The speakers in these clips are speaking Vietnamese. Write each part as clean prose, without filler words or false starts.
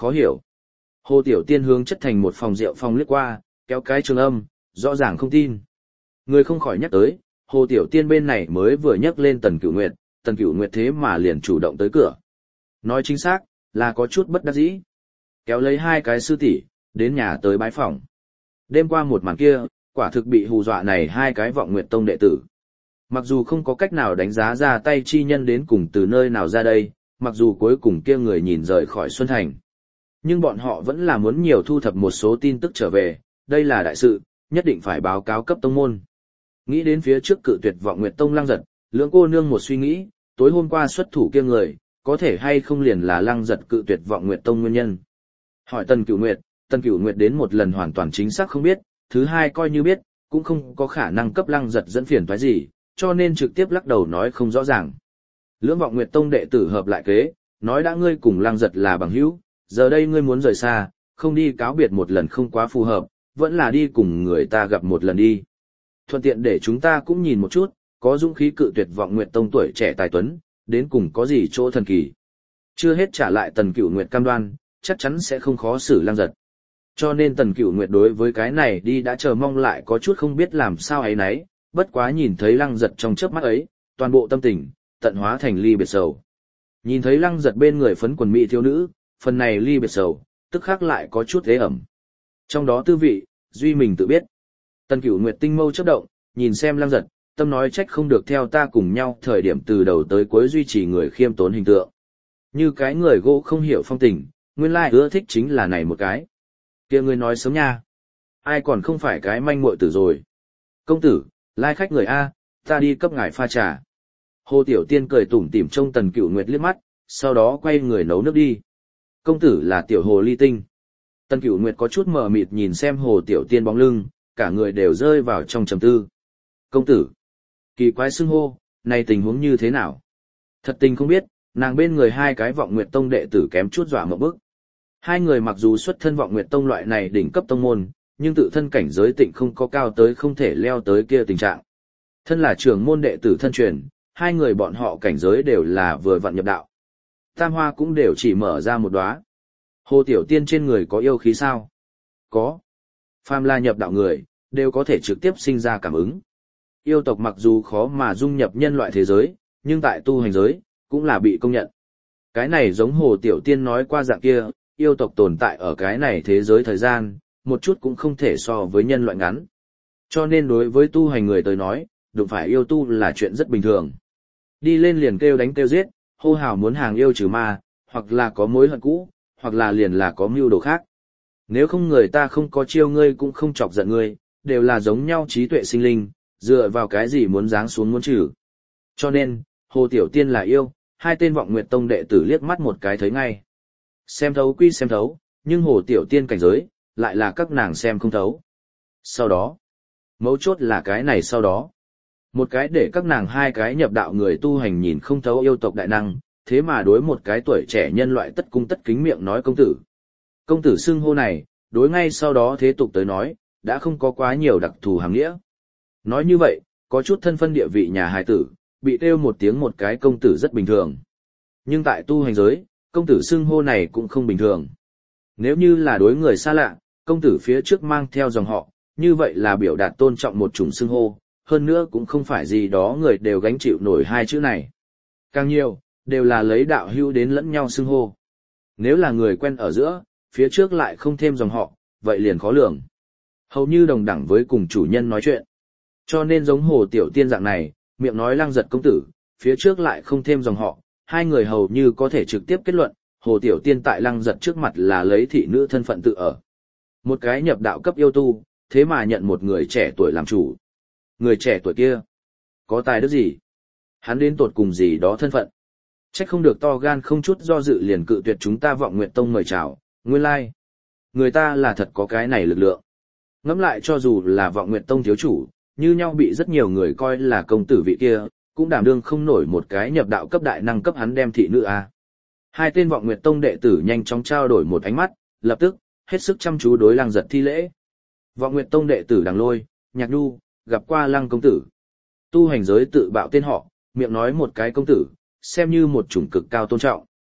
khó hiểu. Hồ Tiểu Tiên hướng chất thành một phòng rượu phòng lướt qua, kéo cái trường âm, rõ ràng không tin. Người không khỏi nhắc tới, Hồ Tiểu Tiên bên này mới vừa nhắc lên Tần Cửu Nguyệt thế mà liền chủ động tới cửa. Nói chính xác, là có chút bất đắc dĩ. Kéo lấy hai cái sư tỷ đến nhà tới bái phòng. Đêm qua một màn kia, quả thực bị hù dọa này hai cái Vọng Nguyệt Tông đệ tử. Mặc dù không có cách nào đánh giá ra tay chi nhân đến cùng từ nơi nào ra đây, mặc dù cuối cùng kia người nhìn rời khỏi Xuân Thành. Nhưng bọn họ vẫn là muốn nhiều thu thập một số tin tức trở về, đây là đại sự, nhất định phải báo cáo cấp tông môn. Nghĩ đến phía trước cự tuyệt Vọng Nguyệt Tông Lăng Giật, Lưỡng cô nương một suy nghĩ, tối hôm qua xuất thủ kia người, có thể hay không liền là Lăng Giật cự tuyệt Vọng Nguyệt Tông nguyên nhân. Hỏi Tần Cửu Nguyệt đến một lần hoàn toàn chính xác không biết, thứ hai coi như biết, cũng không có khả năng cấp Lăng Giật dẫn phiền toái gì, cho nên trực tiếp lắc đầu nói không rõ ràng. Lưỡng Vọng Nguyệt Tông đệ tử hợp lại kế, nói đã ngươi cùng Lăng Giật là bằng hữu, giờ đây ngươi muốn rời xa, không đi cáo biệt một lần không quá phù hợp, vẫn là đi cùng người ta gặp một lần đi. Thuận tiện để chúng ta cũng nhìn một chút, có dũng khí cự tuyệt Vọng Nguyệt Tông tuổi trẻ tài tuấn, đến cùng có gì chỗ thần kỳ. Chưa hết trả lại Tần Cửu Nguyệt cam đoan, chắc chắn sẽ không khó xử Lăng Giật. Cho nên Tần Cửu Nguyệt đối với cái này đi đã chờ mong lại có chút không biết làm sao ấy nấy, bất quá nhìn thấy Lăng Giật trong chớp mắt ấy, toàn bộ tâm tình tận hóa thành ly biệt sầu. Nhìn thấy Lăng Giật bên người phấn quần mỹ thiếu nữ, phần này ly biệt sầu, tức khắc lại có chút ế ẩm. Trong đó tư vị, duy mình tự biết. Tần Cửu Nguyệt tinh mâu chớp động, nhìn xem Lăng Giật, tâm nói trách không được theo ta cùng nhau thời điểm từ đầu tới cuối duy trì người khiêm tốn hình tượng. Như cái người gỗ không hiểu phong tình, nguyên lai ưa thích chính là này một cái. Kia ngươi nói sớm nha. Ai còn không phải cái manh muội tử rồi. Công tử, lai khách người A, ta đi cấp ngài pha trà. Hồ Tiểu Tiên cười tủm tỉm trông Tần Cửu Nguyệt liếc mắt, sau đó quay người nấu nước đi. Công tử là tiểu hồ ly tinh. Tần Cửu Nguyệt có chút mờ mịt nhìn xem Hồ Tiểu Tiên bóng lưng, cả người đều rơi vào trong trầm tư. Công tử. Kỳ quái xưng hô, này tình huống như thế nào? Thật tình không biết, nàng bên người hai cái Vọng Nguyệt Tông đệ tử kém chút dọa một bức. Hai người mặc dù xuất thân Vọng Nguyệt Tông loại này đỉnh cấp tông môn, nhưng tự thân cảnh giới tịnh không có cao tới không thể leo tới kia tình trạng. Thân là trưởng môn đệ tử thân truyền, hai người bọn họ cảnh giới đều là vừa vặn nhập đạo. Tam hoa cũng đều chỉ mở ra một đóa. Hồ Tiểu Tiên trên người có yêu khí sao? Có. Phàm là nhập đạo người, đều có thể trực tiếp sinh ra cảm ứng. Yêu tộc mặc dù khó mà dung nhập nhân loại thế giới, nhưng tại tu hành giới, cũng là bị công nhận. Cái này giống Hồ Tiểu Tiên nói qua dạng kia, yêu tộc tồn tại ở cái này thế giới thời gian, một chút cũng không thể so với nhân loại ngắn. Cho nên đối với tu hành người tới nói, đụng phải yêu tu là chuyện rất bình thường. Đi lên liền kêu đánh kêu giết, hô hào muốn hàng yêu trừ ma, hoặc là có mối hận cũ, hoặc là liền là có mưu đồ khác. Nếu không người ta không có chiêu ngươi cũng không chọc giận ngươi, đều là giống nhau trí tuệ sinh linh, dựa vào cái gì muốn giáng xuống muốn trừ. Cho nên, Hồ Tiểu Tiên là yêu, hai tên Vọng Nguyệt Tông đệ tử liếc mắt một cái thấy ngay. Xem thấu quy xem thấu, nhưng Hồ Tiểu Tiên cảnh giới, lại là các nàng xem không thấu. Sau đó, mấu chốt là cái này sau đó. Một cái để các nàng hai cái nhập đạo người tu hành nhìn không thấu yêu tộc đại năng, thế mà đối một cái tuổi trẻ nhân loại tất cung tất kính miệng nói công tử. Công tử xưng hô này, đối ngay sau đó thế tục tới nói, đã không có quá nhiều đặc thù hàm nghĩa. Nói như vậy, có chút thân phân địa vị nhà hài tử, bị kêu một tiếng một cái công tử rất bình thường. Nhưng tại tu hành giới, công tử xưng hô này cũng không bình thường. Nếu như là đối người xa lạ, công tử phía trước mang theo dòng họ, như vậy là biểu đạt tôn trọng một chủng xưng hô, hơn nữa cũng không phải gì đó người đều gánh chịu nổi hai chữ này. Càng nhiều, đều là lấy đạo hữu đến lẫn nhau xưng hô. Nếu là người quen ở giữa, phía trước lại không thêm dòng họ, vậy liền khó lường. Hầu như đồng đẳng với cùng chủ nhân nói chuyện. Cho nên giống Hồ Tiểu Tiên dạng này, miệng nói Lăng Giật công tử, phía trước lại không thêm dòng họ, hai người hầu như có thể trực tiếp kết luận, Hồ Tiểu Tiên tại Lăng Giật trước mặt là lấy thị nữ thân phận tự ở. Một cái nhập đạo cấp yêu tu, thế mà nhận một người trẻ tuổi làm chủ. Người trẻ tuổi kia, có tài đức gì? Hắn đến tột cùng gì đó thân phận. Trách không được to gan không chút do dự liền cự tuyệt chúng ta Vọng Nguyệt Tông mời chào, nguyên lai. Người ta là thật có cái này lực lượng. Ngẫm lại cho dù là Vọng Nguyệt Tông thiếu chủ, như nhau bị rất nhiều người coi là công tử vị kia, cũng đảm đương không nổi một cái nhập đạo cấp đại năng cấp hắn đem thị nữ a. Hai tên Vọng Nguyệt Tông đệ tử nhanh chóng trao đổi một ánh mắt, lập tức hết sức chăm chú đối Lăng Giật thi lễ. Vọng Nguyệt Tông đệ tử Đằng Lôi, Nhạc Nhu, gặp qua Lăng công tử. Tu hành giới tự bạo tên họ, miệng nói một cái công tử, xem như một chủng cực cao tôn trọng.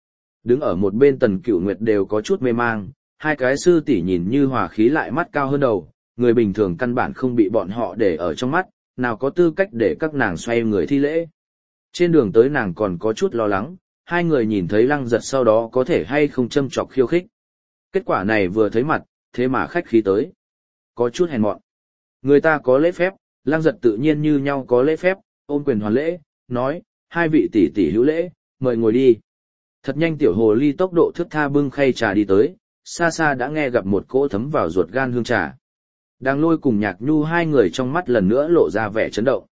Đứng ở một bên Tần Cửu Nguyệt đều có chút mê mang, hai cái sư tỷ nhìn như hòa khí lại mắt cao hơn đầu, người bình thường căn bản không bị bọn họ để ở trong mắt, nào có tư cách để các nàng xoay người thi lễ. Trên đường tới nàng còn có chút lo lắng, hai người nhìn thấy Lăng Giật sau đó có thể hay không châm chọc khiêu khích. Kết quả này vừa thấy mặt, thế mà khách khí tới. Có chút hèn mọn. Người ta có lễ phép, Lăng Giật tự nhiên như nhau có lễ phép, ôm quyền hoàn lễ, nói, hai vị tỷ tỷ hữu lễ, mời ngồi đi. Thật nhanh tiểu hồ ly tốc độ thướt tha bưng khay trà đi tới, xa xa đã nghe gặp một cỗ thấm vào ruột gan hương trà. Đang Lôi cùng Nhạc Nhu hai người trong mắt lần nữa lộ ra vẻ chấn động.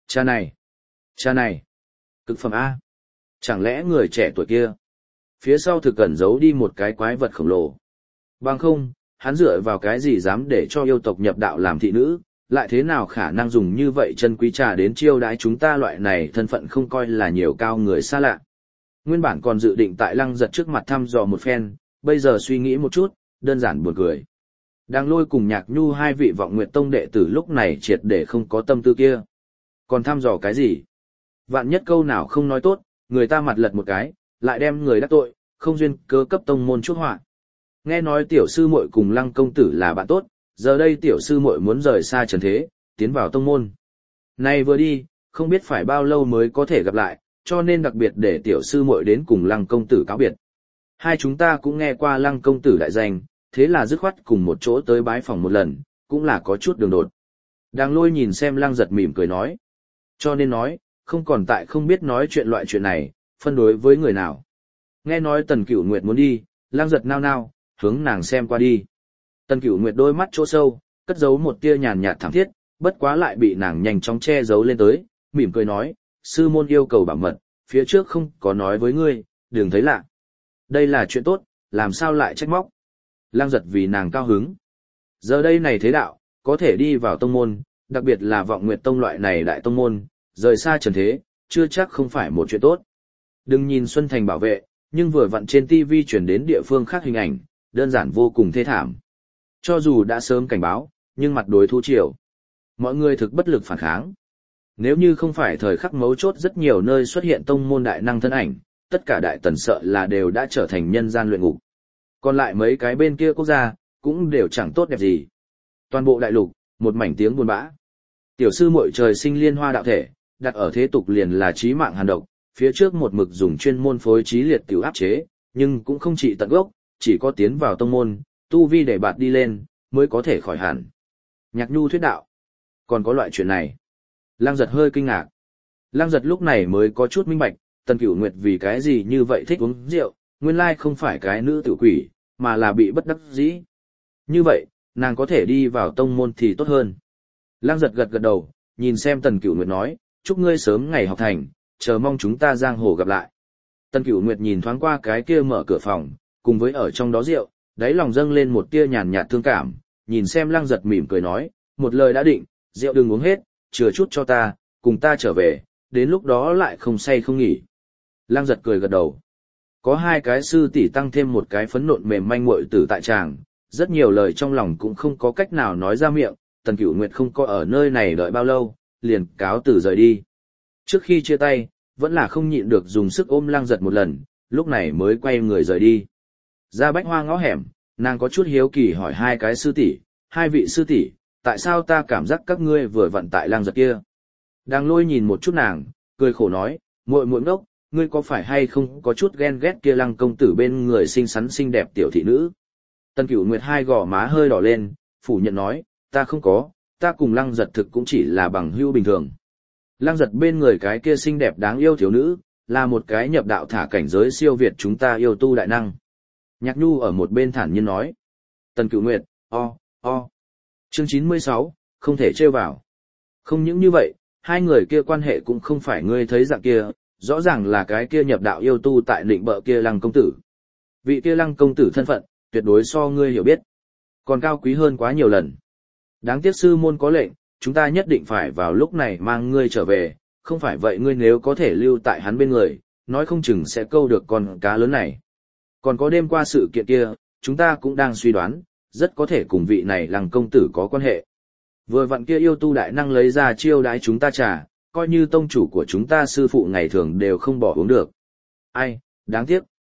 Cha này, cực phẩm A. Chẳng lẽ người trẻ tuổi kia, phía sau thực cẩn giấu đi một cái quái vật khổng lồ. Bằng không, hắn dựa vào cái gì dám để cho yêu tộc nhập đạo làm thị nữ, lại thế nào khả năng dùng như vậy chân quý trà đến chiêu đãi chúng ta loại này thân phận không coi là nhiều cao người xa lạ. Nguyên bản còn dự định tại Lăng Giật trước mặt thăm dò một phen, bây giờ suy nghĩ một chút, đơn giản buồn cười. Đang Lôi cùng Nhạc Nhu hai vị Vọng Nguyệt Tông đệ tử lúc này triệt để không có tâm tư kia. Còn thăm dò cái gì? Vạn nhất câu nào không nói tốt, người ta mặt lật một cái, lại đem người đắc tội, không duyên cớ cấp tông môn chuốc họa. Nghe nói tiểu sư muội cùng Lăng công tử là bạn tốt, giờ đây tiểu sư muội muốn rời xa trần thế, tiến vào tông môn. Này vừa đi, không biết phải bao lâu mới có thể gặp lại, cho nên đặc biệt để tiểu sư muội đến cùng Lăng công tử cáo biệt. Hai chúng ta cũng nghe qua Lăng công tử đại danh, thế là dứt khoát cùng một chỗ tới bái phòng một lần, cũng là có chút đường đột. Đang Lôi nhìn xem Lăng Giật mỉm cười nói. Cho nên nói, không còn tại không biết nói chuyện loại chuyện này, phân đối với người nào. Nghe nói Tần Cửu Nguyệt muốn đi, Lăng Giật nao nao, hướng nàng xem qua đi. Tần Cửu Nguyệt đôi mắt chỗ sâu, cất giấu một tia nhàn nhạt thảm thiết, bất quá lại bị nàng nhanh chóng che giấu lên tới, mỉm cười nói, sư môn yêu cầu bảo mật, phía trước không có nói với ngươi, đừng thấy lạ. Đây là chuyện tốt, làm sao lại trách móc. Lăng Giật vì nàng cao hứng. Giờ đây này thế đạo, có thể đi vào tông môn, đặc biệt là Vọng Nguyệt Tông loại này đại tông môn, rời xa trần thế, chưa chắc không phải một chuyện tốt. Đừng nhìn Xuân Thành bảo vệ, nhưng vừa vặn trên TV chuyển đến địa phương khác hình ảnh, đơn giản vô cùng thê thảm. Cho dù đã sớm cảnh báo, nhưng mặt đối thu chiều. Mọi người thực bất lực phản kháng. Nếu như không phải thời khắc mấu chốt rất nhiều nơi xuất hiện tông môn đại năng thân ảnh, tất cả đại tần sợ là đều đã trở thành nhân gian luyện ngục. Còn lại mấy cái bên kia quốc gia, cũng đều chẳng tốt đẹp gì. Toàn bộ đại lục, một mảnh tiếng buồn bã. Tiểu sư muội trời sinh liên hoa đạo thể, đặt ở thế tục liền là chí mạng hàn độc, phía trước một mực dùng chuyên môn phối trí liệt tiểu áp chế, nhưng cũng không trị tận gốc, chỉ có tiến vào tông môn, tu vi để bạt đi lên, mới có thể khỏi hẳn. Nhạc Nhu thuyết đạo. Còn có loại chuyện này. Lăng Giật hơi kinh ngạc. Lăng Giật lúc này mới có chút minh bạch, Tần Cửu Nguyệt vì cái gì như vậy thích uống rượu, nguyên lai không phải cái nữ tử quỷ, mà là bị bất đắc dĩ. Như vậy, nàng có thể đi vào tông môn thì tốt hơn. Lăng Giật gật gật đầu, nhìn xem Tần Cửu Nguyệt nói, chúc ngươi sớm ngày học thành, chờ mong chúng ta giang hồ gặp lại. Tần Cửu Nguyệt nhìn thoáng qua cái kia mở cửa phòng, cùng với ở trong đó rượu, đáy lòng dâng lên một tia nhàn nhạt thương cảm, nhìn xem Lăng Giật mỉm cười nói, một lời đã định, rượu đừng uống hết, chừa chút cho ta, cùng ta trở về, đến lúc đó lại không say không nghỉ. Lăng Giật cười gật đầu. Có hai cái sư tỷ tăng thêm một cái phấn nộn mềm manh muội tử tại tràng, rất nhiều lời trong lòng cũng không có cách nào nói ra miệng, Tần Cửu Nguyệt không có ở nơi này đợi bao lâu, liền cáo từ rời đi. Trước khi chia tay, vẫn là không nhịn được dùng sức ôm Lăng Giật một lần, lúc này mới quay người rời đi. Ra bách hoa ngõ hẻm, nàng có chút hiếu kỳ hỏi hai cái sư tỷ, hai vị sư tỷ, tại sao ta cảm giác các ngươi vừa vặn tại Lăng Giật kia? Đang Lôi nhìn một chút nàng, cười khổ nói, muội muội ngốc, ngươi có phải hay không có chút ghen ghét kia Lăng công tử bên người xinh xắn xinh đẹp tiểu thị nữ? Tần Cửu Nguyệt hai gò má hơi đỏ lên, phủ nhận nói, ta không có, ta cùng Lăng Giật thực cũng chỉ là bằng hữu bình thường. Lăng Giật bên người cái kia xinh đẹp đáng yêu thiếu nữ, là một cái nhập đạo thả cảnh giới siêu việt chúng ta yêu tu đại năng. Nhạc Nhu ở một bên thản nhiên nói. Tần Cửu Nguyệt, Chương 96, không thể trêu vào. Không những như vậy, hai người kia quan hệ cũng không phải ngươi thấy dạng kia, rõ ràng là cái kia nhập đạo yêu tu tại định bợ kia Lăng công tử. Vị kia Lăng công tử thân phận, tuyệt đối so ngươi hiểu biết. Còn cao quý hơn quá nhiều lần. Đáng tiếc sư môn có lệnh, chúng ta nhất định phải vào lúc này mang ngươi trở về, không phải vậy ngươi nếu có thể lưu tại hắn bên người, nói không chừng sẽ câu được con cá lớn này. Còn có đêm qua sự kiện kia, chúng ta cũng đang suy đoán, rất có thể cùng vị này Lăng công tử có quan hệ. Vừa vặn kia yêu tu đại năng lấy ra chiêu đãi chúng ta trà, coi như tông chủ của chúng ta sư phụ ngày thường đều không bỏ uống được. Ai, đáng tiếc.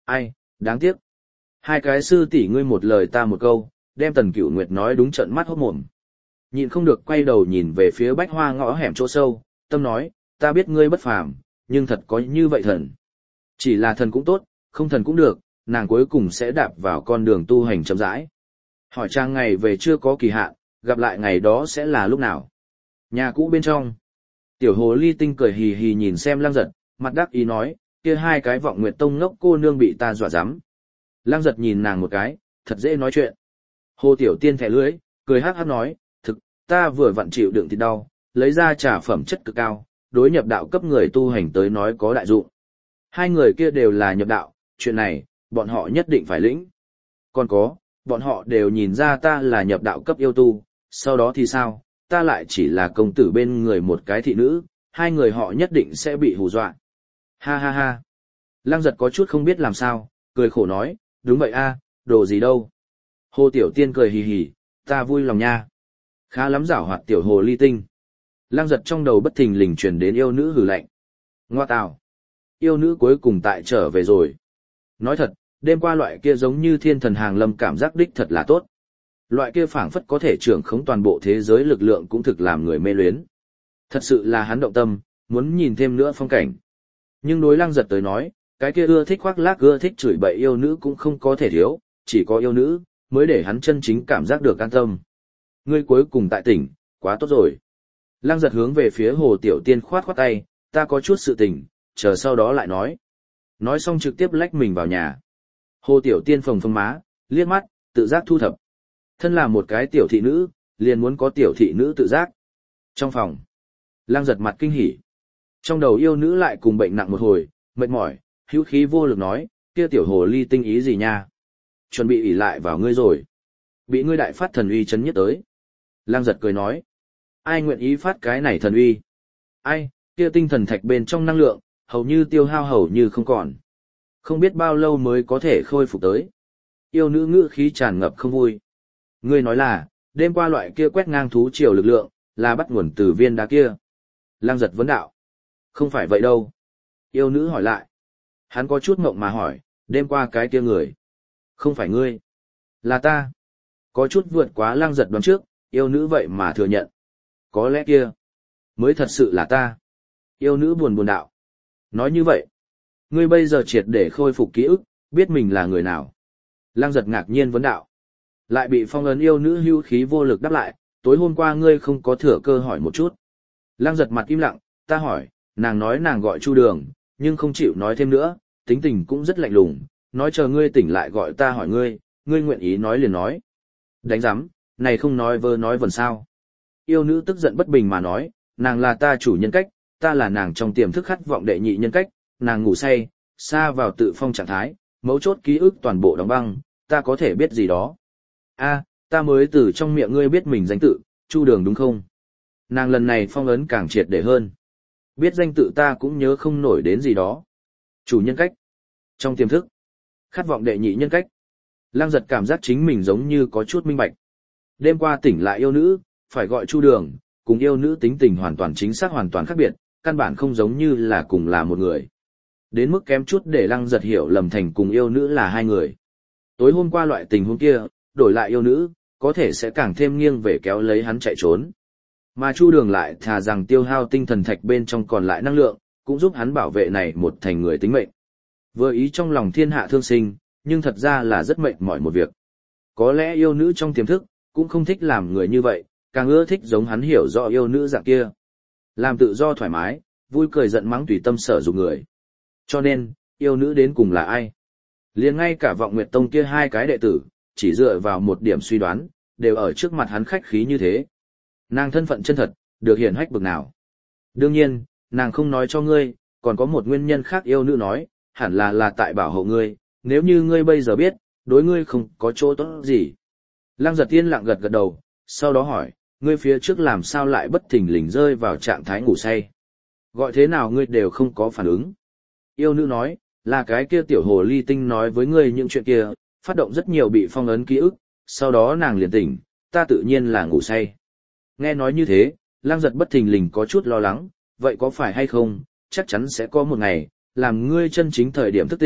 Ai, đáng tiếc. Hai cái sư tỷ ngươi một lời ta một câu, đem Tần Cửu Nguyệt nói đúng trận mắt hốt mồm. Nhịn không được quay đầu nhìn về phía bách hoa ngõ hẻm chỗ sâu, tâm nói, ta biết ngươi bất phàm, nhưng thật có như vậy thần. Chỉ là thần cũng tốt, không thần cũng được, nàng cuối cùng sẽ đạp vào con đường tu hành chậm rãi. Hỏi trang ngày về chưa có kỳ hạn, gặp lại ngày đó sẽ là lúc nào? Nhà cũ bên trong. Tiểu hồ ly tinh cười hì hì nhìn xem Lăng Giật, mặt đắc ý nói, kia hai cái vọng nguyệt tông ngốc cô nương bị ta dọa dám. Lăng Giật nhìn nàng một cái, thật dễ nói chuyện. Hồ Tiểu Tiên thẻ lưỡi, cười hát hát nói, thực, ta vừa vặn chịu đựng thịt đau, lấy ra trà phẩm chất cực cao, đối nhập đạo cấp người tu hành tới nói có đại dụng. Hai người kia đều là nhập đạo, chuyện này, bọn họ nhất định phải lĩnh. Còn có, bọn họ đều nhìn ra ta là nhập đạo cấp yêu tu, sau đó thì sao, ta lại chỉ là công tử bên người một cái thị nữ, hai người họ nhất định sẽ bị hù dọa. Ha ha ha. Lăng Giật có chút không biết làm sao, cười khổ nói, đúng vậy a, đồ gì đâu. Hồ Tiểu Tiên cười hì hì, ta vui lòng nha. Khá lắm giảo hoạt tiểu hồ ly tinh. Lăng Giật trong đầu bất thình lình truyền đến yêu nữ hừ lạnh. Ngoa tào. Yêu nữ cuối cùng tại trở về rồi. Nói thật, đêm qua loại kia giống như thiên thần hàng lâm cảm giác đích thật là tốt. Loại kia phảng phất có thể trưởng khống toàn bộ thế giới lực lượng cũng thực làm người mê luyến. Thật sự là hắn động tâm, muốn nhìn thêm nữa phong cảnh. Nhưng đối Lăng Giật tới nói, cái kia ưa thích khoác lác ưa thích chửi bậy yêu nữ cũng không có thể thiếu, chỉ có yêu nữ mới để hắn chân chính cảm giác được an tâm. Ngươi cuối cùng tại tỉnh, quá tốt rồi. Lăng Giật hướng về phía Hồ Tiểu Tiên khoát khoát tay, ta có chút sự tình, chờ sau đó lại nói. Nói xong trực tiếp lách mình vào nhà. Hồ Tiểu Tiên phồng phồng má, liếc mắt, tự giác thu thập. Thân là một cái tiểu thị nữ, liền muốn có tiểu thị nữ tự giác. Trong phòng, Lăng Giật mặt kinh hỉ. Trong đầu yêu nữ lại cùng bệnh nặng một hồi, mệt mỏi, hữu khí vô lực nói, kia tiểu hồ ly tinh ý gì nha? Chuẩn bị ỷ lại vào ngươi rồi. Bị ngươi đại phát thần uy chấn nhất tới. Lăng Giật cười nói, ai nguyện ý phát cái này thần uy? Ai, kia tinh thần thạch bên trong năng lượng, hầu như tiêu hao hầu như không còn. Không biết bao lâu mới có thể khôi phục tới. Yêu nữ ngữ khí tràn ngập không vui. Ngươi nói là, đêm qua loại kia quét ngang thú triều lực lượng, là bắt nguồn từ viên đá kia. Lăng Giật vấn đạo. Không phải vậy đâu. Yêu nữ hỏi lại. Hắn có chút ngộng mà hỏi, đêm qua cái kia người. Không phải ngươi. Là ta. Có chút vượt quá Lăng Giật đoán trước, yêu nữ vậy mà thừa nhận. Có lẽ kia. Mới thật sự là ta. Yêu nữ buồn buồn đạo. Nói như vậy. Ngươi bây giờ triệt để khôi phục ký ức, biết mình là người nào. Lăng Giật ngạc nhiên vấn đạo. Lại bị phong ấn yêu nữ hưu khí vô lực đáp lại, tối hôm qua ngươi không có thừa cơ hỏi một chút. Lăng Giật mặt im lặng, ta hỏi, nàng nói nàng gọi Chu Đường, nhưng không chịu nói thêm nữa, tính tình cũng rất lạnh lùng, nói chờ ngươi tỉnh lại gọi ta hỏi ngươi, ngươi nguyện ý nói liền nói. Đánh giám, này không nói vơ nói vần sao. Yêu nữ tức giận bất bình mà nói, nàng là ta chủ nhân cách, ta là nàng trong tiềm thức khát vọng đệ nhị nhân cách, nàng ngủ say, xa vào tự phong trạng thái, mấu chốt ký ức toàn bộ đóng băng, ta có thể biết gì đó. A, ta mới từ trong miệng ngươi biết mình danh tự, Chu Đường đúng không? Nàng lần này phong ấn càng triệt để hơn. Biết danh tự ta cũng nhớ không nổi đến gì đó. Chủ nhân cách. Trong tiềm thức. Khát vọng đệ nhị nhân cách. Lăng Giật cảm giác chính mình giống như có chút minh bạch. Đêm qua tỉnh lại yêu nữ, phải gọi Chu Đường, cùng yêu nữ tính tình hoàn toàn chính xác hoàn toàn khác biệt, căn bản không giống như là cùng là một người. Đến mức kém chút để Lăng Giật hiểu lầm thành cùng yêu nữ là hai người. Tối hôm qua loại tình huống kia, đổi lại yêu nữ, có thể sẽ càng thêm nghiêng về kéo lấy hắn chạy trốn. Mà Chu Đường lại thà rằng tiêu hao tinh thần thạch bên trong còn lại năng lượng, cũng giúp hắn bảo vệ này một thành người tính mệnh. Vừa ý trong lòng thiên hạ thương sinh, nhưng thật ra là rất mệt mỏi một việc. Có lẽ yêu nữ trong tiềm thức, cũng không thích làm người như vậy, càng ưa thích giống hắn hiểu rõ yêu nữ dạng kia. Làm tự do thoải mái, vui cười giận mắng tùy tâm sở dụng người. Cho nên, yêu nữ đến cùng là ai? Liền ngay cả Vọng Nguyệt Tông kia hai cái đệ tử, chỉ dựa vào một điểm suy đoán, đều ở trước mặt hắn khách khí như thế. Nàng thân phận chân thật, được hiển hách bực nào. Đương nhiên, nàng không nói cho ngươi, còn có một nguyên nhân khác yêu nữ nói, hẳn là tại bảo hộ ngươi, nếu như ngươi bây giờ biết, đối ngươi không có chỗ tốt gì. Lăng Giật Tiên lặng gật gật đầu, sau đó hỏi, ngươi phía trước làm sao lại bất thình lình rơi vào trạng thái ngủ say. Gọi thế nào ngươi đều không có phản ứng. Yêu nữ nói, là cái kia tiểu hồ ly tinh nói với ngươi những chuyện kia, phát động rất nhiều bị phong ấn ký ức, sau đó nàng liền tỉnh, ta tự nhiên là ngủ say. Nghe nói như thế, Lăng Giật bất thình lình có chút lo lắng, vậy có phải hay không, chắc chắn sẽ có một ngày, làm ngươi chân chính thời điểm thức tỉnh,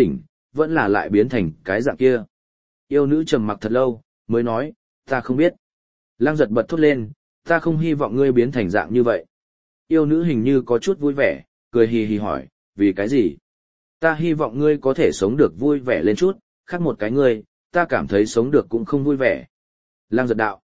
vẫn là lại biến thành cái dạng kia. Yêu nữ trầm mặc thật lâu, mới nói, ta không biết. Lăng giật bật thốt lên, ta không hy vọng ngươi biến thành dạng như vậy. Yêu nữ hình như có chút vui vẻ, cười hì hì hỏi, vì cái gì? Ta hy vọng ngươi có thể sống được vui vẻ lên chút, khác một cái ngươi, ta cảm thấy sống được cũng không vui vẻ. Lăng giật đạo.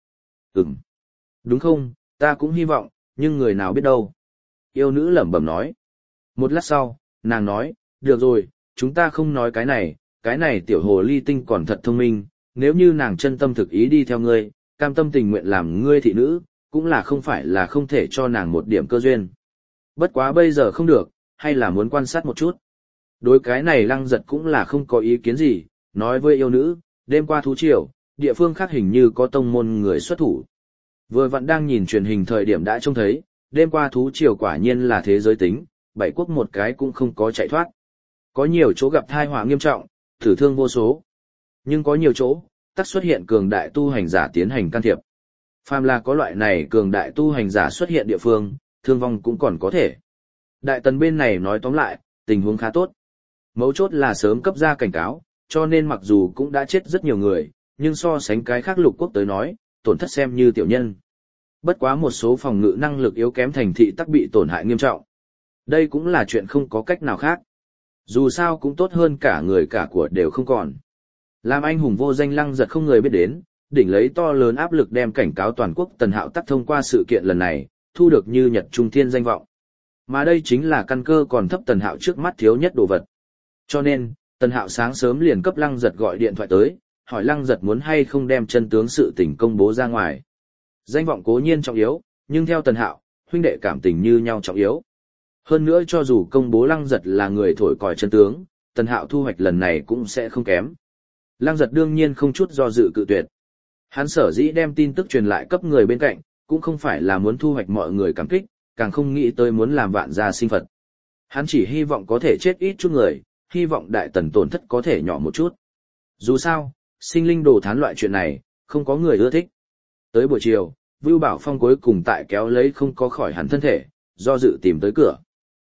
Đúng không, ta cũng hy vọng, nhưng người nào biết đâu. Yêu nữ lẩm bẩm nói. Một lát sau, nàng nói, được rồi, chúng ta không nói cái này tiểu hồ ly tinh còn thật thông minh, nếu như nàng chân tâm thực ý đi theo ngươi, cam tâm tình nguyện làm ngươi thị nữ, cũng là không phải là không thể cho nàng một điểm cơ duyên. Bất quá bây giờ không được, hay là muốn quan sát một chút. Đối cái này Lăng Giật cũng là không có ý kiến gì, nói với yêu nữ, đêm qua thú triều, địa phương khác hình như có tông môn người xuất thủ. Vừa vặn đang nhìn truyền hình thời điểm đã trông thấy, đêm qua thú triều quả nhiên là thế giới tính, 7 quốc một cái cũng không có chạy thoát. Có nhiều chỗ gặp tai họa nghiêm trọng, tử thương vô số. Nhưng có nhiều chỗ, tắc xuất hiện cường đại tu hành giả tiến hành can thiệp. Phàm là có loại này cường đại tu hành giả xuất hiện địa phương, thương vong cũng còn có thể. Đại tần bên này nói tóm lại, tình huống khá tốt. Mấu chốt là sớm cấp ra cảnh cáo, cho nên mặc dù cũng đã chết rất nhiều người, nhưng so sánh cái khác lục quốc tới nói, tổn thất xem như tiểu nhân. Bất quá một số phòng ngự năng lực yếu kém thành thị tắc bị tổn hại nghiêm trọng. Đây cũng là chuyện không có cách nào khác. Dù sao cũng tốt hơn cả người cả của đều không còn. Làm anh hùng vô danh Lăng Giật không người biết đến, đỉnh lấy to lớn áp lực đem cảnh cáo toàn quốc Tần Hạo tắc thông qua sự kiện lần này, thu được như nhật trung thiên danh vọng. Mà đây chính là căn cơ còn thấp Tần Hạo trước mắt thiếu nhất đồ vật. Cho nên, Tần Hạo sáng sớm liền cấp Lăng Giật gọi điện thoại tới, hỏi Lăng Giật muốn hay không đem chân tướng sự tình công bố ra ngoài. Danh vọng cố nhiên trọng yếu, nhưng theo Tần Hạo, huynh đệ cảm tình như nhau trọng yếu. Hơn nữa cho dù công bố Lăng Giật là người thổi còi chân tướng, Tần Hạo thu hoạch lần này cũng sẽ không kém. Lăng Giật đương nhiên không chút do dự cự tuyệt. Hắn sở dĩ đem tin tức truyền lại cấp người bên cạnh, cũng không phải là muốn thu hoạch mọi người cảm kích, càng không nghĩ tới muốn làm vạn gia sinh Phật. Hắn chỉ hy vọng có thể chết ít chút người, hy vọng đại tần tổn thất có thể nhỏ một chút. Dù sao, sinh linh đồ thán loại chuyện này, không có người ưa thích. Tới buổi chiều, Vưu Bảo Phong cuối cùng tại kéo lấy không có khỏi hẳn thân thể, do dự tìm tới cửa.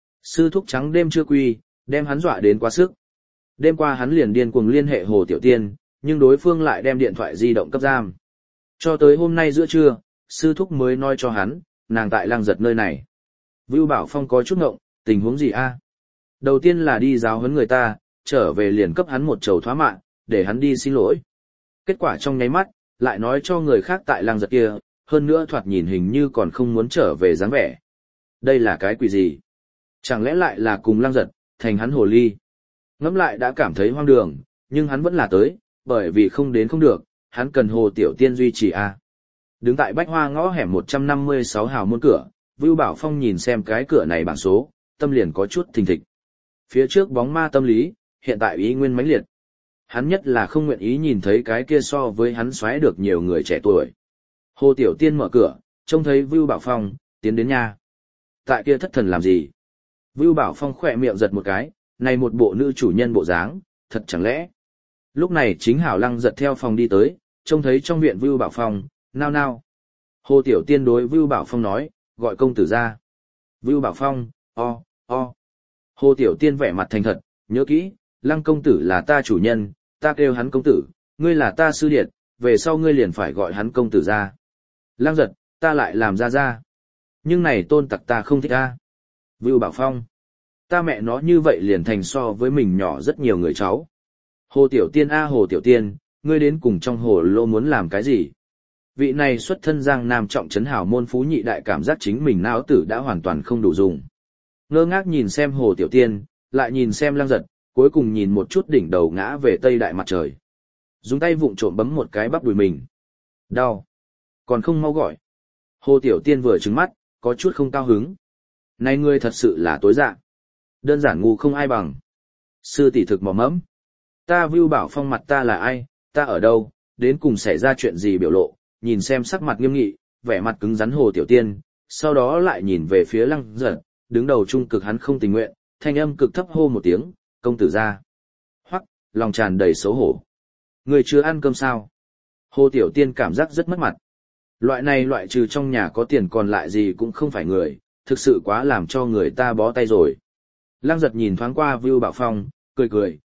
Sư thúc trắng đêm chưa quy, đem hắn dọa đến quá sức. Đêm qua hắn liền điên cuồng liên hệ Hồ Tiểu Tiên, nhưng đối phương lại đem điện thoại di động cấp giam. Cho tới hôm nay giữa trưa, sư thúc mới nói cho hắn, nàng tại Lăng Giật nơi này. Vưu Bảo Phong có chút ngộng, tình huống gì a? Đầu tiên là đi giáo huấn người ta, trở về liền cấp hắn một chầu thoá mạng, để hắn đi xin lỗi. Kết quả trong nháy mắt, lại nói cho người khác tại Lăng Giật kia, hơn nữa thoạt nhìn hình như còn không muốn trở về dáng vẻ. Đây là cái quỷ gì? Chẳng lẽ lại là cùng Lăng Giật, thành hắn hồ ly? Ngẫm lại đã cảm thấy hoang đường, nhưng hắn vẫn là tới, bởi vì không đến không được, hắn cần Hồ Tiểu Tiên duy trì a. Đứng tại Bách Hoa ngõ hẻm 156 hào môn cửa, Vưu Bảo Phong nhìn xem cái cửa này bảng số, tâm liền có chút thình thịch. Phía trước bóng ma tâm lý, hiện tại ý nguyên mãnh liệt. Hắn nhất là không nguyện ý nhìn thấy cái kia so với hắn xoáy được nhiều người trẻ tuổi. Hồ Tiểu Tiên mở cửa, trông thấy Vưu Bảo Phong, tiến đến nhà. Tại kia thất thần làm gì? Vưu Bảo Phong khỏe miệng giật một cái, này một bộ nữ chủ nhân bộ dáng, thật chẳng lẽ. Lúc này chính hảo Lăng Giật theo phòng đi tới, trông thấy trong viện Vưu Bảo Phong, nao nao. Hồ Tiểu Tiên đối Vưu Bảo Phong nói, gọi công tử ra. Vưu Bảo Phong, o. Hồ Tiểu Tiên vẻ mặt thành thật, nhớ kỹ, Lăng công tử là ta chủ nhân, ta kêu hắn công tử, ngươi là ta sư điệt, về sau ngươi liền phải gọi hắn công tử ra. Lăng Giật, ta lại làm ra. Nhưng này tôn tặc ta không thích ta. Vưu Bảo Phong, ta mẹ nó như vậy liền thành so với mình nhỏ rất nhiều người cháu. Hồ Tiểu Tiên Hồ Tiểu Tiên, ngươi đến cùng trong hồ lô muốn làm cái gì? Vị này xuất thân Giang Nam trọng trấn hào môn phú nhị đại cảm giác chính mình não tử đã hoàn toàn không đủ dùng. Ngơ ngác nhìn xem Hồ Tiểu Tiên, lại nhìn xem Lăng Giật, cuối cùng nhìn một chút đỉnh đầu ngã về tây đại mặt trời. Dùng tay vụng trộm bấm một cái bắp đùi mình. Đau. Còn không mau gọi. Hồ Tiểu Tiên vừa trừng mắt, có chút không cao hứng. Này ngươi thật sự là tối dạ. Đơn giản ngu không ai bằng. Sư tỷ thực mò mẫm. Ta Vưu Bảo Phong mặt ta là ai, ta ở đâu, đến cùng xảy ra chuyện gì biểu lộ, nhìn xem sắc mặt nghiêm nghị, vẻ mặt cứng rắn Hồ Tiểu Tiên, sau đó lại nhìn về phía Lăng Giật, đứng đầu trung cực hắn không tình nguyện, thanh âm cực thấp hô một tiếng, công tử ra. Hoắc, lòng tràn đầy xấu hổ. Người chưa ăn cơm sao? Hồ Tiểu Tiên cảm giác rất mất mặt. Loại này loại trừ trong nhà có tiền còn lại gì cũng không phải người, thực sự quá làm cho người ta bó tay rồi. Lăng Giật nhìn thoáng qua Vưu Bảo Phong, cười,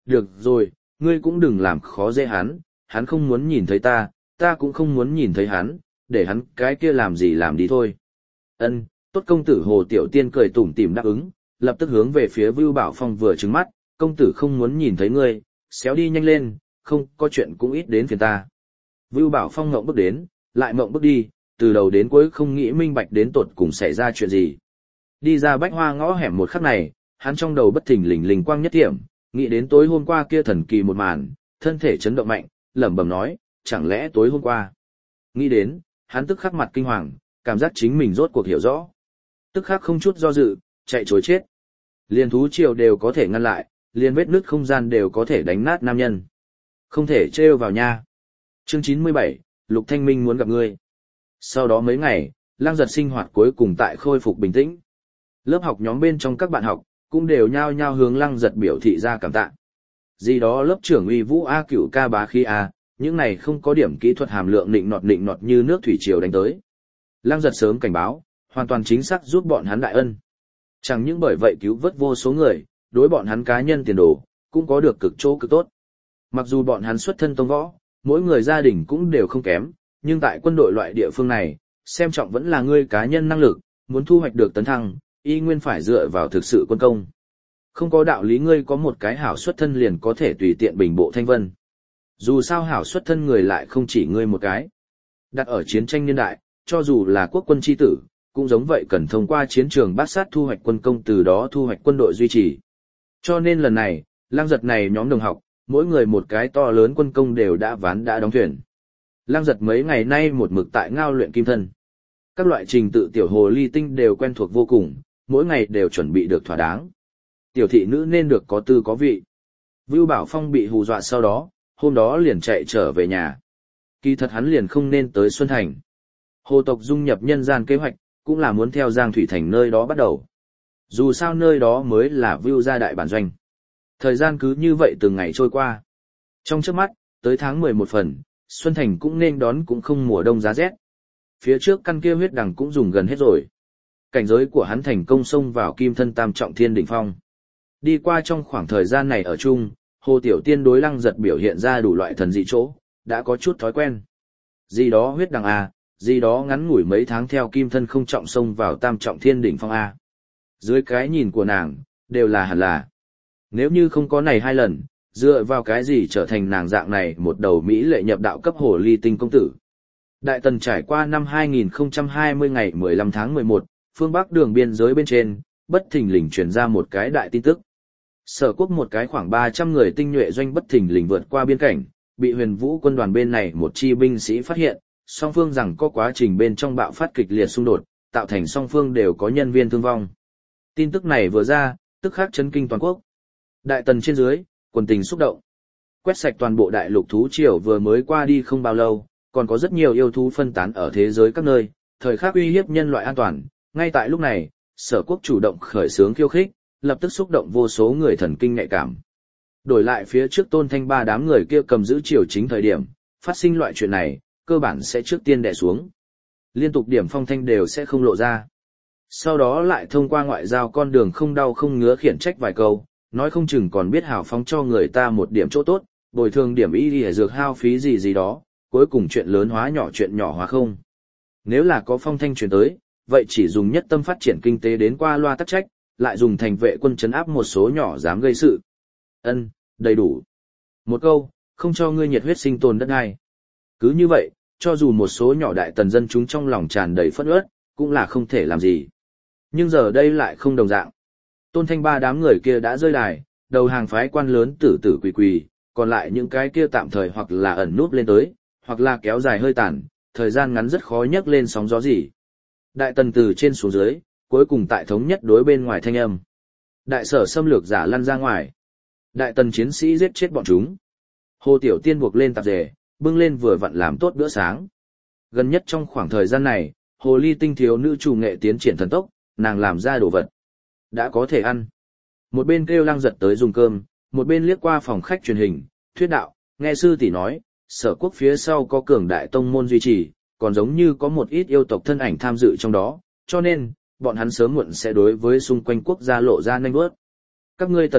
được rồi, ngươi cũng đừng làm khó dễ hắn không muốn nhìn thấy ta, ta cũng không muốn nhìn thấy hắn, để hắn cái kia làm gì làm đi thôi. Ân, tốt công tử Hồ Tiểu Tiên cười tủm tỉm đáp ứng, lập tức hướng về phía Vưu Bảo Phong vừa trừng mắt, công tử không muốn nhìn thấy ngươi, xéo đi nhanh lên, không có chuyện cũng ít đến phiền ta. Vưu Bảo Phong ngậm bước đến, lại ngậm bước đi, từ đầu đến cuối không nghĩ minh bạch đến tột cùng xảy ra chuyện gì. Đi ra bách hoa ngõ hẻm một khắc này, hắn trong đầu bất thình lình linh quang nhất điểm, nghĩ đến tối hôm qua kia thần kỳ một màn, thân thể chấn động mạnh, lẩm bẩm nói, chẳng lẽ tối hôm qua. Nghĩ đến, hắn tức khắc mặt kinh hoàng, cảm giác chính mình rốt cuộc hiểu rõ. Tức khắc không chút do dự, chạy trối chết. Liền thú triều đều có thể ngăn lại, liền vết nứt không gian đều có thể đánh nát nam nhân. Không thể trêu vào nha. Chương 97, Lục Thanh Minh muốn gặp ngươi. Sau đó mấy ngày, Lăng Giật sinh hoạt cuối cùng tại khôi phục bình tĩnh. Lớp học nhóm bên trong các bạn học, cũng đều nhao nhao hướng Lăng Giật biểu thị ra cảm tạ. Gì đó lớp trưởng uy vũ A cửu ca bá khí A, những này không có điểm kỹ thuật hàm lượng nịnh nọt như nước thủy triều đánh tới. Lăng Giật sớm cảnh báo, hoàn toàn chính xác giúp bọn hắn đại ân. Chẳng những bởi vậy cứu vớt vô số người, đối bọn hắn cá nhân tiền đồ, cũng có được cực chỗ cực tốt. Mặc dù bọn hắn xuất thân tông võ, mỗi người gia đình cũng đều không kém, nhưng tại quân đội loại địa phương này, xem trọng vẫn là ngươi cá nhân năng lực, muốn thu hoạch được tấn thăng, y nguyên phải dựa vào thực sự quân công. Không có đạo lý ngươi có một cái hảo xuất thân liền có thể tùy tiện bình bộ thanh vân. Dù sao hảo xuất thân người lại không chỉ ngươi một cái. Đặt ở chiến tranh niên đại, cho dù là quốc quân chi tử, cũng giống vậy cần thông qua chiến trường bát sát thu hoạch quân công, từ đó thu hoạch quân đội duy trì. Cho nên lần này, Lăng Giật này nhóm đồng học, mỗi người một cái to lớn quân công đều đã đóng thuyền. Lăng Giật mấy ngày nay một mực tại ngao luyện kim thân. Các loại trình tự tiểu hồ ly tinh đều quen thuộc vô cùng, mỗi ngày đều chuẩn bị được thỏa đáng. Tiểu thị nữ nên được có tư có vị. Vưu Bảo Phong bị hù dọa sau đó, hôm đó liền chạy trở về nhà. Kỳ thật hắn liền không nên tới Xuân Thành. Hồ tộc dung nhập nhân gian kế hoạch, cũng là muốn theo Giang Thủy Thành nơi đó bắt đầu. Dù sao nơi đó mới là Vưu gia đại bản doanh. Thời gian cứ như vậy từng ngày trôi qua. Trong chớp mắt, tới tháng 11 phần, Xuân Thành cũng nên đón cũng không mùa đông giá rét. Phía trước căn kia huyết đằng cũng dùng gần hết rồi. Cảnh giới của hắn thành công xông vào kim thân tam trọng thiên đỉnh phong. Đi qua trong khoảng thời gian này ở chung, Hồ Tiểu Tiên đối Lăng Giật biểu hiện ra đủ loại thần dị chỗ, đã có chút thói quen. Gì đó huyết đằng A, gì đó ngắn ngủi mấy tháng theo kim thân không trọng xông vào tam trọng thiên đỉnh phong A. Dưới cái nhìn của nàng, đều là hẳn là. Nếu như không có này hai lần, dựa vào cái gì trở thành nàng dạng này một đầu Mỹ lệ nhập đạo cấp hồ ly tinh công tử. Đại Tần trải qua năm 2020 ngày 15 tháng 11, phương Bắc đường biên giới bên trên, bất thình lình truyền ra một cái đại tin tức. Sở quốc một cái khoảng 300 người tinh nhuệ doanh bất thình lình vượt qua biên cảnh, bị Huyền Vũ quân đoàn bên này một chi binh sĩ phát hiện, song phương rằng có quá trình bên trong bạo phát kịch liệt xung đột, tạo thành song phương đều có nhân viên thương vong. Tin tức này vừa ra, tức khắc chấn kinh toàn quốc. Đại Tần trên dưới, quần tình xúc động. Quét sạch toàn bộ đại lục thú triều vừa mới qua đi không bao lâu, còn có rất nhiều yêu thú phân tán ở thế giới các nơi, thời khắc uy hiếp nhân loại an toàn. Ngay tại lúc này, Sở quốc chủ động khởi xướng khiêu khích, lập tức xúc động vô số người thần kinh nhạy cảm. Đổi lại phía trước Tôn Thanh Ba đám người kia cầm giữ triều chính thời điểm, phát sinh loại chuyện này, cơ bản sẽ trước tiên đè xuống. Liên tục điểm phong thanh đều sẽ không lộ ra. Sau đó lại thông qua ngoại giao con đường không đau không ngứa khiển trách vài câu, nói không chừng còn biết hào phóng cho người ta một điểm chỗ tốt, bồi thường điểm y đi dược hao phí gì gì đó, cuối cùng chuyện lớn hóa nhỏ chuyện nhỏ hóa không. Nếu là có phong thanh truyền tới, vậy chỉ dùng nhất tâm phát triển kinh tế đến qua loa tắc trách, lại dùng thành vệ quân trấn áp một số nhỏ dám gây sự. Ân, đầy đủ. Một câu, không cho ngươi nhiệt huyết sinh tồn đất ai. Cứ như vậy, cho dù một số nhỏ đại tần dân chúng trong lòng tràn đầy phẫn uất, cũng là không thể làm gì. Nhưng giờ đây lại không đồng dạng. Tôn Thanh Ba đám người kia đã rơi đài, đầu hàng phái quan lớn tử tử quỳ quỳ, còn lại những cái kia tạm thời hoặc là ẩn núp lên tới, hoặc là kéo dài hơi tàn, thời gian ngắn rất khó nhấc lên sóng gió gì. Đại tần từ trên xuống dưới, cuối cùng tại thống nhất đối bên ngoài thanh âm. Đại sở xâm lược giả lăn ra ngoài. Đại tần chiến sĩ giết chết bọn chúng. Hồ Tiểu Tiên buộc lên tạp dề, bưng lên vừa vặn làm tốt bữa sáng. Gần nhất trong khoảng thời gian này, hồ ly tinh thiếu nữ chủ nghệ tiến triển thần tốc, nàng làm ra đồ vật. Đã có thể ăn. Một bên kêu Lăng Giật tới dùng cơm, một bên liếc qua phòng khách truyền hình, thuyết đạo, nghe sư tỷ nói, Sở quốc phía sau có cường đại tông môn duy trì, còn giống như có một ít yêu tộc thân ảnh tham dự trong đó, cho nên, bọn hắn sớm muộn sẽ đối với xung quanh quốc gia lộ ra nanh bước. Các ngươi Tần quốc,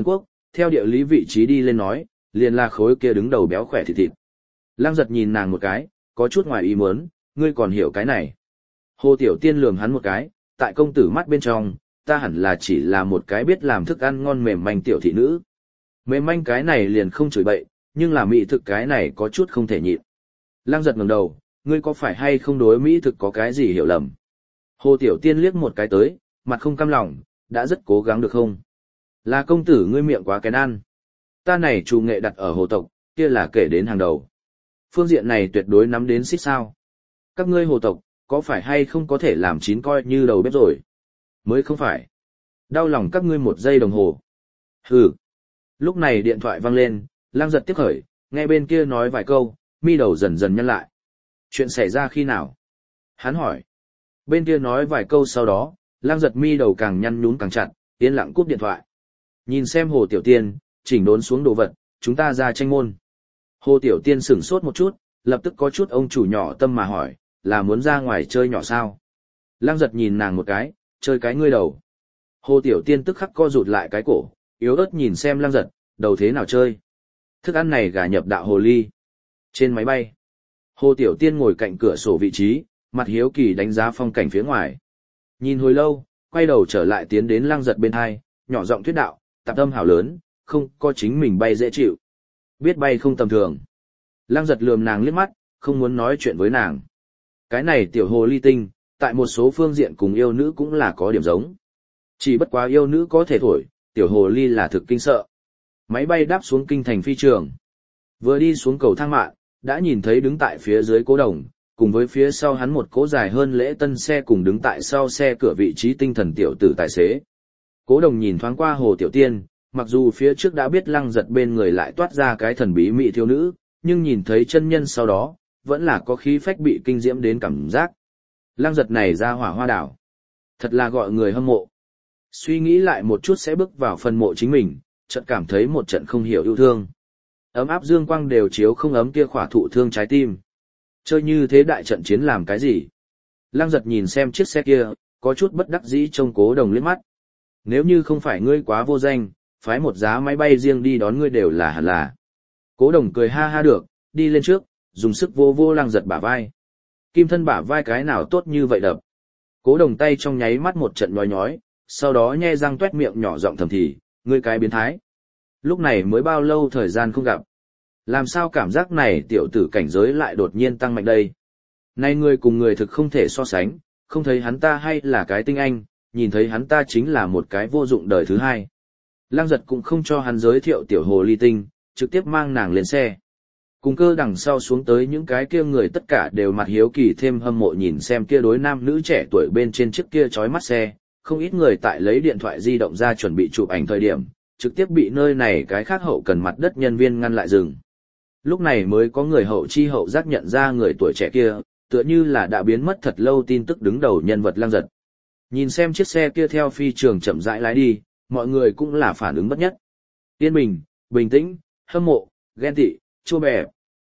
theo địa lý vị trí đi lên nói, liền là khối kia đứng đầu béo khỏe thịt thịt. Lăng Giật nhìn nàng một cái, có chút ngoài ý muốn, ngươi còn hiểu cái này. Hồ Tiểu Tiên lườm hắn một cái, tại công tử mắt bên trong, ta hẳn là chỉ là một cái biết làm thức ăn ngon mềm manh tiểu thị nữ. Mềm manh cái này liền không chửi bậy, nhưng là mỹ thực cái này có chút không thể nhịn. Lăng Giật ngẩng đầu, ngươi có phải hay không đối mỹ thực có cái gì hiểu lầm? Hồ Tiểu Tiên liếc một cái tới, mặt không cam lòng, đã rất cố gắng được không? Là công tử ngươi miệng quá kén ăn. Ta này chủ nghệ đặt ở hồ tộc, kia là kể đến hàng đầu. Phương diện này tuyệt đối nắm đến xích sao. Các ngươi hồ tộc, có phải hay không có thể làm chín coi như đầu bếp rồi? Mới không phải. Đau lòng các ngươi một giây đồng hồ. Hừ. Lúc này điện thoại vang lên, Lăng Giật tiếp khởi, nghe bên kia nói vài câu, mi đầu dần dần nhăn lại. Chuyện xảy ra khi nào? Hắn hỏi. Bên kia nói vài câu sau đó, Lăng Giật mi đầu càng nhăn nhún càng chặt, yên lặng cúp điện thoại. Nhìn xem Hồ Tiểu Tiên, chỉnh đốn xuống đồ vật, chúng ta ra tranh môn. Hồ Tiểu Tiên sửng sốt một chút, lập tức có chút ông chủ nhỏ tâm mà hỏi, là muốn ra ngoài chơi nhỏ sao? Lăng Giật nhìn nàng một cái, chơi cái ngươi đầu. Hồ Tiểu Tiên tức khắc co rụt lại cái cổ, yếu ớt nhìn xem Lăng Giật, đầu thế nào chơi? Thức ăn này gà nhập đạo hồ ly. Trên máy bay, Hồ Tiểu Tiên ngồi cạnh cửa sổ vị trí, mặt hiếu kỳ đánh giá phong cảnh phía ngoài. Nhìn hồi lâu, quay đầu trở lại tiến đến Lăng Giật bên hai, nhỏ giọng thuyết đạo, tạp âm hảo lớn, không có chính mình bay dễ chịu. Biết bay không tầm thường. Lăng Giật lườm nàng liếc mắt, không muốn nói chuyện với nàng. Cái này tiểu hồ ly tinh, tại một số phương diện cùng yêu nữ cũng là có điểm giống. Chỉ bất quá yêu nữ có thể thổi, tiểu hồ ly là thực kinh sợ. Máy bay đáp xuống kinh thành phi trường. Vừa đi xuống cầu thang mạng, đã nhìn thấy đứng tại phía dưới Cố Đồng, cùng với phía sau hắn một cỗ dài hơn Lễ Tân xe cùng đứng tại sau xe cửa vị trí tinh thần tiểu tử tài xế. Cố Đồng nhìn thoáng qua Hồ Tiểu Tiên, mặc dù phía trước đã biết Lăng Giật bên người lại toát ra cái thần bí mỹ thiếu nữ, nhưng nhìn thấy chân nhân sau đó, vẫn là có khí phách bị kinh diễm đến cảm giác. Lăng Giật này ra hỏa hoa đảo. Thật là gọi người hâm mộ. Suy nghĩ lại một chút sẽ bước vào phần mộ chính mình, chợt cảm thấy một trận không hiểu yêu thương. Ấm áp dương quang đều chiếu không ấm kia khỏa thụ thương trái tim. Chơi như thế đại trận chiến làm cái gì? Lăng Giật nhìn xem chiếc xe kia, có chút bất đắc dĩ trông Cố Đồng liếc mắt. Nếu như không phải ngươi quá vô danh, phái một giá máy bay riêng đi đón ngươi đều là hẳn là. Cố Đồng cười ha ha được, đi lên trước, dùng sức vô vô Lăng Giật bả vai. Kim thân bả vai cái nào tốt như vậy đập. Cố Đồng tay trong nháy mắt một trận nhói nhói, sau đó nhe răng tuét miệng nhỏ giọng thầm thì, ngươi cái biến thái. Lúc này mới bao lâu thời gian không gặp. Làm sao cảm giác này tiểu tử cảnh giới lại đột nhiên tăng mạnh đây. Nay ngươi cùng người thực không thể so sánh, không thấy hắn ta hay là cái tinh anh, nhìn thấy hắn ta chính là một cái vô dụng đời thứ hai. Lăng Giật cũng không cho hắn giới thiệu tiểu hồ ly tinh, trực tiếp mang nàng lên xe. Cùng Cơ đằng sau xuống tới những cái kia người tất cả đều mặt hiếu kỳ thêm hâm mộ nhìn xem kia đối nam nữ trẻ tuổi bên trên chiếc kia chói mắt xe, không ít người tại lấy điện thoại di động ra chuẩn bị chụp ảnh thời điểm, trực tiếp bị nơi này cái khác hậu cần mặt đất nhân viên ngăn lại dừng. Lúc này mới có người hậu chi hậu giác nhận ra người tuổi trẻ kia, tựa như là đã biến mất thật lâu tin tức đứng đầu nhân vật Lăng Giật. Nhìn xem chiếc xe kia theo phi trường chậm rãi lái đi, mọi người cũng là phản ứng bất nhất. Yên bình, bình tĩnh, hâm mộ, ghen tị, chua bè.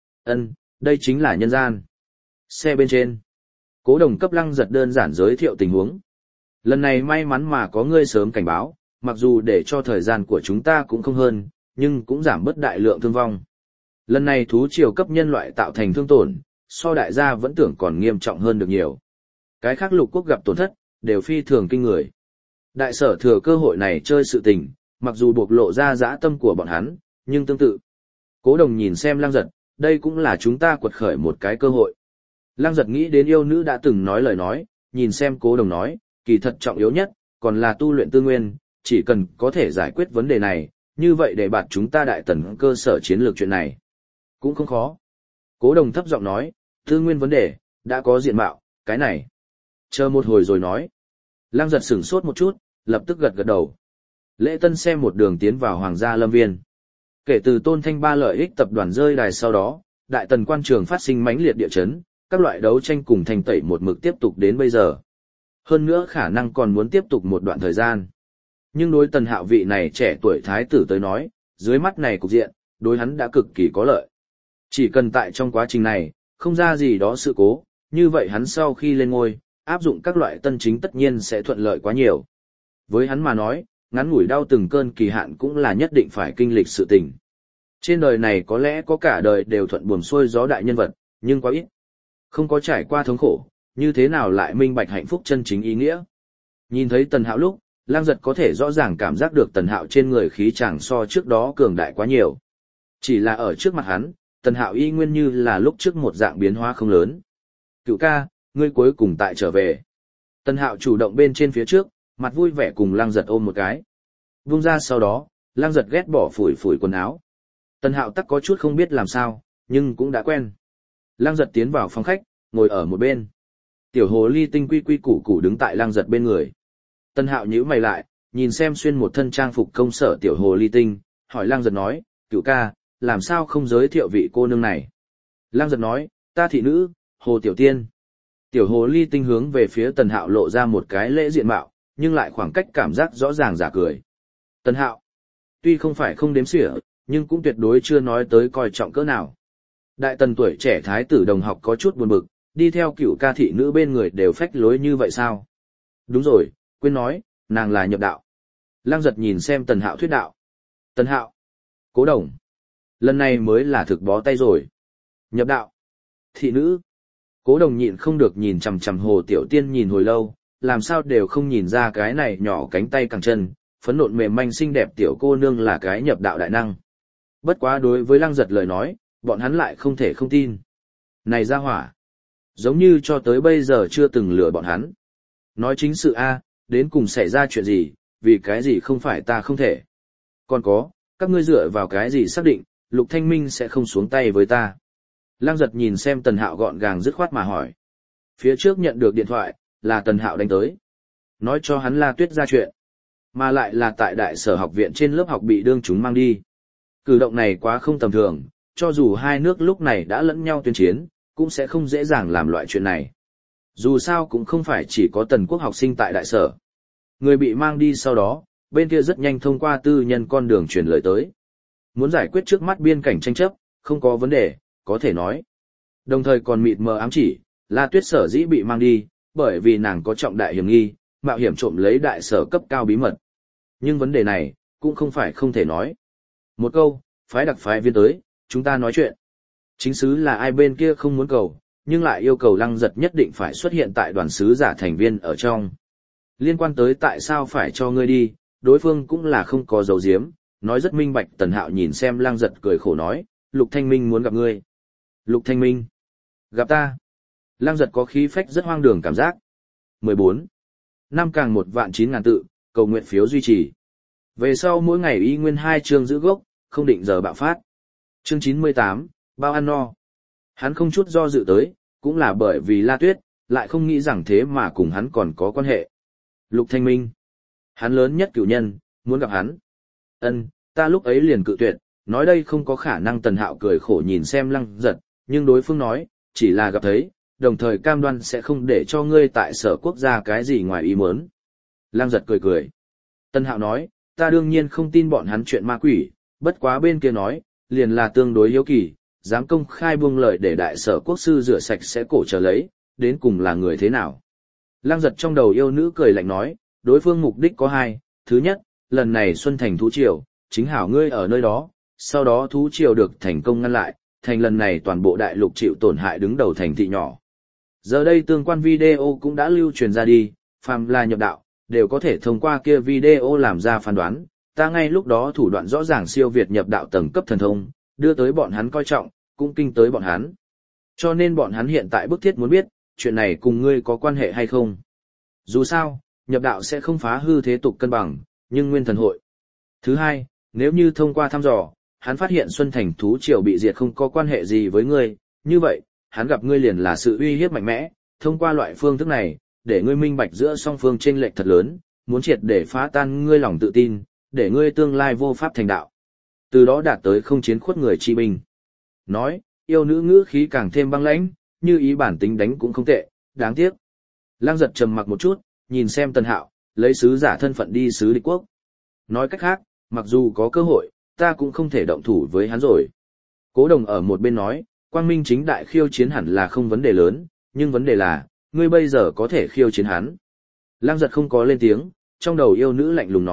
Đây chính là nhân gian. Xe bên trên. Cố Đồng cấp Lăng Giật đơn giản giới thiệu tình huống. Lần này may mắn mà có ngươi sớm cảnh báo, mặc dù để cho thời gian của chúng ta cũng không hơn, nhưng cũng giảm bớt đại lượng thương vong. Lần này thú triều cấp nhân loại tạo thành thương tổn, so đại gia vẫn tưởng còn nghiêm trọng hơn được nhiều. Cái khác lục quốc gặp tổn thất, đều phi thường kinh người. Đại sở thừa cơ hội này chơi sự tình, mặc dù bộc lộ ra dã tâm của bọn hắn, nhưng tương tự. Cố Đồng nhìn xem Lăng Giật, đây cũng là chúng ta quật khởi một cái cơ hội. Lăng Giật nghĩ đến yêu nữ đã từng nói lời nói, nhìn xem Cố Đồng nói, kỳ thật trọng yếu nhất, còn là tu luyện tư nguyên, chỉ cần có thể giải quyết vấn đề này, như vậy để bạt chúng ta đại tần cơ sở chiến lược chuyện này. Cũng không khó. Cố Đồng thấp giọng nói, tư nguyên vấn đề, đã có diện mạo, cái này. Chờ một hồi rồi nói. Lăng Giật sửng sốt một chút, lập tức gật gật đầu. Lễ Tân xem một đường tiến vào Hoàng gia Lâm Viên. Kể từ Tôn Thanh Ba lợi ích tập đoàn rơi đài sau đó, đại tần quan trường phát sinh mãnh liệt địa chấn, các loại đấu tranh cùng thanh tẩy một mực tiếp tục đến bây giờ. Hơn nữa khả năng còn muốn tiếp tục một đoạn thời gian. Nhưng đối Tần Hạo vị này trẻ tuổi thái tử tới nói, dưới mắt này cục diện, đối hắn đã cực kỳ có lợi. Chỉ cần tại trong quá trình này, không ra gì đó sự cố, như vậy hắn sau khi lên ngôi, áp dụng các loại tân chính tất nhiên sẽ thuận lợi quá nhiều. Với hắn mà nói, ngắn ngủi đau từng cơn kỳ hạn cũng là nhất định phải kinh lịch sự tình. Trên đời này có lẽ có cả đời đều thuận buồm xuôi gió đại nhân vật, nhưng quá ít. Không có trải qua thống khổ, như thế nào lại minh bạch hạnh phúc chân chính ý nghĩa. Nhìn thấy Tần Hạo lúc, Lang Giật có thể rõ ràng cảm giác được Tần Hạo trên người khí chàng so trước đó cường đại quá nhiều. Chỉ là ở trước mặt hắn, Tần Hạo y nguyên như là lúc trước một dạng biến hóa không lớn. Cựu ca, ngươi cuối cùng tại trở về. Tần Hạo chủ động bên trên phía trước, mặt vui vẻ cùng Lang Giật ôm một cái. Vung ra sau đó, Lang Giật ghét bỏ phủi phủi quần áo. Tần Hạo tắc có chút không biết làm sao, nhưng cũng đã quen. Lang Giật tiến vào phòng khách, ngồi ở một bên. Tiểu hồ ly tinh quy quy củ củ đứng tại Lang Giật bên người. Tần Hạo nhíu mày lại, nhìn xem xuyên một thân trang phục công sở tiểu hồ ly tinh, hỏi Lang Giật nói, cựu ca, làm sao không giới thiệu vị cô nương này? Lang Giật nói, ta thị nữ, Hồ Tiểu Tiên. Tiểu hồ ly tinh hướng về phía Tần Hạo lộ ra một cái lễ diện mạo, nhưng lại khoảng cách cảm giác rõ ràng giả cười. Tần Hạo, tuy không phải không đếm xỉa, nhưng cũng tuyệt đối chưa nói tới coi trọng cỡ nào. Đại Tần tuổi trẻ thái tử đồng học có chút buồn bực, đi theo cựu ca thị nữ bên người đều phách lối như vậy sao? Đúng rồi, quên nói, nàng là nhập đạo. Lang Giật nhìn xem Tần Hạo thuyết đạo. Tần Hạo, Cố Đồng, lần này mới là thực bó tay rồi. Nhập đạo, thị nữ. Cố Đồng nhịn không được nhìn chằm chằm Hồ Tiểu Tiên nhìn hồi lâu, làm sao đều không nhìn ra cái này nhỏ cánh tay cẳng chân, phấn nộn mềm manh xinh đẹp tiểu cô nương là cái nhập đạo đại năng. Bất quá đối với Lang Giật lời nói, bọn hắn lại không thể không tin. Này ra hỏa, giống như cho tới bây giờ chưa từng lừa bọn hắn. Nói chính sự a, đến cùng xảy ra chuyện gì, vì cái gì không phải ta không thể. Còn có, các ngươi dựa vào cái gì xác định, Lục Thanh Minh sẽ không xuống tay với ta. Lang Giật nhìn xem Tần Hạo gọn gàng dứt khoát mà hỏi. Phía trước nhận được điện thoại, là Tần Hạo đánh tới. Nói cho hắn La Tuyết ra chuyện. Mà lại là tại đại sở học viện trên lớp học bị đương chúng mang đi. Cử động này quá không tầm thường, cho dù hai nước lúc này đã lẫn nhau tuyên chiến, cũng sẽ không dễ dàng làm loại chuyện này. Dù sao cũng không phải chỉ có Tần quốc học sinh tại đại sở. Người bị mang đi sau đó, bên kia rất nhanh thông qua tư nhân con đường truyền lời tới. Muốn giải quyết trước mắt biên cảnh tranh chấp, không có vấn đề, có thể nói. Đồng thời còn mịt mờ ám chỉ, La Tuyết sở dĩ bị mang đi, bởi vì nàng có trọng đại hiểm nghi, mạo hiểm trộm lấy đại sở cấp cao bí mật. Nhưng vấn đề này, cũng không phải không thể nói. Một câu, phái đặc phái viên tới, chúng ta nói chuyện. Chính sứ là ai bên kia không muốn cầu, nhưng lại yêu cầu Lăng Giật nhất định phải xuất hiện tại đoàn sứ giả thành viên ở trong. Liên quan tới tại sao phải cho ngươi đi, đối phương cũng là không có dấu diếm, nói rất minh bạch. Tần Hạo nhìn xem Lăng Giật cười khổ nói, Lục Thanh Minh muốn gặp ngươi. Lục Thanh Minh? Gặp ta? Lăng Giật có khí phách rất hoang đường cảm giác. 14. Năm càng 1.900.000 tự, cầu nguyện phiếu duy trì. Về sau mỗi ngày y nguyên 2 chương giữ gốc, không định giờ bạo phát. Chương 98, bao ăn no. Hắn không chút do dự tới, cũng là bởi vì La Tuyết, lại không nghĩ rằng thế mà cùng hắn còn có quan hệ. Lục Thanh Minh. Hắn lớn nhất cửu nhân, muốn gặp hắn. Ta lúc ấy liền cự tuyệt, nói đây không có khả năng. Tần Hạo cười khổ nhìn xem Lăng Giật, nhưng đối phương nói, chỉ là gặp thấy, đồng thời cam đoan sẽ không để cho ngươi tại sở quốc gia cái gì ngoài ý muốn. Lăng Giật cười cười. Tần Hạo nói, ta đương nhiên không tin bọn hắn chuyện ma quỷ, bất quá bên kia nói, liền là tương đối hiếu kỳ, dám công khai buông lời để đại sở quốc sư rửa sạch sẽ cổ trở lấy, đến cùng là người thế nào. Lăng Giật trong đầu yêu nữ cười lạnh nói, đối phương mục đích có hai, thứ nhất, lần này Xuân Thành thú triều, chính hảo ngươi ở nơi đó, sau đó thú triều được thành công ngăn lại, thành lần này toàn bộ đại lục chịu tổn hại đứng đầu thành thị nhỏ. Giờ đây tương quan video cũng đã lưu truyền ra đi, phàm là nhập đạo, đều có thể thông qua kia video làm ra phán đoán, ta ngay lúc đó thủ đoạn rõ ràng siêu việt nhập đạo tầng cấp thần thông, đưa tới bọn hắn coi trọng, cũng kinh tới bọn hắn. Cho nên bọn hắn hiện tại bức thiết muốn biết, chuyện này cùng ngươi có quan hệ hay không. Dù sao, nhập đạo sẽ không phá hư thế tục cân bằng, nhưng nguyên thần hội. Thứ hai, nếu như thông qua thăm dò, hắn phát hiện Xuân Thành thú triều bị diệt không có quan hệ gì với ngươi, như vậy, hắn gặp ngươi liền là sự uy hiếp mạnh mẽ, thông qua loại phương thức này, để ngươi minh bạch giữa song phương chênh lệch thật lớn, muốn triệt để phá tan ngươi lòng tự tin, để ngươi tương lai vô pháp thành đạo. Từ đó đạt tới không chiến khuất người chi binh. Nói, yêu nữ ngữ khí càng thêm băng lãnh, như ý bản tính đánh cũng không tệ, đáng tiếc. Lăng Giật trầm mặc một chút, nhìn xem Tần Hạo, lấy sứ giả thân phận đi sứ địch quốc. Nói cách khác, mặc dù có cơ hội, ta cũng không thể động thủ với hắn rồi. Cố Đồng ở một bên nói, quang minh chính đại khiêu chiến hẳn là không vấn đề lớn, nhưng vấn đề là, ngươi bây giờ có thể khiêu chiến hắn. Lăng Giật không có lên tiếng, trong đầu yêu nữ lạnh lùng nói,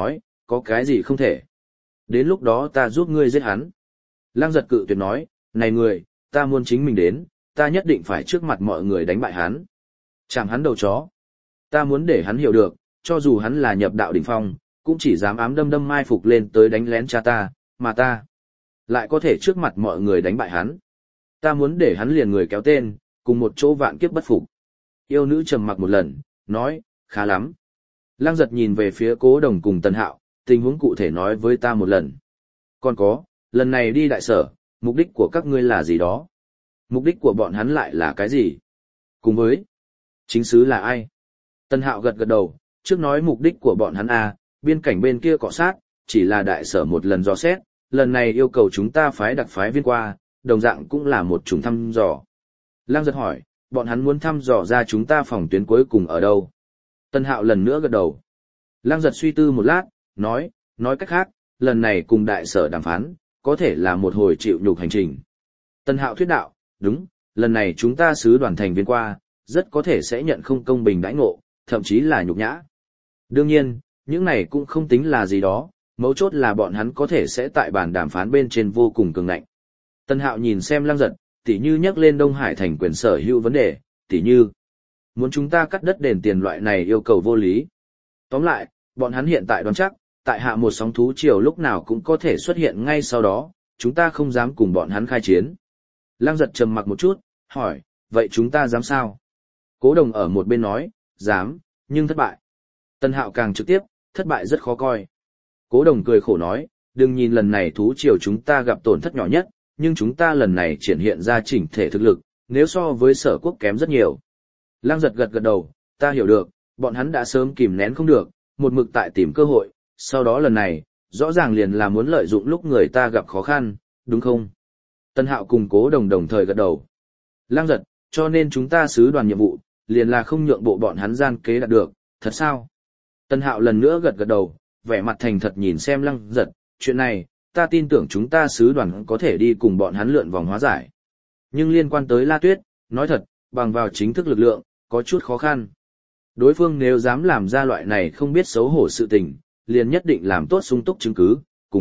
có cái gì không thể. Đến lúc đó ta giúp ngươi giết hắn. Lăng giật cự tuyệt nói, này người, ta muốn chính mình đến, ta nhất định phải trước mặt mọi người đánh bại hắn. Chạm hắn đầu chó. Ta muốn để hắn hiểu được, cho dù hắn là nhập đạo đỉnh phong, cũng chỉ dám ám đâm đâm mai phục lên tới đánh lén cha ta, mà ta lại có thể trước mặt mọi người đánh bại hắn. Ta muốn để hắn liền người kéo tên, cùng một chỗ vạn kiếp bất phục. Yêu nữ trầm mặc một lần, nói, khá lắm. Lăng giật nhìn về phía Cố Đồng cùng Tân Hạo, tình huống cụ thể nói với ta một lần. Còn có, lần này đi đại sở, mục đích của các ngươi là gì đó? Mục đích của bọn hắn lại là cái gì? Cùng với, chính sứ là ai? Tân Hạo gật gật đầu, trước nói mục đích của bọn hắn biên cảnh bên kia cọ sát, chỉ là đại sở một lần dò xét, lần này yêu cầu chúng ta phái đặc phái viên qua, đồng dạng cũng là một chủng thăm dò. Lăng giật hỏi, bọn hắn muốn thăm dò ra chúng ta phòng tuyến cuối cùng ở đâu? Tân Hạo lần nữa gật đầu. Lăng giật suy tư một lát, nói cách khác, lần này cùng đại sở đàm phán, có thể là một hồi chịu nhục hành trình. Tân Hạo thuyết đạo, đúng, lần này chúng ta sứ đoàn thành viên qua, rất có thể sẽ nhận không công bình đãi ngộ, thậm chí là nhục nhã. Đương nhiên, những này cũng không tính là gì đó, mấu chốt là bọn hắn có thể sẽ tại bàn đàm phán bên trên vô cùng cường ngạnh. Tân Hạo nhìn xem Lăng giật, tỉ như nhắc lên Đông Hải thành quyền sở hữu vấn đề, tỉ như muốn chúng ta cắt đất đền tiền loại này yêu cầu vô lý. Tóm lại, bọn hắn hiện tại đoán chắc, tại hạ một sóng thú triều lúc nào cũng có thể xuất hiện ngay sau đó, chúng ta không dám cùng bọn hắn khai chiến. Lăng giật trầm mặc một chút, hỏi, vậy chúng ta dám sao? Cố Đồng ở một bên nói, dám, nhưng thất bại. Tân Hạo càng trực tiếp, thất bại rất khó coi. Cố Đồng cười khổ nói, đừng nhìn lần này thú triều chúng ta gặp tổn thất nhỏ nhất, nhưng chúng ta lần này triển hiện ra chỉnh thể thực lực, nếu so với sở quốc kém rất nhiều. Lăng giật gật gật đầu, ta hiểu được, bọn hắn đã sớm kìm nén không được, một mực tại tìm cơ hội, sau đó lần này, rõ ràng liền là muốn lợi dụng lúc người ta gặp khó khăn, đúng không? Tân Hạo cùng Cố Đồng đồng thời gật đầu. Lăng giật, cho nên chúng ta sứ đoàn nhiệm vụ, liền là không nhượng bộ bọn hắn gian kế đạt được, thật sao? Tân Hạo lần nữa gật gật đầu, vẻ mặt thành thật nhìn xem Lăng giật, chuyện này, ta tin tưởng chúng ta sứ đoàn có thể đi cùng bọn hắn lượn vòng hóa giải. Nhưng liên quan tới La Tuyết, nói thật, bằng vào chính thức lực lượng, có chút khó khăn. Đối phương nếu dám làm ra loại này không biết xấu hổ sự tình, liền nhất định làm tốt sung túc chứng cứ,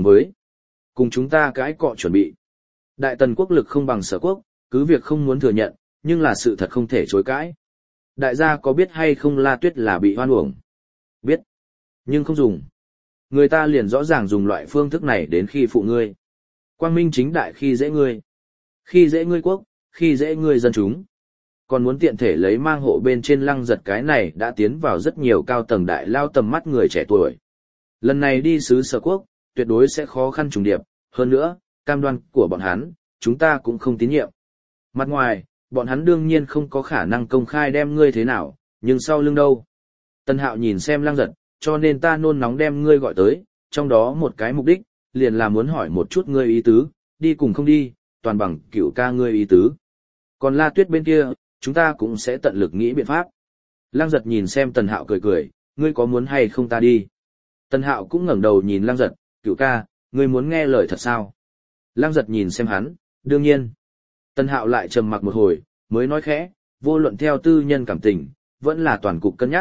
cùng chúng ta cãi cọ chuẩn bị. Đại Tần quốc lực không bằng Sở quốc, cứ việc không muốn thừa nhận, nhưng là sự thật không thể chối cãi. Đại gia có biết hay không La Tuyết là bị hoan uổng? Biết, nhưng không dùng. Người ta liền rõ ràng dùng loại phương thức này đến khi phụ ngươi. Quang minh chính đại khi dễ ngươi. Khi dễ ngươi quốc, khi dễ ngươi dân chúng. Còn muốn tiện thể lấy mang hộ bên trên Lăng giật cái này đã tiến vào rất nhiều cao tầng đại lao tầm mắt người trẻ tuổi. Lần này đi sứ Sở quốc, tuyệt đối sẽ khó khăn trùng điệp, hơn nữa, cam đoan của bọn hắn, chúng ta cũng không tín nhiệm. Mặt ngoài, bọn hắn đương nhiên không có khả năng công khai đem ngươi thế nào, nhưng sau lưng đâu? Tân Hạo nhìn xem Lăng giật, cho nên ta nôn nóng đem ngươi gọi tới, trong đó một cái mục đích, liền là muốn hỏi một chút ngươi ý tứ, đi cùng không đi, toàn bằng cửu ca ngươi ý tứ. Còn La Tuyết bên kia, chúng ta cũng sẽ tận lực nghĩ biện pháp. Lăng giật nhìn xem Tần Hạo cười cười, ngươi có muốn hay không ta đi? Tần Hạo cũng ngẩng đầu nhìn Lăng giật, cửu ca, ngươi muốn nghe lời thật sao? Lăng giật nhìn xem hắn, đương nhiên. Tần Hạo lại trầm mặc một hồi, mới nói khẽ, vô luận theo tư nhân cảm tình, vẫn là toàn cục cân nhắc,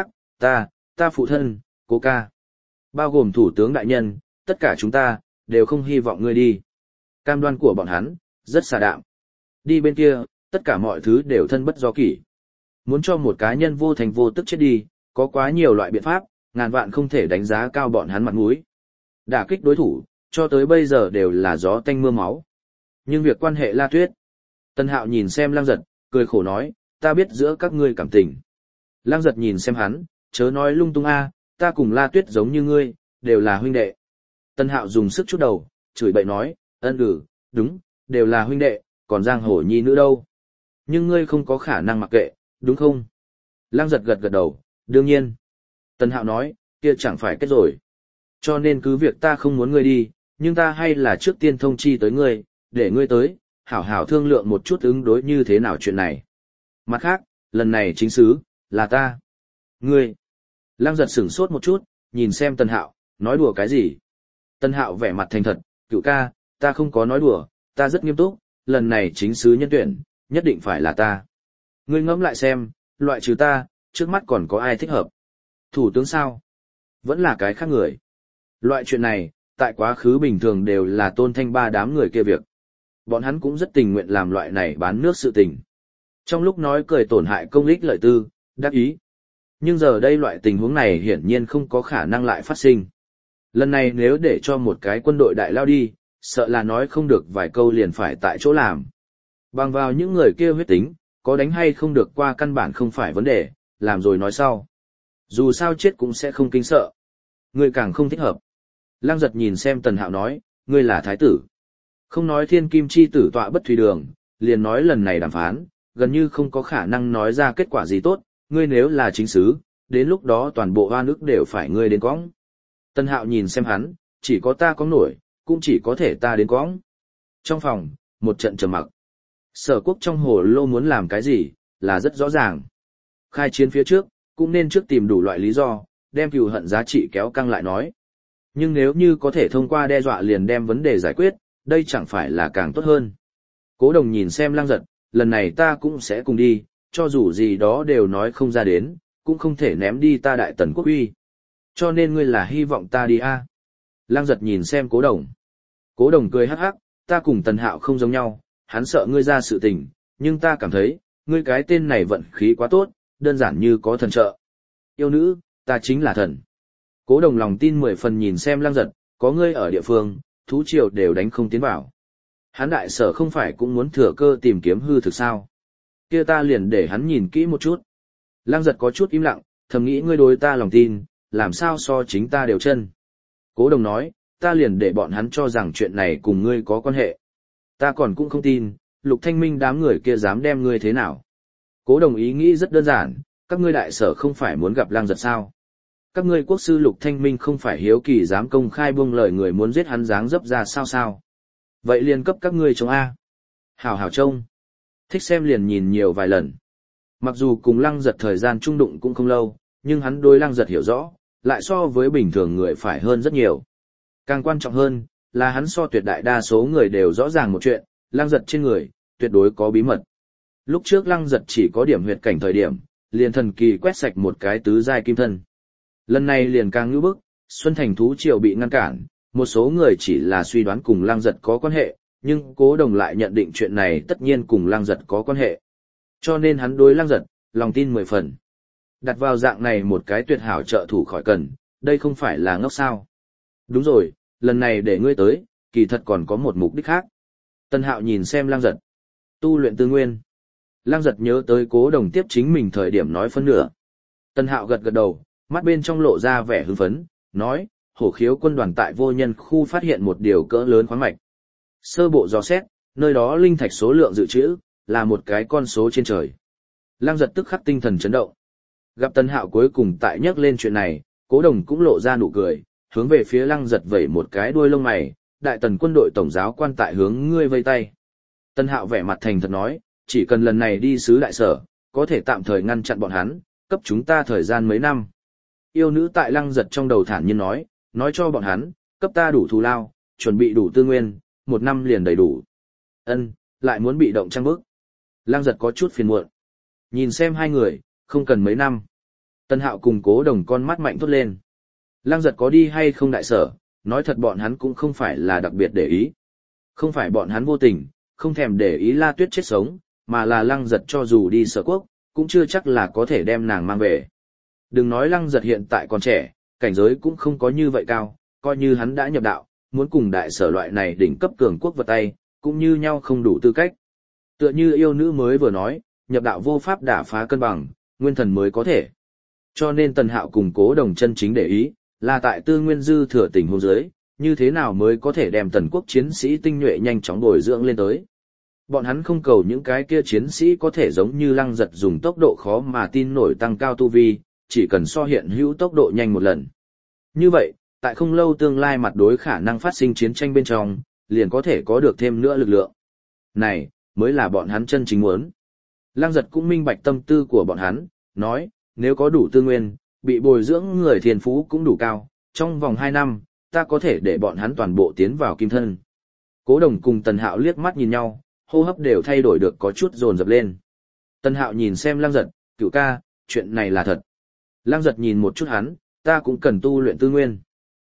ta phụ thân, Cố ca. Bao gồm thủ tướng đại nhân, tất cả chúng ta, đều không hy vọng ngươi đi. Cam đoan của bọn hắn, rất xà đạm. Đi bên kia, tất cả mọi thứ đều thân bất do kỷ. Muốn cho một cá nhân vô thành vô tức chết đi, có quá nhiều loại biện pháp, ngàn vạn không thể đánh giá cao bọn hắn mặt mũi. Đả kích đối thủ, cho tới bây giờ đều là gió tanh mưa máu. Nhưng việc quan hệ La Tuyết. Tân Hạo nhìn xem Lăng giật, cười khổ nói, ta biết giữa các ngươi cảm tình. Lăng giật nhìn xem hắn, chớ nói lung tung ta cùng La Tuyết giống như ngươi, đều là huynh đệ. Tân Hạo dùng sức chút đầu, chửi bậy nói, đúng, đều là huynh đệ, còn giang hồ nhi nữ đâu. Nhưng ngươi không có khả năng mặc kệ, đúng không? Lăng giật gật gật đầu, đương nhiên. Tân Hạo nói, kia chẳng phải kết rồi. Cho nên cứ việc ta không muốn ngươi đi, nhưng ta hay là trước tiên thông chi tới ngươi, để ngươi tới, hảo hảo thương lượng một chút ứng đối như thế nào chuyện này. Mặt khác, lần này chính sứ, là ta. Ngươi. Lăng giật sửng sốt một chút, nhìn xem Tân Hạo, nói đùa cái gì? Tân Hạo vẻ mặt thành thật, cửu ca, ta không có nói đùa, ta rất nghiêm túc, lần này chính sứ nhân tuyển, nhất định phải là ta. Ngươi ngẫm lại xem, loại trừ ta, trước mắt còn có ai thích hợp? Thủ tướng sao? Vẫn là cái khác người. Loại chuyện này, tại quá khứ bình thường đều là Tôn Thanh Ba đám người kia việc. Bọn hắn cũng rất tình nguyện làm loại này bán nước sự tình. Trong lúc nói cười tổn hại công ích lợi tư, đắc ý. Nhưng giờ đây loại tình huống này hiển nhiên không có khả năng lại phát sinh. Lần này nếu để cho một cái quân đội đại lao đi, sợ là nói không được vài câu liền phải tại chỗ làm. Bằng vào những người kia huyết tính, có đánh hay không được qua căn bản không phải vấn đề, làm rồi nói sau. Dù sao chết cũng sẽ không kinh sợ. Ngươi càng không thích hợp. Lăng Giật nhìn xem Tần Hạo nói, ngươi là thái tử. Không nói thiên kim chi tử tọa bất thủy đường, liền nói lần này đàm phán, gần như không có khả năng nói ra kết quả gì tốt, ngươi nếu là chính sứ, đến lúc đó toàn bộ hoa nước đều phải ngươi đến cõng. Tần Hạo nhìn xem hắn, chỉ có ta có nổi, cũng chỉ có thể ta đến cõng. Trong phòng, một trận trầm mặc. Sở Quốc trong hồ lô muốn làm cái gì, là rất rõ ràng. Khai chiến phía trước, cũng nên trước tìm đủ loại lý do, đem cừu hận giá trị kéo căng lại nói. Nhưng nếu như có thể thông qua đe dọa liền đem vấn đề giải quyết, đây chẳng phải là càng tốt hơn. Cố Đồng nhìn xem Lăng Giật, lần này ta cũng sẽ cùng đi, cho dù gì đó đều nói không ra đến, cũng không thể ném đi ta Đại Tần quốc uy. Cho nên ngươi là hy vọng ta đi a? Lăng Giật nhìn xem Cố Đồng. Cố Đồng cười hắc hắc, ta cùng Tần Hạo không giống nhau, hắn sợ ngươi ra sự tình, nhưng ta cảm thấy, ngươi cái tên này vận khí quá tốt, đơn giản như có thần trợ. Yêu nữ, ta chính là thần. Cố Đồng lòng tin 10 phần nhìn xem Lăng Giật, có ngươi ở địa phương, thú triều đều đánh không tiến vào. Hắn đại sở không phải cũng muốn thừa cơ tìm kiếm hư thực sao? Kia ta liền để hắn nhìn kỹ một chút. Lăng Giật có chút im lặng, thầm nghĩ ngươi đối ta lòng tin, làm sao so chính ta đều chân. Cố Đồng nói, ta liền để bọn hắn cho rằng chuyện này cùng ngươi có quan hệ. Ta còn cũng không tin, Lục Thanh Minh đám người kia dám đem ngươi thế nào. Cố Đồng ý nghĩ rất đơn giản, các ngươi đại sở không phải muốn gặp Lăng Giật sao? Các ngươi quốc sư Lục Thanh Minh không phải hiếu kỳ dám công khai buông lời người muốn giết hắn dáng dấp ra sao? Vậy liền cấp các ngươi trông A. Hảo hảo trông. Thích xem liền nhìn nhiều vài lần. Mặc dù cùng Lăng Giật thời gian trung đụng cũng không lâu, nhưng hắn đối Lăng Giật hiểu rõ, lại so với bình thường người phải hơn rất nhiều. Càng quan trọng hơn, là hắn so tuyệt đại đa số người đều rõ ràng một chuyện, Lăng Giật trên người, tuyệt đối có bí mật. Lúc trước Lăng Giật chỉ có điểm huyệt cảnh thời điểm, liền thần kỳ quét sạch một cái tứ giai kim thân. Lần này liền càng ngữ bức, Xuân Thành thú triều bị ngăn cản, một số người chỉ là suy đoán cùng Lăng Giật có quan hệ, nhưng Cố Đồng lại nhận định chuyện này tất nhiên cùng Lăng Giật có quan hệ. Cho nên hắn đối Lăng Giật, lòng tin 10 phần. Đặt vào dạng này một cái tuyệt hảo trợ thủ khỏi cần, đây không phải là ngốc sao. Đúng rồi, lần này để ngươi tới, kỳ thật còn có một mục đích khác. Tân Hạo nhìn xem Lăng Giật. Tu luyện tư nguyên. Lăng Giật nhớ tới Cố Đồng tiếp chính mình thời điểm nói phân nửa. Tân Hạo gật gật đầu, mắt bên trong lộ ra vẻ hưng phấn, nói, Hổ Khiếu quân đoàn tại Vô Nhân khu phát hiện một điều cỡ lớn khoáng mạch. Sơ bộ dò xét, nơi đó linh thạch số lượng dự trữ, là một cái con số trên trời. Lăng Giật tức khắc tinh thần chấn động. Gặp Tân Hạo cuối cùng tại nhắc lên chuyện này, Cố Đồng cũng lộ ra nụ cười, hướng về phía Lăng Giật vẩy một cái đuôi lông mày, Đại Tần quân đội tổng giáo quan tại hướng ngươi vây tay. Tân Hạo vẻ mặt thành thật nói, chỉ cần lần này đi sứ đại sở, có thể tạm thời ngăn chặn bọn hắn, cấp chúng ta thời gian mấy năm. Yêu nữ tại Lăng Giật trong đầu thản nhiên nói cho bọn hắn, cấp ta đủ thù lao, chuẩn bị đủ tư nguyên, 1 năm liền đầy đủ. Ân, lại muốn bị động trăng bước. Lăng Giật có chút phiền muộn. Nhìn xem hai người, không cần mấy năm. Tân Hạo cùng Cố Đồng con mắt mạnh thốt lên. Lăng Giật có đi hay không đại sở, nói thật bọn hắn cũng không phải là đặc biệt để ý. Không phải bọn hắn vô tình, không thèm để ý La Tuyết chết sống, mà là Lăng Giật cho dù đi Sở Quốc, cũng chưa chắc là có thể đem nàng mang về. Đừng nói Lăng Giật hiện tại còn trẻ, cảnh giới cũng không có như vậy cao, coi như hắn đã nhập đạo, muốn cùng đại sở loại này đỉnh cấp cường quốc vật tay, cũng như nhau không đủ tư cách. Tựa như yêu nữ mới vừa nói, nhập đạo vô pháp đả phá cân bằng, nguyên thần mới có thể. Cho nên Tần Hạo cùng Cố Đồng chân chính để ý, là tại tư nguyên dư thừa tình huống dưới, như thế nào mới có thể đem tần quốc chiến sĩ tinh nhuệ nhanh chóng bồi dưỡng lên tới. Bọn hắn không cầu những cái kia chiến sĩ có thể giống như Lăng Giật dùng tốc độ khó mà tin nổi tăng cao tu vi, chỉ cần so hiện hữu tốc độ nhanh một lần. Như vậy, tại không lâu tương lai mặt đối khả năng phát sinh chiến tranh bên trong, liền có thể có được thêm nữa lực lượng. Này, mới là bọn hắn chân chính muốn. Lăng Giật cũng minh bạch tâm tư của bọn hắn, nói, nếu có đủ tư nguyên, bị bồi dưỡng người thiên phú cũng đủ cao, trong vòng 2 năm, ta có thể để bọn hắn toàn bộ tiến vào kim thân. Cố Đồng cùng Tần Hạo liếc mắt nhìn nhau, hô hấp đều thay đổi được có chút dồn dập lên. Tần Hạo nhìn xem Lăng Giật, cửu ca, chuyện này là thật. Lăng Giật nhìn một chút hắn, ta cũng cần tu luyện tư nguyên.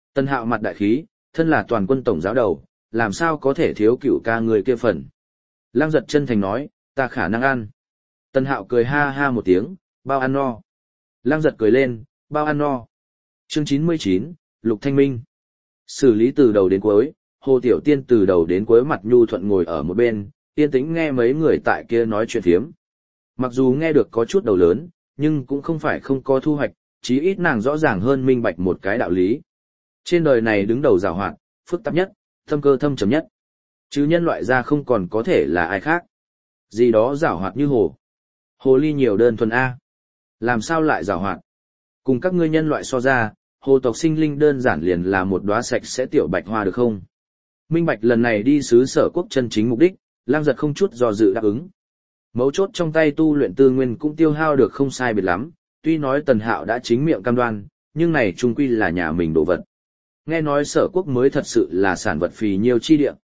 Tần Hạo mặt đại khí, thân là toàn quân tổng giáo đầu, làm sao có thể thiếu cửu ca người kia phần. Lăng Giật chân thành nói, ta khả năng ăn. Tần Hạo cười ha ha một tiếng, bao ăn no. Lăng Giật cười lên, bao ăn no. Chương 99, Lục Thanh Minh. Xử lý từ đầu đến cuối, Hồ Tiểu Tiên từ đầu đến cuối mặt nhu thuận ngồi ở một bên, yên tĩnh nghe mấy người tại kia nói chuyện phiếm. Mặc dù nghe được có chút đầu lớn, nhưng cũng không phải không có thu hoạch, chí ít nàng rõ ràng hơn minh bạch một cái đạo lý. Trên đời này đứng đầu giàu hoạt, phức tạp nhất, thâm cơ thâm trầm nhất. Chứ nhân loại ra không còn có thể là ai khác. Gì đó giàu hoạt như hồ. Hồ ly nhiều đơn thuần A. Làm sao lại giàu hoạt? Cùng các ngươi nhân loại so ra, hồ tộc sinh linh đơn giản liền là một đóa sạch sẽ tiểu bạch hoa được không? Minh bạch lần này đi xứ sở quốc chân chính mục đích, Lang Giật không chút do dự đáp ứng. Mấu chốt trong tay tu luyện tư nguyên cũng tiêu hao được không sai biệt lắm, tuy nói Tần Hạo đã chính miệng cam đoan, nhưng này chung quy là nhà mình đồ vật. Nghe nói sở quốc mới thật sự là sản vật phì nhiêu chi địa.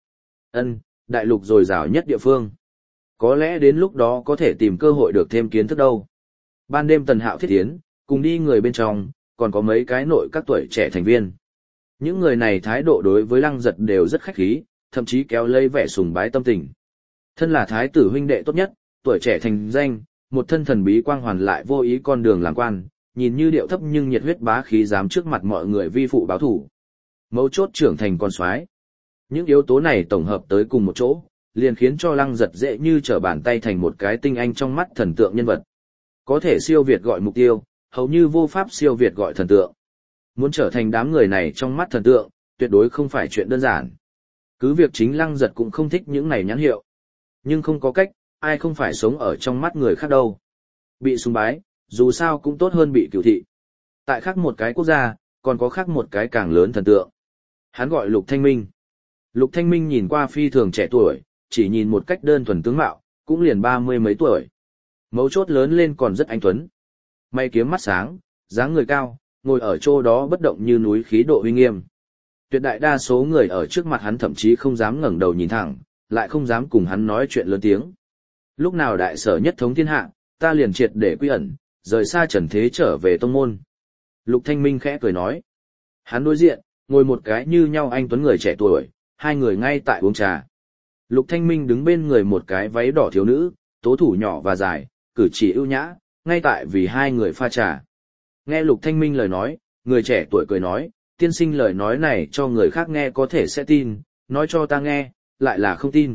Đại lục dồi dào nhất địa phương. Có lẽ đến lúc đó có thể tìm cơ hội được thêm kiến thức đâu. Ban đêm Tần Hạo thiết tiến, cùng đi người bên trong, còn có mấy cái nội các tuổi trẻ thành viên. Những người này thái độ đối với Lăng Giật đều rất khách khí, thậm chí kéo lây vẻ sùng bái tâm tình. Thân là thái tử huynh đệ tốt nhất, tuổi trẻ thành danh, một thân thần bí quang hoàn lại vô ý con đường làm quan, nhìn như điệu thấp nhưng nhiệt huyết bá khí dám trước mặt mọi người vi phụ báo thủ. Mấu chốt trưởng thành con soái. Những yếu tố này tổng hợp tới cùng một chỗ, liền khiến cho Lăng Giật dễ như trở bàn tay thành một cái tinh anh trong mắt thần tượng nhân vật. Có thể siêu việt gọi mục tiêu, hầu như vô pháp siêu việt gọi thần tượng. Muốn trở thành đám người này trong mắt thần tượng, tuyệt đối không phải chuyện đơn giản. Cứ việc chính Lăng Giật cũng không thích những này nhãn hiệu. Nhưng không có cách, ai không phải sống ở trong mắt người khác đâu. Bị sùng bái, dù sao cũng tốt hơn bị cửu thị. Tại khác một cái quốc gia, còn có khác một cái càng lớn thần tượng. Hắn gọi Lục Thanh Minh. Lục Thanh Minh nhìn qua phi thường trẻ tuổi, chỉ nhìn một cách đơn thuần tướng mạo, cũng liền 30 mấy tuổi. Mấu chốt lớn lên còn rất anh tuấn. Mày kiếm mắt sáng, dáng người cao, ngồi ở chỗ đó bất động như núi khí độ uy nghiêm. Tuyệt đại đa số người ở trước mặt hắn thậm chí không dám ngẩng đầu nhìn thẳng, lại không dám cùng hắn nói chuyện lớn tiếng. Lúc nào đại sở nhất thống thiên hạ, ta liền triệt để quy ẩn, rời xa trần thế trở về tông môn. Lục Thanh Minh khẽ cười nói. Hắn đối diện, ngồi một cái như nhau anh tuấn người trẻ tuổi, hai người ngay tại uống trà. Lục Thanh Minh đứng bên người một cái váy đỏ thiếu nữ, tố thủ nhỏ và dài, cử chỉ ưu nhã, ngay tại vì hai người pha trà. Nghe Lục Thanh Minh lời nói, người trẻ tuổi cười nói, tiên sinh lời nói này cho người khác nghe có thể sẽ tin, nói cho ta nghe, lại là không tin.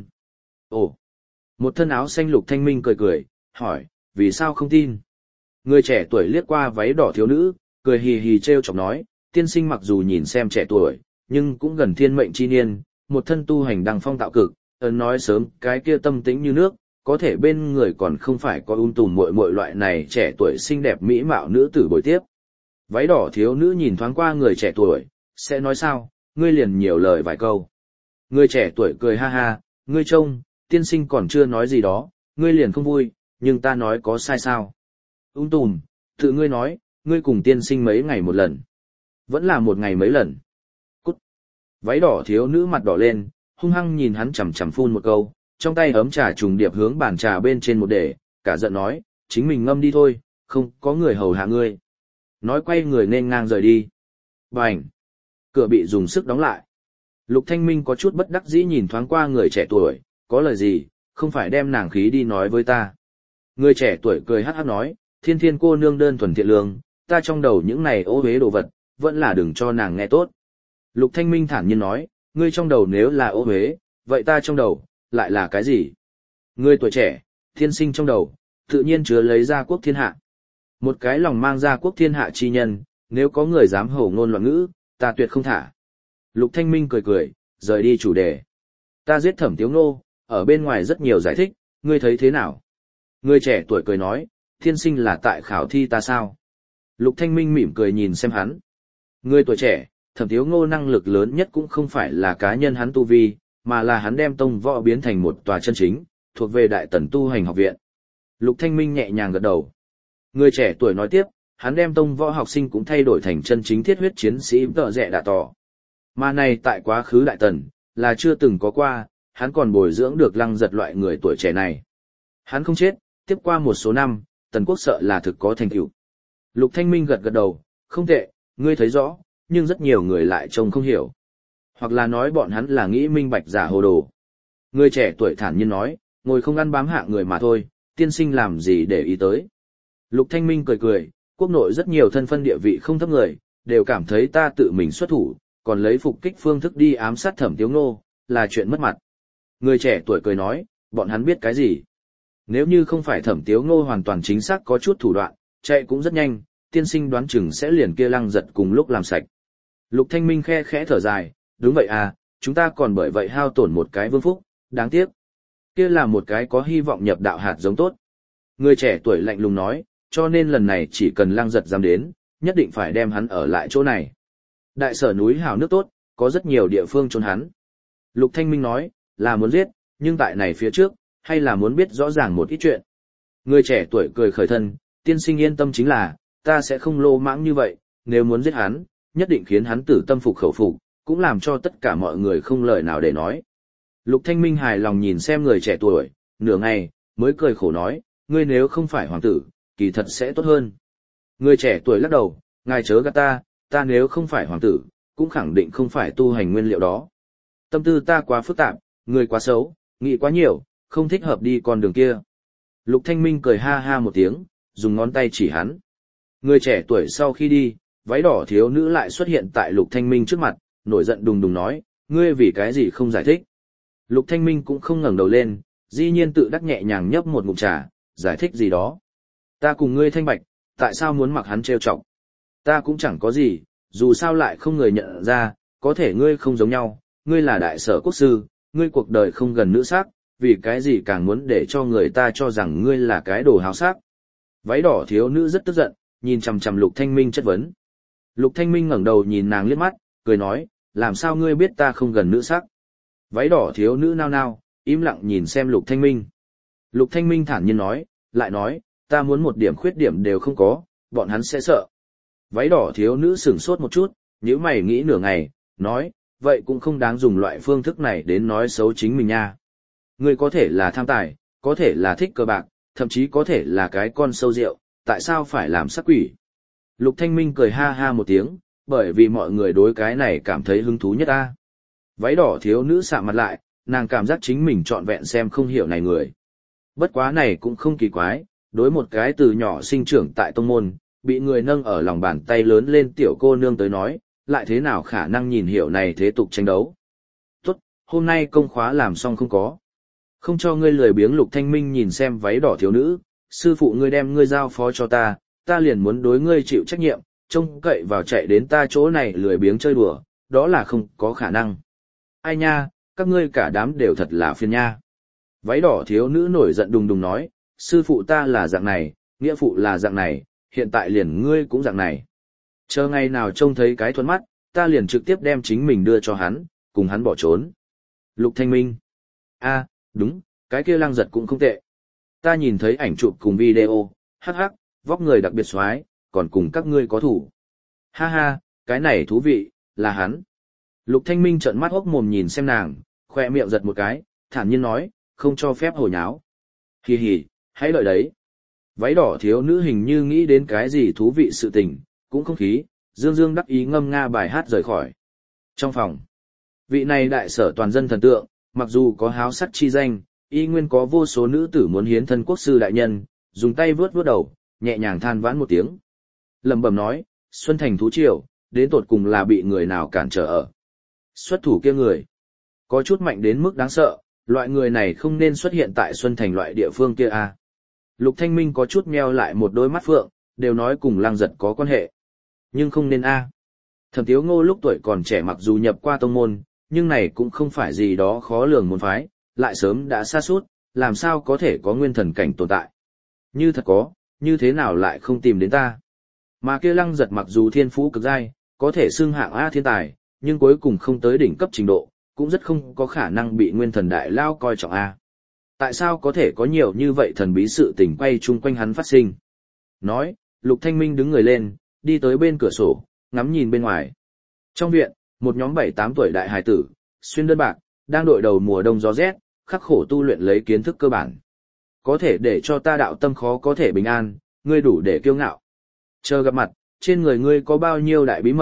Ồ! Một thân áo xanh Lục Thanh Minh cười cười, hỏi, vì sao không tin? Người trẻ tuổi liếc qua váy đỏ thiếu nữ, cười hì hì trêu chọc nói, tiên sinh mặc dù nhìn xem trẻ tuổi, nhưng cũng gần thiên mệnh chi niên, một thân tu hành đăng phong tạo cực, nói sớm cái kia tâm tĩnh như nước, có thể bên người còn không phải có tùm muội muội loại này trẻ tuổi xinh đẹp mỹ mạo nữ tử bồi tiếp. Váy đỏ thiếu nữ nhìn thoáng qua người trẻ tuổi, sẽ nói sao, ngươi liền nhiều lời vài câu. Người trẻ tuổi cười ha ha, ngươi trông, tiên sinh còn chưa nói gì đó, ngươi liền không vui, nhưng ta nói có sai sao. Tùm, tự ngươi nói, ngươi cùng tiên sinh mấy ngày một lần. Vẫn là một ngày mấy lần. Cút. Váy đỏ thiếu nữ mặt đỏ lên, hung hăng nhìn hắn chằm chằm phun một câu, trong tay ấm trà trùng điệp hướng bàn trà bên trên một để, cả giận nói, chính mình ngâm đi thôi, không có người hầu hạ ngươi. Nói quay người nên ngang rời đi. Bành. Cửa bị dùng sức đóng lại. Lục Thanh Minh có chút bất đắc dĩ nhìn thoáng qua người trẻ tuổi, có lời gì, không phải đem nàng khí đi nói với ta. Người trẻ tuổi cười hắc hắc nói, thiên thiên cô nương đơn thuần thiện lương, ta trong đầu những này ô uế đồ vật, vẫn là đừng cho nàng nghe tốt. Lục Thanh Minh thản nhiên nói, ngươi trong đầu nếu là ô uế, vậy ta trong đầu, lại là cái gì? Ngươi tuổi trẻ, thiên sinh trong đầu, tự nhiên chứa lấy gia quốc thiên hạ. Một cái lòng mang gia quốc thiên hạ chi nhân, nếu có người dám hổ ngôn loạn ngữ, ta tuyệt không thả. Lục Thanh Minh cười cười, rời đi chủ đề. Ta giết Thẩm Tiếu Ngô, ở bên ngoài rất nhiều giải thích, ngươi thấy thế nào? Người trẻ tuổi cười nói, thiên sinh là tại khảo thi ta sao? Lục Thanh Minh mỉm cười nhìn xem hắn. Người tuổi trẻ, Thẩm Tiếu Ngô năng lực lớn nhất cũng không phải là cá nhân hắn tu vi, mà là hắn đem tông võ biến thành một tòa chân chính, thuộc về Đại Tần tu hành học viện. Lục Thanh Minh nhẹ nhàng gật đầu. Người trẻ tuổi nói tiếp, hắn đem tông võ học sinh cũng thay đổi thành chân chính thiết huyết chiến sĩ tợ rẻ đạ tỏ. Mà này tại quá khứ Đại Tần, là chưa từng có qua, hắn còn bồi dưỡng được Lăng Giật loại người tuổi trẻ này. Hắn không chết, tiếp qua một số năm, Tần quốc sợ là thực có thành tựu. Lục Thanh Minh gật gật đầu, không tệ, ngươi thấy rõ, nhưng rất nhiều người lại trông không hiểu. Hoặc là nói bọn hắn là nghĩ minh bạch giả hồ đồ. Người trẻ tuổi thản nhiên nói, ngồi không ăn bám hạ người mà thôi, tiên sinh làm gì để ý tới. Lục Thanh Minh cười cười, quốc nội rất nhiều thân phân địa vị không thấp người, đều cảm thấy ta tự mình xuất thủ, còn lấy phục kích phương thức đi ám sát Thẩm Tiếu Ngô, là chuyện mất mặt. Người trẻ tuổi cười nói, bọn hắn biết cái gì? Nếu như không phải Thẩm Tiếu Ngô hoàn toàn chính xác có chút thủ đoạn, chạy cũng rất nhanh, tiên sinh đoán chừng sẽ liền kia Lăng Giật cùng lúc làm sạch. Lục Thanh Minh khe khẽ thở dài, đúng vậy à, chúng ta còn bởi vậy hao tổn một cái vương phúc, đáng tiếc. Kia là một cái có hy vọng nhập đạo hạt giống tốt. Người trẻ tuổi lạnh lùng nói, cho nên lần này chỉ cần Lăng Giật dám đến, nhất định phải đem hắn ở lại chỗ này. Đại sở núi hào nước tốt, có rất nhiều địa phương trốn hắn. Lục Thanh Minh nói, là muốn giết, nhưng tại này phía trước, hay là muốn biết rõ ràng một ít chuyện. Người trẻ tuổi cười khởi thân, tiên sinh yên tâm chính là, ta sẽ không lô mãng như vậy, nếu muốn giết hắn, nhất định khiến hắn tử tâm phục khẩu phục, cũng làm cho tất cả mọi người không lời nào để nói. Lục Thanh Minh hài lòng nhìn xem người trẻ tuổi, nửa ngày, mới cười khổ nói, ngươi nếu không phải hoàng tử, kỳ thật sẽ tốt hơn. Người trẻ tuổi lắc đầu, ngài chớ gạt ta nếu không phải hoàng tử, cũng khẳng định không phải tu hành nguyên liệu đó. Tâm tư ta quá phức tạp, người quá xấu, nghĩ quá nhiều, không thích hợp đi con đường kia. Lục Thanh Minh cười ha ha một tiếng, dùng ngón tay chỉ hắn. Người trẻ tuổi sau khi đi, váy đỏ thiếu nữ lại xuất hiện tại Lục Thanh Minh trước mặt, nổi giận đùng đùng nói, ngươi vì cái gì không giải thích. Lục Thanh Minh cũng không ngẩng đầu lên, dĩ nhiên tự đắc nhẹ nhàng nhấp một ngụm trà, giải thích gì đó. Ta cùng ngươi thanh bạch, tại sao muốn mặc hắn trêu chọc? Ta cũng chẳng có gì, dù sao lại không người nhận ra, có thể ngươi không giống nhau, ngươi là đại sở quốc sư, ngươi cuộc đời không gần nữ sắc, vì cái gì càng muốn để cho người ta cho rằng ngươi là cái đồ háo sắc. Váy đỏ thiếu nữ rất tức giận, nhìn chằm chằm Lục Thanh Minh chất vấn. Lục Thanh Minh ngẩng đầu nhìn nàng liếc mắt, cười nói, làm sao ngươi biết ta không gần nữ sắc? Váy đỏ thiếu nữ nao nao, im lặng nhìn xem Lục Thanh Minh. Lục Thanh Minh thản nhiên nói, lại nói, ta muốn một điểm khuyết điểm đều không có, bọn hắn sẽ sợ. Váy đỏ thiếu nữ sửng sốt một chút, nhíu mày nghĩ nửa ngày, nói, vậy cũng không đáng dùng loại phương thức này đến nói xấu chính mình nha. Ngươi có thể là tham tài, có thể là thích cờ bạc, thậm chí có thể là cái con sâu rượu, tại sao phải làm sắc quỷ? Lục Thanh Minh cười ha ha một tiếng, bởi vì mọi người đối cái này cảm thấy hứng thú nhất ta. Váy đỏ thiếu nữ sạm mặt lại, nàng cảm giác chính mình trọn vẹn xem không hiểu này người. Bất quá này cũng không kỳ quái, đối một cái từ nhỏ sinh trưởng tại tông môn, bị người nâng ở lòng bàn tay lớn lên tiểu cô nương tới nói, lại thế nào khả năng nhìn hiểu này thế tục tranh đấu. Tốt, hôm nay công khóa làm xong không có. Không cho ngươi lười biếng. Lục Thanh Minh nhìn xem váy đỏ thiếu nữ, sư phụ ngươi đem ngươi giao phó cho ta liền muốn đối ngươi chịu trách nhiệm, trông cậy vào chạy đến ta chỗ này lười biếng chơi đùa, đó là không có khả năng. Ai nha, các ngươi cả đám đều thật là phiền nha. Váy đỏ thiếu nữ nổi giận đùng đùng nói, sư phụ ta là dạng này, nghĩa phụ là dạng này, hiện tại liền ngươi cũng dạng này. Chờ ngày nào trông thấy cái thuẫn mắt, ta liền trực tiếp đem chính mình đưa cho hắn, cùng hắn bỏ trốn. Lục Thanh Minh. A, đúng, cái kia Lăng Giật cũng không tệ. Ta nhìn thấy ảnh chụp cùng video, hắc hắc, vóc người đặc biệt xoái, còn cùng các ngươi có thủ. Ha ha, cái này thú vị, là hắn. Lục Thanh Minh trợn mắt hốc mồm nhìn xem nàng, khoe miệng giật một cái, thản nhiên nói, không cho phép hồ nháo. Hì hì, hãy đợi đấy. Váy đỏ thiếu nữ hình như nghĩ đến cái gì thú vị sự tình, cũng không khí, dương dương đắc ý ngâm nga bài hát rời khỏi. Trong phòng, vị này đại sở toàn dân thần tượng, mặc dù có háo sắc chi danh, y nguyên có vô số nữ tử muốn hiến thân quốc sư đại nhân, dùng tay vướt vướt đầu, nhẹ nhàng than vãn một tiếng. Lẩm bẩm nói, Xuân Thành thú triều, đến tột cùng là bị người nào cản trở ở. Xuất thủ kia người, có chút mạnh đến mức đáng sợ, loại người này không nên xuất hiện tại Xuân Thành loại địa phương kia à. Lục Thanh Minh có chút meo lại một đôi mắt phượng, đều nói cùng Lăng Giật có quan hệ. Nhưng không nên a. Thẩm Tiếu Ngô lúc tuổi còn trẻ mặc dù nhập qua tông môn, nhưng này cũng không phải gì đó khó lường môn phái, lại sớm đã sa sút, làm sao có thể có nguyên thần cảnh tồn tại. Như thật có, như thế nào lại không tìm đến ta. Mà kia Lăng Giật mặc dù thiên phú cực giai, có thể xưng hạng A thiên tài, nhưng cuối cùng không tới đỉnh cấp trình độ, cũng rất không có khả năng bị nguyên thần đại lao coi trọng A. Tại sao có thể có nhiều như vậy thần bí sự tình quay chung quanh hắn phát sinh? Nói, Lục Thanh Minh đứng người lên, đi tới bên cửa sổ, ngắm nhìn bên ngoài. Trong viện, một nhóm 7-8 tuổi đại hài tử, xuyên đơn bạc, đang đội đầu mùa đông gió rét, khắc khổ tu luyện lấy kiến thức cơ bản. Có thể để cho ta đạo tâm khó có thể bình an, ngươi đủ để kiêu ngạo. Chờ gặp mặt, trên người ngươi có bao nhiêu đại bí mật,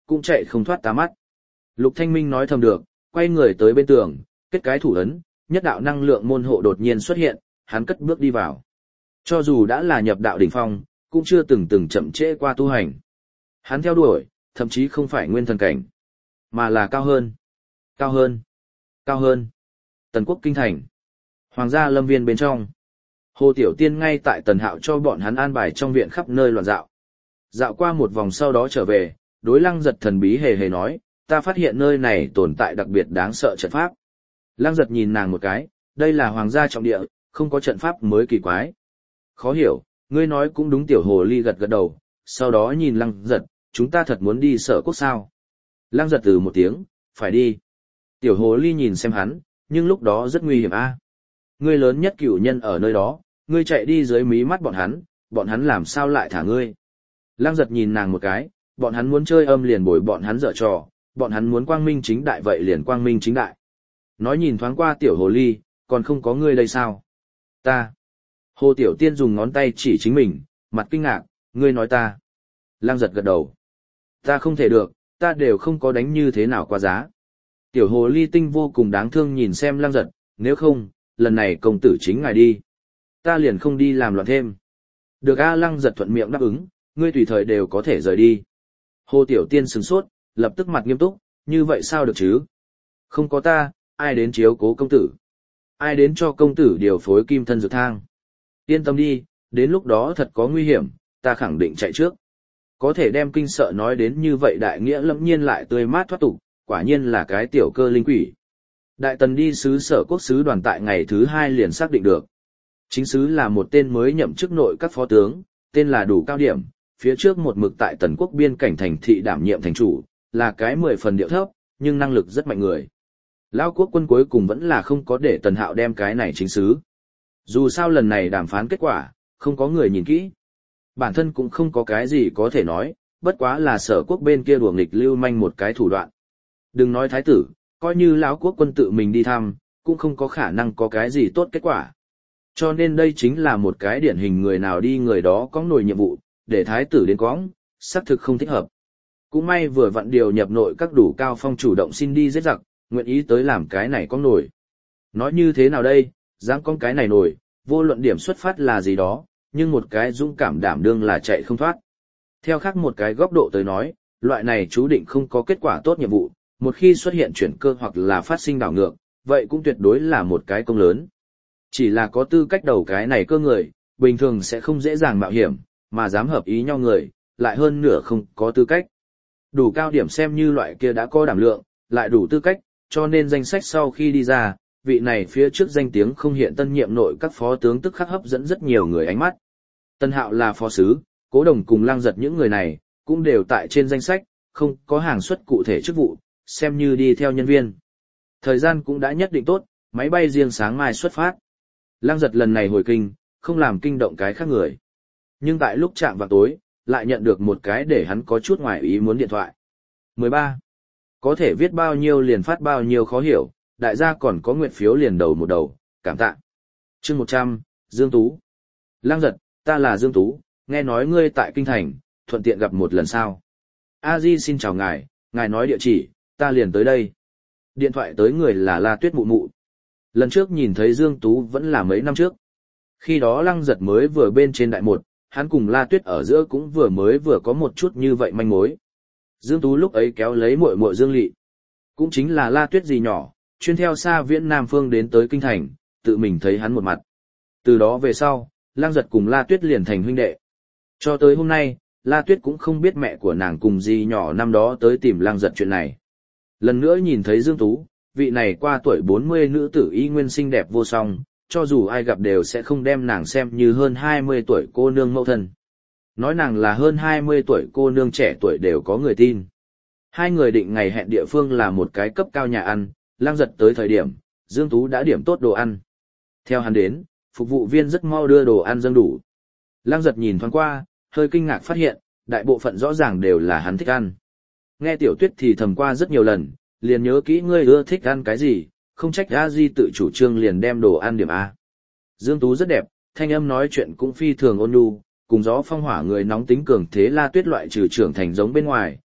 cũng chạy không thoát ta mắt. Lục Thanh Minh nói thầm được, quay người tới bên tường, kết cái thủ ấn, nhất đạo năng lượng môn hộ đột nhiên xuất hiện, hắn cất bước đi vào. Cho dù đã là nhập đạo đỉnh phong, cũng chưa từng chậm trễ qua tu hành. Hắn theo đuổi, thậm chí không phải nguyên thần cảnh, mà là cao hơn, cao hơn, cao hơn. Tần Quốc kinh thành, Hoàng gia lâm viên bên trong. Hồ Tiểu Tiên ngay tại Tần Hạo cho bọn hắn an bài trong viện khắp nơi loạn dạo. Dạo qua một vòng sau đó trở về, đối Lăng Giật thần bí hề hề nói, ta phát hiện nơi này tồn tại đặc biệt đáng sợ trận pháp. Lăng Giật nhìn nàng một cái, đây là hoàng gia trọng địa, không có trận pháp mới kỳ quái. Khó hiểu, ngươi nói cũng đúng. Tiểu hồ ly gật gật đầu, sau đó nhìn Lăng Giật, chúng ta thật muốn đi Sở Quốc sao? Lăng Giật từ một tiếng, phải đi. Tiểu hồ ly nhìn xem hắn, nhưng lúc đó rất nguy hiểm a. Ngươi lớn nhất cửu nhân ở nơi đó, ngươi chạy đi dưới mí mắt bọn hắn làm sao lại thả ngươi? Lăng Giật nhìn nàng một cái, bọn hắn muốn chơi âm liền bồi bọn hắn dở trò, bọn hắn muốn quang minh chính đại vậy liền quang minh chính đại. Nói nhìn thoáng qua tiểu hồ ly, còn không có ngươi đây sao? Ta. Hồ Tiểu Tiên dùng ngón tay chỉ chính mình, mặt kinh ngạc, ngươi nói ta. Lăng Giật gật đầu. Ta không thể được, ta đều không có đánh như thế nào qua giá. Tiểu hồ ly tinh vô cùng đáng thương nhìn xem Lăng Giật, nếu không, lần này công tử chính ngài đi. Ta liền không đi làm loạn thêm. Được a. Lăng Giật thuận miệng đáp ứng, ngươi tùy thời đều có thể rời đi. Hồ Tiểu Tiên sửng sốt, lập tức mặt nghiêm túc, như vậy sao được chứ? Không có ta, ai đến chiếu cố công tử? Ai đến cho công tử điều phối kim thân dược thang? Yên tâm đi, đến lúc đó thật có nguy hiểm, ta khẳng định chạy trước. Có thể đem kinh sợ nói đến như vậy đại nghĩa lẫm nhiên lại tươi mát thoát tục, quả nhiên là cái tiểu cơ linh quỷ. Đại Tần đi sứ Sở Quốc sứ đoàn tại ngày thứ 2 liền xác định được. Chính sứ là một tên mới nhậm chức nội các phó tướng, tên là Đủ Cao Điểm, phía trước một mực tại Tần Quốc biên cảnh thành thị đảm nhiệm thành chủ, là cái 10 phần điệu thấp, nhưng năng lực rất mạnh người. Lao quốc quân cuối cùng vẫn là không có để Tần Hạo đem cái này chính sứ. Dù sao lần này đàm phán kết quả, không có người nhìn kỹ. Bản thân cũng không có cái gì có thể nói, bất quá là Sở Quốc bên kia đùa nghịch lưu manh một cái thủ đoạn. Đừng nói thái tử, coi như lão quốc quân tự mình đi thăm, cũng không có khả năng có cái gì tốt kết quả. Cho nên đây chính là một cái điển hình người nào đi người đó có nổi nhiệm vụ, để thái tử đến cõng, xác thực không thích hợp. Cũng may vừa vặn điều nhập nội các Đủ Cao Phong chủ động xin đi giết giặc, nguyện ý tới làm cái này có nổi. Nói như thế nào đây, dám con cái này nổi, vô luận điểm xuất phát là gì đó, nhưng một cái dũng cảm đảm đương là chạy không thoát. Theo khác một cái góc độ tới nói, loại này chú định không có kết quả tốt nhiệm vụ, một khi xuất hiện chuyển cơ hoặc là phát sinh đảo ngược, vậy cũng tuyệt đối là một cái công lớn. Chỉ là có tư cách đầu cái này cơ người, bình thường sẽ không dễ dàng mạo hiểm, mà dám hợp ý nhau người, lại hơn nửa không có tư cách. Đủ Cao Điểm xem như loại kia đã có đảm lượng, lại đủ tư cách, cho nên danh sách sau khi đi ra, vị này phía trước danh tiếng không hiện tân nhiệm nội các phó tướng tức khắc hấp dẫn rất nhiều người ánh mắt. Tân Hạo là phó sứ, Cố Đồng cùng Lăng Giật những người này, cũng đều tại trên danh sách, không có hàng suất cụ thể chức vụ, xem như đi theo nhân viên. Thời gian cũng đã nhất định tốt, máy bay riêng sáng mai xuất phát. Lăng Giật lần này hồi kinh, không làm kinh động cái khác người. Nhưng tại lúc chạm vào tối, lại nhận được một cái để hắn có chút ngoài ý muốn điện thoại. 13. Có thể viết bao nhiêu liền phát bao nhiêu khó hiểu, đại gia còn có nguyện phiếu liền đầu một đầu, cảm tạ. Chương 100, Dương Tú. Lăng Giật, ta là Dương Tú, nghe nói ngươi tại Kinh Thành, thuận tiện gặp một lần sao. A-di xin chào ngài, ngài nói địa chỉ, ta liền tới đây. Điện thoại tới người là La Tuyết mụ mụ. Lần trước nhìn thấy Dương Tú vẫn là mấy năm trước. Khi đó Lăng Giật mới vừa bên trên đại một, hắn cùng La Tuyết ở giữa cũng vừa có một chút như vậy manh mối. Dương Tú lúc ấy kéo lấy muội muội Dương Lị, cũng chính là La Tuyết gì nhỏ, chuyên theo xa viễn Nam Phương đến tới Kinh Thành, tự mình thấy hắn một mặt. Từ đó về sau, Lăng Giật cùng La Tuyết liền thành huynh đệ. Cho tới hôm nay, La Tuyết cũng không biết mẹ của nàng cùng dì nhỏ năm đó tới tìm Lăng Giật chuyện này. Lần nữa nhìn thấy Dương Tú, vị này qua tuổi 40 nữ tử y nguyên xinh đẹp vô song, cho dù ai gặp đều sẽ không đem nàng xem như hơn 20 tuổi cô nương mẫu thân. Nói nàng là hơn 20 tuổi cô nương trẻ tuổi đều có người tin. Hai người định ngày hẹn địa phương là một cái cấp cao nhà ăn, Lăng Giật tới thời điểm, Dương Tú đã điểm tốt đồ ăn. Theo hắn đến, phục vụ viên rất mau đưa đồ ăn dâng đủ. Lăng Giật nhìn thoáng qua, hơi kinh ngạc phát hiện, đại bộ phận rõ ràng đều là hắn thích ăn. Nghe Tiểu Tuyết thì thầm qua rất nhiều lần, liền nhớ kỹ ngươi ưa thích ăn cái gì, không trách A-di tự chủ trương liền đem đồ ăn điểm A. Dương Tú rất đẹp, thanh âm nói chuyện cũng phi thường ôn nhu, cùng gió phong hỏa người nóng tính cường thế La Tuyết loại trừ trưởng thành giống bên ngoài,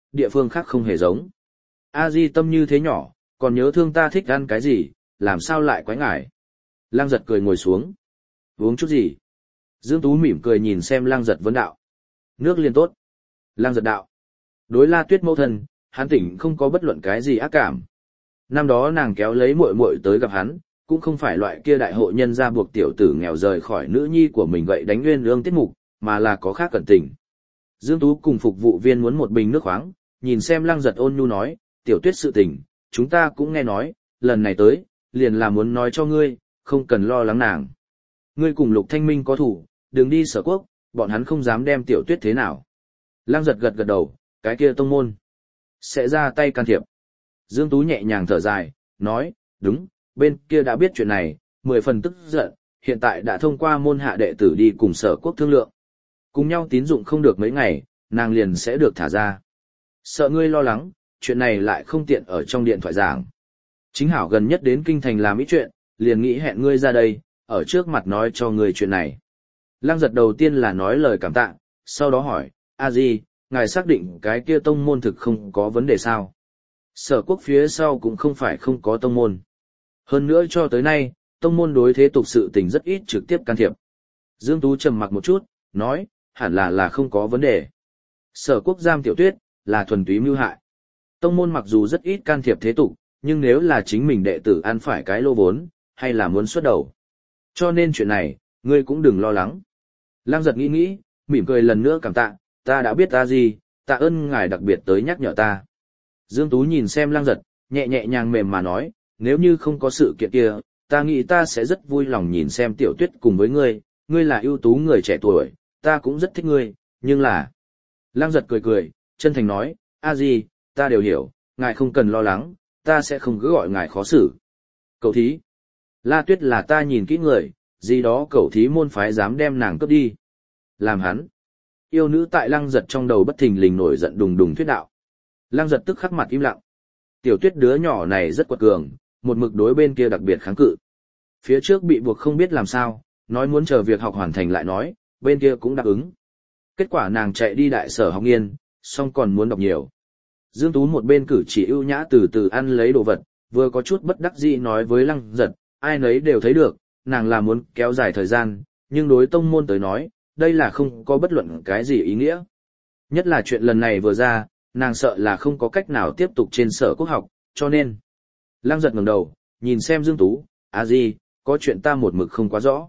địa phương khác không hề giống. A Di tâm như thế nhỏ, còn nhớ thương ta thích ăn cái gì, làm sao lại quái ngại. Lăng giật cười ngồi xuống. Uống chút gì? Dương Tú mỉm cười nhìn xem Lăng giật vấn đạo. Nước liền tốt. Lăng giật đạo. Đối La Tuyết mẫu thân, hắn tỉnh không có bất luận cái gì ác cảm. Năm đó nàng kéo lấy muội muội tới gặp hắn, cũng không phải loại kia đại hộ nhân ra buộc tiểu tử nghèo rời khỏi nữ nhi của mình gậy đánh nguyên lương tiết mục, mà là có khác cẩn tình. Dương Tú cùng phục vụ viên muốn một bình nước khoáng, nhìn xem Lăng giật ôn nhu nói, tiểu Tuyết sự tình, chúng ta cũng nghe nói, lần này tới, liền là muốn nói cho ngươi, không cần lo lắng nàng. Ngươi cùng Lục Thanh Minh có thủ, đừng đi Sở Quốc, bọn hắn không dám đem tiểu Tuyết thế nào. Lăng giật gật gật đầu, cái kia tông môn sẽ ra tay can thiệp. Dương Tú nhẹ nhàng thở dài, nói, đúng, bên kia đã biết chuyện này, 10 phần tức giận, hiện tại đã thông qua môn hạ đệ tử đi cùng Sở Quốc thương lượng. Cùng nhau tín dụng không được mấy ngày, nàng liền sẽ được thả ra. Sợ ngươi lo lắng, chuyện này lại không tiện ở trong điện thoại giảng. Chính hảo gần nhất đến kinh thành làm ít chuyện, liền nghĩ hẹn ngươi ra đây, ở trước mặt nói cho ngươi chuyện này. Lăng giật đầu tiên là nói lời cảm tạ, sau đó hỏi, a di, ngài xác định cái kia tông môn thực không có vấn đề sao? Sở Quốc phía sau cũng không phải không có tông môn. Hơn nữa cho tới nay, tông môn đối thế tục sự tình rất ít trực tiếp can thiệp. Dương Tú trầm mặc một chút, nói, hẳn là không có vấn đề. Sở Quốc giam tiểu Tuyết, là thuần túy mưu hại. Tông môn mặc dù rất ít can thiệp thế tục, nhưng nếu là chính mình đệ tử ăn phải cái lô vốn, hay là muốn xuất đầu. Cho nên chuyện này, ngươi cũng đừng lo lắng. Lăng giật nghĩ, mỉm cười lần nữa cảm tạ, ta đã biết ta gì, tạ ơn ngài đặc biệt tới nhắc nhở ta. Dương Tú nhìn xem Lăng giật, nhẹ nhẹ nhàng mềm mà nói, nếu như không có sự kiện kia, ta nghĩ ta sẽ rất vui lòng nhìn xem tiểu Tuyết cùng với ngươi là ưu tú người trẻ tuổi, ta cũng rất thích ngươi, nhưng là... Lăng giật cười, chân thành nói, a di, ta đều hiểu, ngài không cần lo lắng, ta sẽ không cứ gọi ngài khó xử. Cậu thí, La Tuyết là ta nhìn kỹ người, gì đó cậu thí môn phái dám đem nàng cướp đi. Làm hắn. Yêu nữ tại Lăng giật trong đầu bất thình lình nổi giận đùng đùng thuyết đạo. Lăng giật tức khắc mặt im lặng. Tiểu Tuyết đứa nhỏ này rất quật cường, một mực đối bên kia đặc biệt kháng cự. Phía trước bị buộc không biết làm sao, nói muốn chờ việc học hoàn thành lại nói, bên kia cũng đáp ứng. Kết quả nàng chạy đi đại sở học nghiên, xong còn muốn đọc nhiều. Dương Tú một bên cử chỉ ưu nhã từ từ ăn lấy đồ vật, vừa có chút bất đắc dĩ nói với Lăng giật, ai nấy đều thấy được, nàng là muốn kéo dài thời gian, nhưng đối tông môn tới nói, đây là không có bất luận cái gì ý nghĩa. Nhất là chuyện lần này vừa ra, nàng sợ là không có cách nào tiếp tục trên Sở Quốc học, cho nên. Lăng giật ngẩng đầu, nhìn xem Dương Tú, gì, có chuyện ta một mực không quá rõ.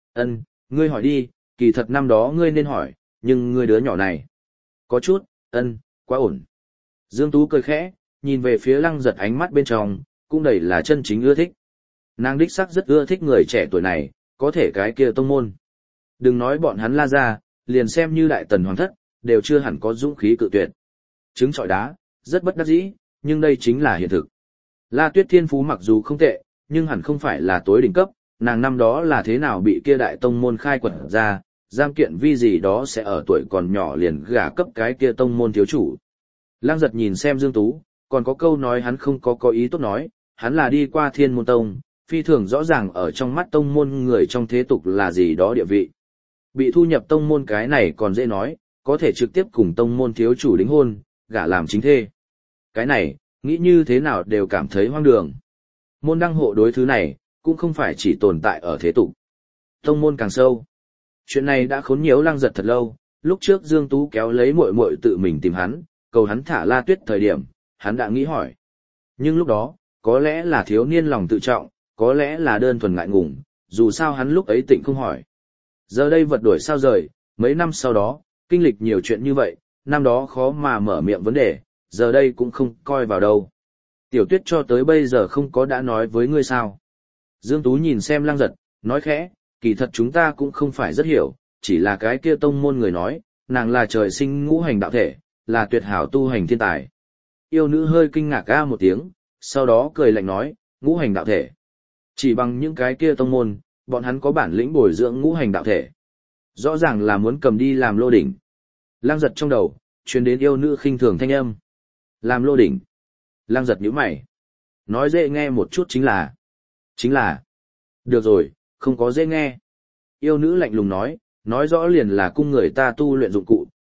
Ngươi hỏi đi, kỳ thật năm đó ngươi nên hỏi, nhưng ngươi đứa nhỏ này. Có chút, quá ổn. Dương Tú cười khẽ, nhìn về phía Lăng giật ánh mắt bên trong, cũng đầy là chân chính ưa thích. Nàng đích sắc rất ưa thích người trẻ tuổi này, có thể cái kia tông môn. Đừng nói bọn hắn La ra, liền xem như đại tần hoàng thất, đều chưa hẳn có dũng khí cự tuyệt. Trứng trọi đá, rất bất đắc dĩ, nhưng đây chính là hiện thực. La Tuyết thiên phú mặc dù không tệ, nhưng hẳn không phải là tối đỉnh cấp, nàng năm đó là thế nào bị kia đại tông môn khai quật ra, giam kiện vi gì đó sẽ ở tuổi còn nhỏ liền gả cấp cái kia tông môn thiếu chủ. Lăng giật nhìn xem Dương Tú, còn có câu nói hắn không có ý tốt nói, hắn là đi qua Thiên Môn Tông, phi thường rõ ràng ở trong mắt tông môn người trong thế tục là gì đó địa vị. Bị thu nhập tông môn cái này còn dễ nói, có thể trực tiếp cùng tông môn thiếu chủ đính hôn, gả làm chính thê. Cái này, nghĩ như thế nào đều cảm thấy hoang đường. Môn đăng hộ đối thứ này, cũng không phải chỉ tồn tại ở thế tục. Tông môn càng sâu. Chuyện này đã khốn nhiễu Lăng giật thật lâu, lúc trước Dương Tú kéo lấy muội muội tự mình tìm hắn, cầu hắn thả La Tuyết thời điểm, hắn đã nghĩ hỏi. Nhưng lúc đó, có lẽ là thiếu niên lòng tự trọng, có lẽ là đơn thuần ngại ngùng, dù sao hắn lúc ấy tịnh không hỏi. Giờ đây vật đổi sao rời, mấy năm sau đó, kinh lịch nhiều chuyện như vậy, năm đó khó mà mở miệng vấn đề, giờ đây cũng không coi vào đâu. Tiểu Tuyết cho tới bây giờ không có đã nói với ngươi sao. Dương Tú nhìn xem Lăng giật, nói khẽ, kỳ thật chúng ta cũng không phải rất hiểu, chỉ là cái kia tông môn người nói, nàng là trời sinh ngũ hành đạo thể, là tuyệt hảo tu hành thiên tài. Yêu nữ hơi kinh ngạc a một tiếng, sau đó cười lạnh nói, ngũ hành đạo thể. Chỉ bằng những cái kia tông môn, bọn hắn có bản lĩnh bồi dưỡng ngũ hành đạo thể. Rõ ràng là muốn cầm đi làm lô đỉnh. Lăng giật trong đầu, truyền đến yêu nữ khinh thường thanh âm. Làm lô đỉnh. Lăng giật nhíu mày. Nói dễ nghe một chút chính là. Được rồi, không có dễ nghe. Yêu nữ lạnh lùng nói rõ liền là cung người ta tu luyện dụng cụ,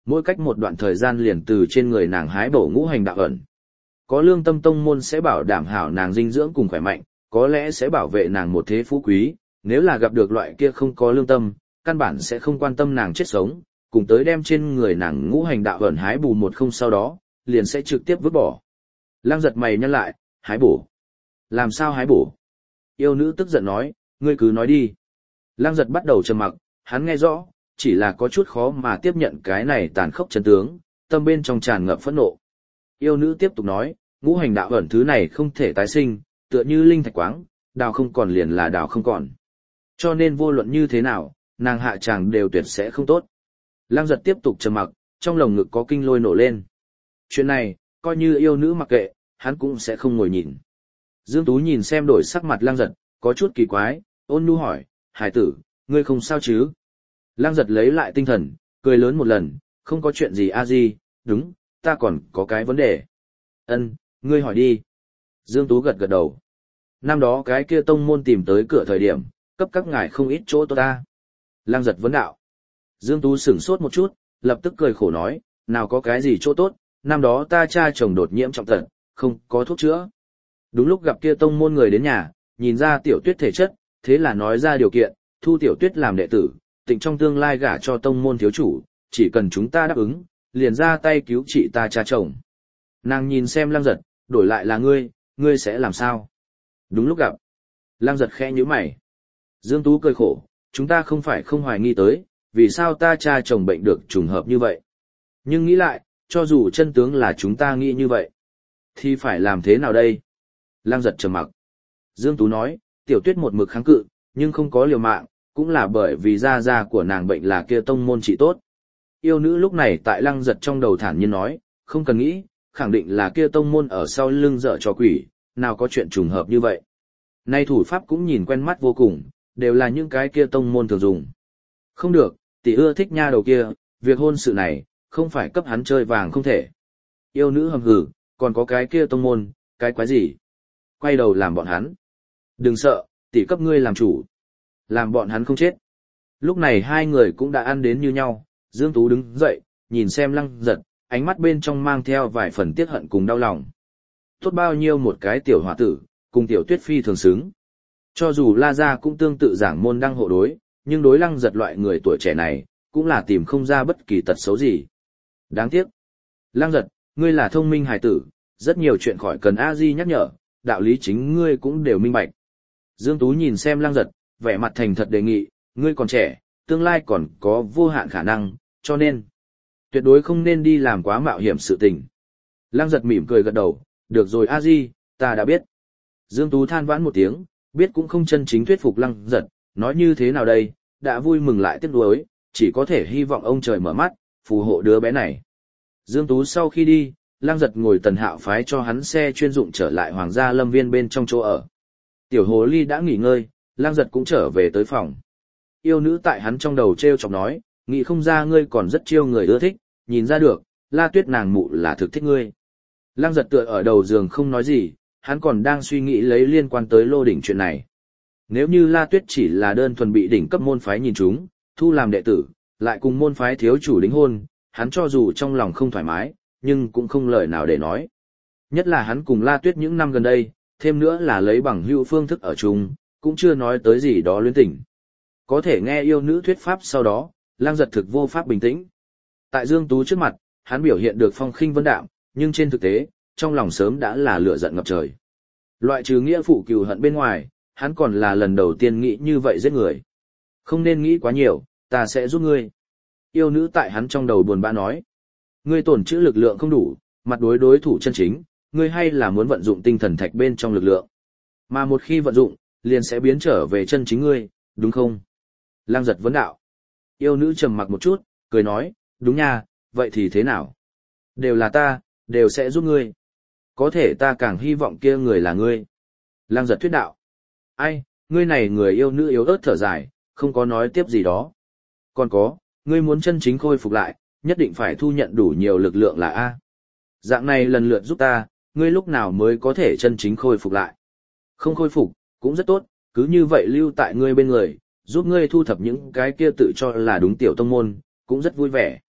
mỗi cách một đoạn thời gian liền từ trên người nàng hái bổ ngũ hành đạo ẩn. Có lương tâm tông môn sẽ bảo đảm hảo nàng dinh dưỡng cùng khỏe mạnh, có lẽ sẽ bảo vệ nàng một thế phú quý, nếu là gặp được loại kia không có lương tâm, căn bản sẽ không quan tâm nàng chết sống, cùng tới đem trên người nàng ngũ hành đạo ẩn hái bù một không sau đó, liền sẽ trực tiếp vứt bỏ. Lăng Giật mày nhăn lại, hái bổ. Làm sao hái bổ? Yêu nữ tức giận nói, ngươi cứ nói đi. Lăng Giật bắt đầu trầm mặc, hắn nghe rõ, chỉ là có chút khó mà tiếp nhận cái này tàn khốc chân tướng, tâm bên trong tràn ngập phẫn nộ. Yêu nữ tiếp tục nói, ngũ hành đạo ẩn thứ này không thể tái sinh, tựa như linh thạch quáng, đào không còn liền là đào không còn. Cho nên vô luận như thế nào, nàng hạ chàng đều tuyệt sẽ không tốt. Lăng Giật tiếp tục trầm mặc, trong lồng ngực có kinh lôi nổ lên. Chuyện này, coi như yêu nữ mặc kệ, hắn cũng sẽ không ngồi nhìn. Dương Tú nhìn xem đổi sắc mặt Lăng Giật, có chút kỳ quái, ôn nhu hỏi, hải tử, ngươi không sao chứ? Lăng Giật lấy lại tinh thần, cười lớn một lần, không có chuyện gì a di, đúng, ta còn có cái vấn đề. Ân, ngươi hỏi đi. Dương Tú gật gật đầu. Năm đó cái kia tông môn tìm tới cửa thời điểm, cấp các ngài không ít chỗ tốt ta. Lăng Giật vấn đạo. Dương Tú sửng sốt một chút, lập tức cười khổ nói, nào có cái gì chỗ tốt, năm đó ta cha chồng đột nhiễm trọng tật, không có thuốc chữa. Đúng lúc gặp kia tông môn người đến nhà, nhìn ra Tiểu Tuyết thể chất, thế là nói ra điều kiện, thu Tiểu Tuyết làm đệ tử, định trong tương lai gả cho tông môn thiếu chủ, chỉ cần chúng ta đáp ứng, liền ra tay cứu trị ta cha chồng. Nàng nhìn xem Lăng Giật, đổi lại là ngươi sẽ làm sao? Đúng lúc gặp. Lăng Giật khẽ nhíu mày. Dương Tú cười khổ, chúng ta không phải không hoài nghi tới, vì sao ta cha chồng bệnh được trùng hợp như vậy. Nhưng nghĩ lại, cho dù chân tướng là chúng ta nghĩ như vậy, thì phải làm thế nào đây? Lăng Giật trầm mặc. Dương Tú nói, Tiểu Tuyết một mực kháng cự, nhưng không có liều mạng, cũng là bởi vì da của nàng bệnh là kia tông môn trị tốt. Yêu nữ lúc này tại Lăng Giật trong đầu thản nhiên nói, không cần nghĩ, khẳng định là kia tông môn ở sau lưng dở cho quỷ, nào có chuyện trùng hợp như vậy. Nay thủ pháp cũng nhìn quen mắt vô cùng, đều là những cái kia tông môn thường dùng. Không được, tỷ ưa thích nha đầu kia, việc hôn sự này, không phải cấp hắn chơi vàng không thể. Yêu nữ hầm hừ, còn có cái kia tông môn, cái quái gì? Quay đầu làm bọn hắn. Đừng sợ, tỷ cấp ngươi làm chủ. Làm bọn hắn không chết. Lúc này hai người cũng đã ăn đến như nhau, Dương Tú đứng dậy, nhìn xem Lăng Giật, ánh mắt bên trong mang theo vài phần tiếc hận cùng đau lòng. Tốt bao nhiêu một cái tiểu hòa tử, cùng Tiểu Tuyết phi thường xứng. Cho dù La Gia cũng tương tự giảng môn đăng hộ đối, nhưng đối Lăng Giật loại người tuổi trẻ này, cũng là tìm không ra bất kỳ tật xấu gì. Đáng tiếc. Lăng Giật, ngươi là thông minh hài tử, rất nhiều chuyện khỏi cần A-di nhắc nhở, đạo lý chính ngươi cũng đều minh bạch. Dương Tú nhìn xem Lăng Giật, vẻ mặt thành thật đề nghị, ngươi còn trẻ, tương lai còn có vô hạn khả năng, cho nên tuyệt đối không nên đi làm quá mạo hiểm sự tình. Lăng Giật mỉm cười gật đầu, được rồi A-di, ta đã biết. Dương Tú than vãn một tiếng, biết cũng không chân chính thuyết phục Lăng Giật, nói như thế nào đây, đã vui mừng lại tiếc nuối, chỉ có thể hy vọng ông trời mở mắt, phù hộ đứa bé này. Dương Tú sau khi đi, Lăng Giật ngồi Tần Hạo phái cho hắn xe chuyên dụng trở lại Hoàng gia Lâm Viên bên trong chỗ ở. Tiểu hồ ly đã nghỉ ngơi, Lăng Giật cũng trở về tới phòng. Yêu nữ tại hắn trong đầu treo chọc nói, nghĩ không ra ngươi còn rất chiêu người ưa thích, nhìn ra được, La Tuyết nàng mụ là thực thích ngươi. Lăng Giật tựa ở đầu giường không nói gì, hắn còn đang suy nghĩ lấy liên quan tới Lô đỉnh chuyện này. Nếu như La Tuyết chỉ là đơn thuần bị đỉnh cấp môn phái nhìn chúng, thu làm đệ tử, lại cùng môn phái thiếu chủ đính hôn, hắn cho dù trong lòng không thoải mái, nhưng cũng không lời nào để nói. Nhất là hắn cùng La Tuyết những năm gần đây, thêm nữa là lấy bằng hữu phương thức ở chung, cũng chưa nói tới gì đó luyến tình. Có thể nghe yêu nữ thuyết pháp sau đó, Lăng Giật thực vô pháp bình tĩnh. Tại Dương Tú trước mặt, hắn biểu hiện được phong khinh vân đạm, nhưng trên thực tế, trong lòng sớm đã là lửa giận ngập trời. Loại trừ nghĩa phụ cừu hận bên ngoài, hắn còn là lần đầu tiên nghĩ như vậy giết người. Không nên nghĩ quá nhiều, ta sẽ giúp ngươi. Yêu nữ tại hắn trong đầu buồn bã nói. Ngươi tổn trữ lực lượng không đủ, mặt đối thủ chân chính, ngươi hay là muốn vận dụng tinh thần thạch bên trong lực lượng. Mà một khi vận dụng, liền sẽ biến trở về chân chính ngươi, đúng không? Lăng Giật vấn đạo. Yêu nữ trầm mặc một chút, cười nói, đúng nha, vậy thì thế nào? Đều là ta, đều sẽ giúp ngươi. Có thể ta càng hy vọng kia người là ngươi. Lăng Giật thuyết đạo. Ai, ngươi này người yêu nữ yếu ớt thở dài, không có nói tiếp gì đó. Còn có, ngươi muốn chân chính khôi phục lại, nhất định phải thu nhận đủ nhiều lực lượng là A. Dạng này lần lượt giúp ta, ngươi lúc nào mới có thể chân chính khôi phục lại. Không khôi phục, cũng rất tốt, cứ như vậy lưu tại ngươi bên người, giúp ngươi thu thập những cái kia tự cho là đúng tiểu tông môn, cũng rất vui vẻ.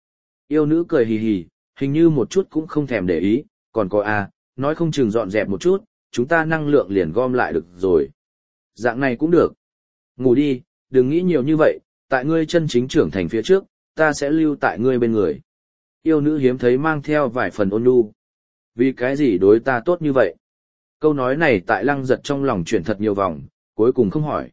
Yêu nữ cười hì hì, hình như một chút cũng không thèm để ý, còn có nói không chừng dọn dẹp một chút, chúng ta năng lượng liền gom lại được rồi. Dạng này cũng được. Ngủ đi, đừng nghĩ nhiều như vậy, tại ngươi chân chính trưởng thành phía trước, ta sẽ lưu tại ngươi bên người. Yêu nữ hiếm thấy mang theo vài phần ôn nhu. Vì cái gì đối ta tốt như vậy? Câu nói này tại Lăng Giật trong lòng chuyển thật nhiều vòng, cuối cùng không hỏi.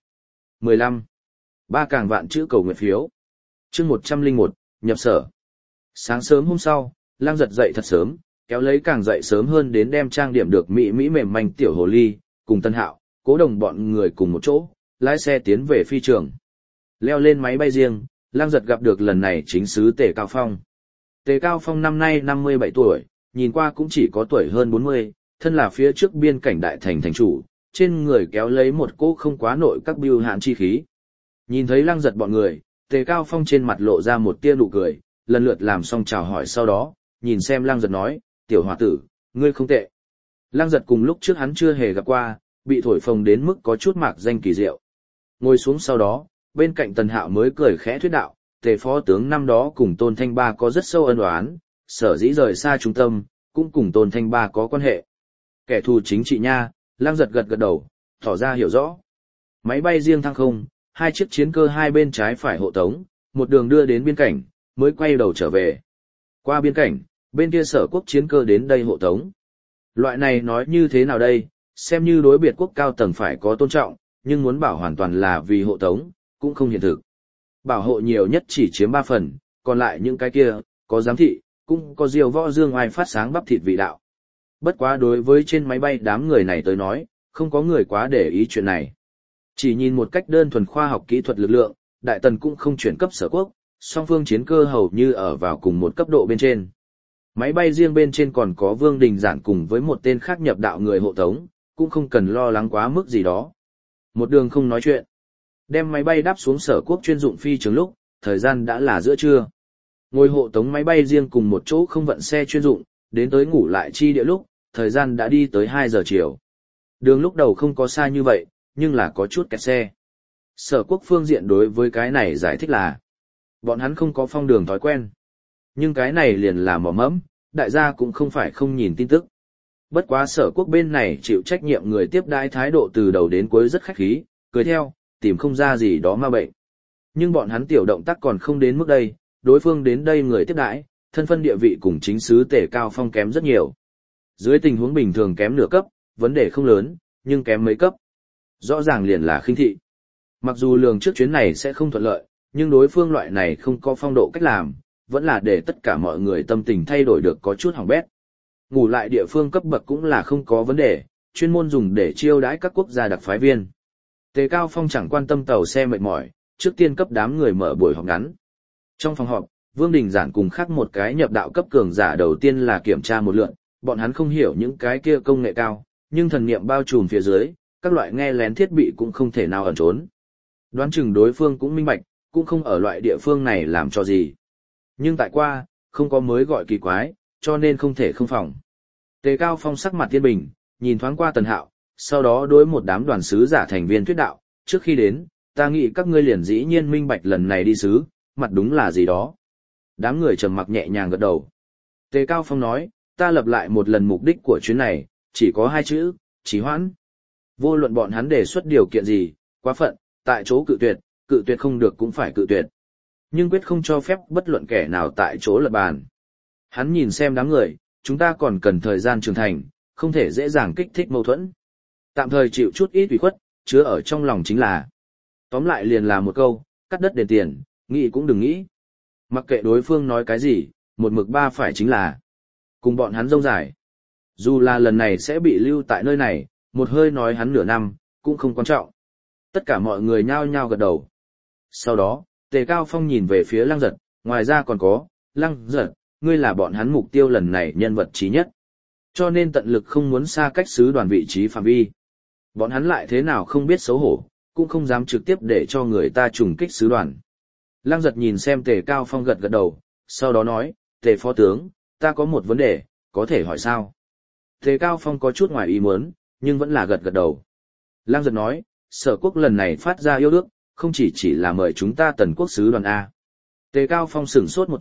15. Ba càng vạn chữ cầu nguyện phiếu. Chương 101, nhập sở. Sáng sớm hôm sau, Lăng Giật dậy thật sớm, kéo lấy càng dậy sớm hơn đến đem trang điểm được mỹ mỹ mềm manh tiểu hồ ly, cùng Tân Hạo, Cố Đồng bọn người cùng một chỗ, lái xe tiến về phi trường. Leo lên máy bay riêng, Lăng Giật gặp được lần này chính sứ Tề Cao Phong. Tề Cao Phong năm nay 57 tuổi, nhìn qua cũng chỉ có tuổi hơn 40, thân là phía trước biên cảnh đại thành thành chủ, trên người kéo lấy một cỗ không quá nội các bưu hạn chi khí. Nhìn thấy Lăng Giật bọn người, Tề Cao Phong trên mặt lộ ra một tia nụ cười, lần lượt làm xong chào hỏi sau đó, nhìn xem Lăng Giật nói, tiểu hòa tử, ngươi không tệ. Lăng Giật cùng lúc trước hắn chưa hề gặp qua, bị thổi phồng đến mức có chút mạc danh kỳ diệu. Ngồi xuống sau đó, bên cạnh Tần Hạo mới cười khẽ thuyết đạo, Tề phó tướng năm đó cùng Tôn Thanh Ba có rất sâu ân oán, sở dĩ rời xa trung tâm, cũng cùng Tôn Thanh Ba có quan hệ. Kẻ thù chính trị nha, Lăng Giật gật gật đầu, tỏ ra hiểu rõ. Máy bay riêng thăng không, hai chiếc chiến cơ hai bên trái phải hộ tống, một đường đưa đến biên cảnh, mới quay đầu trở về. Qua biên cảnh, bên kia Sở Quốc chiến cơ đến đây hộ tống. Loại này nói như thế nào đây, xem như đối biệt quốc cao tầng phải có tôn trọng, nhưng muốn bảo hoàn toàn là vì hộ tống, cũng không hiện thực. Bảo hộ nhiều nhất chỉ chiếm 3 phần, còn lại những cái kia, có giám thị, cũng có diều võ dương ai phát sáng bắp thịt vị đạo. Bất quá đối với trên máy bay đám người này tới nói, không có người quá để ý chuyện này. Chỉ nhìn một cách đơn thuần khoa học kỹ thuật lực lượng, Đại Tần cũng không chuyển cấp Sở Quốc, song phương chiến cơ hầu như ở vào cùng một cấp độ bên trên. Máy bay riêng bên trên còn có Vương Đình Giản cùng với một tên khác nhập đạo người hộ tống, cũng không cần lo lắng quá mức gì đó. Một đường không nói chuyện. Đem máy bay đáp xuống Sở Quốc chuyên dụng phi trường lúc, thời gian đã là giữa trưa. Ngồi hộ tống máy bay riêng cùng một chỗ không vận xe chuyên dụng, đến tới ngủ lại chi địa lúc, thời gian đã đi tới 2 giờ chiều. Đường lúc đầu không có xa như vậy, nhưng là có chút kẹt xe. Sở Quốc phương diện đối với cái này giải thích là bọn hắn không có phong đường thói quen. Nhưng cái này liền là mỏ mẫm, đại gia cũng không phải không nhìn tin tức. Bất quá Sở Quốc bên này chịu trách nhiệm người tiếp đãi thái độ từ đầu đến cuối rất khách khí, cười theo, tìm không ra gì đó ma bệnh. Nhưng bọn hắn tiểu động tác còn không đến mức đây, đối phương đến đây người tiếp đãi, thân phân địa vị cùng chính sứ Tề Cao Phong kém rất nhiều. Dưới tình huống bình thường kém nửa cấp, vấn đề không lớn, nhưng kém mấy cấp. Rõ ràng liền là khinh thị. Mặc dù lường trước chuyến này sẽ không thuận lợi, nhưng đối phương loại này không có phong độ cách làm, vẫn là để tất cả mọi người tâm tình thay đổi được có chút hỏng bét. Ngủ lại địa phương cấp bậc cũng là không có vấn đề, chuyên môn dùng để chiêu đãi các quốc gia đặc phái viên. Tề Cao Phong chẳng quan tâm tàu xe mệt mỏi, trước tiên cấp đám người mở buổi họp ngắn. Trong phòng họp, Vương Đình Giản cùng khác một cái nhập đạo cấp cường giả đầu tiên là kiểm tra một lượt, bọn hắn không hiểu những cái kia công nghệ cao, nhưng thần niệm bao trùm phía dưới, các loại nghe lén thiết bị cũng không thể nào ẩn trốn. Đoán chừng đối phương cũng minh bạch, cũng không ở loại địa phương này làm cho gì. Nhưng tại qua, không có mới gọi kỳ quái, cho nên không thể không phòng. Tề Cao Phong sắc mặt tiên bình, nhìn thoáng qua Tần Hạo, sau đó đối một đám đoàn sứ giả thành viên thuyết đạo, trước khi đến, ta nghĩ các ngươi liền dĩ nhiên minh bạch lần này đi sứ, mặt đúng là gì đó. Đám người trầm mặc nhẹ nhàng gật đầu. Tề Cao Phong nói, ta lập lại một lần mục đích của chuyến này, chỉ có 2 chữ, trì hoãn. Vô luận bọn hắn đề xuất điều kiện gì, quá phận, tại chỗ cự tuyệt không được cũng phải cự tuyệt. Nhưng quyết không cho phép bất luận kẻ nào tại chỗ lật bàn. Hắn nhìn xem đám người, chúng ta còn cần thời gian trưởng thành, không thể dễ dàng kích thích mâu thuẫn. Tạm thời chịu chút ít ủy khuất, chứa ở trong lòng chính là. Tóm lại liền là một câu, cắt đất đền tiền, nghĩ cũng đừng nghĩ. Mặc kệ đối phương nói cái gì, một mực ba phải chính là. Cùng bọn hắn rông dài. Dù là lần này sẽ bị lưu tại nơi này, một hơi nói hắn nửa năm, cũng không quan trọng. Tất cả mọi người nhao nhao gật đầu. Sau đó, Tề Cao Phong nhìn về phía Lăng Giật, ngoài ra còn có, Lăng Giật, ngươi là bọn hắn mục tiêu lần này nhân vật trí nhất. Cho nên tận lực không muốn xa cách sứ đoàn vị trí phạm vi. Bọn hắn lại thế nào không biết xấu hổ, cũng không dám trực tiếp để cho người ta trùng kích sứ đoàn. Lăng Giật nhìn xem Tề Cao Phong gật gật đầu, sau đó nói, Tề phó tướng, ta có một vấn đề, có thể hỏi sao? Tề Cao Phong có chút ngoài ý muốn, nhưng vẫn là gật gật đầu. Lăng Giật nói, Sở Quốc lần này phát ra yêu ước, không chỉ là mời chúng ta Tần Quốc sứ đoàn A. Tề Cao Phong sửng sốt một chút,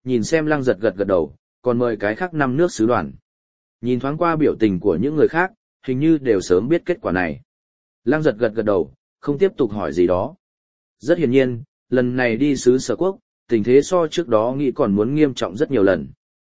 nhìn xem Lăng Giật gật gật đầu, còn mời cái khác 5 nước sứ đoàn. Nhìn thoáng qua biểu tình của những người khác, hình như đều sớm biết kết quả này. Lăng Giật gật gật đầu, không tiếp tục hỏi gì đó. Rất hiển nhiên, lần này đi sứ Sở Quốc, tình thế so trước đó nghĩ còn muốn nghiêm trọng rất nhiều lần.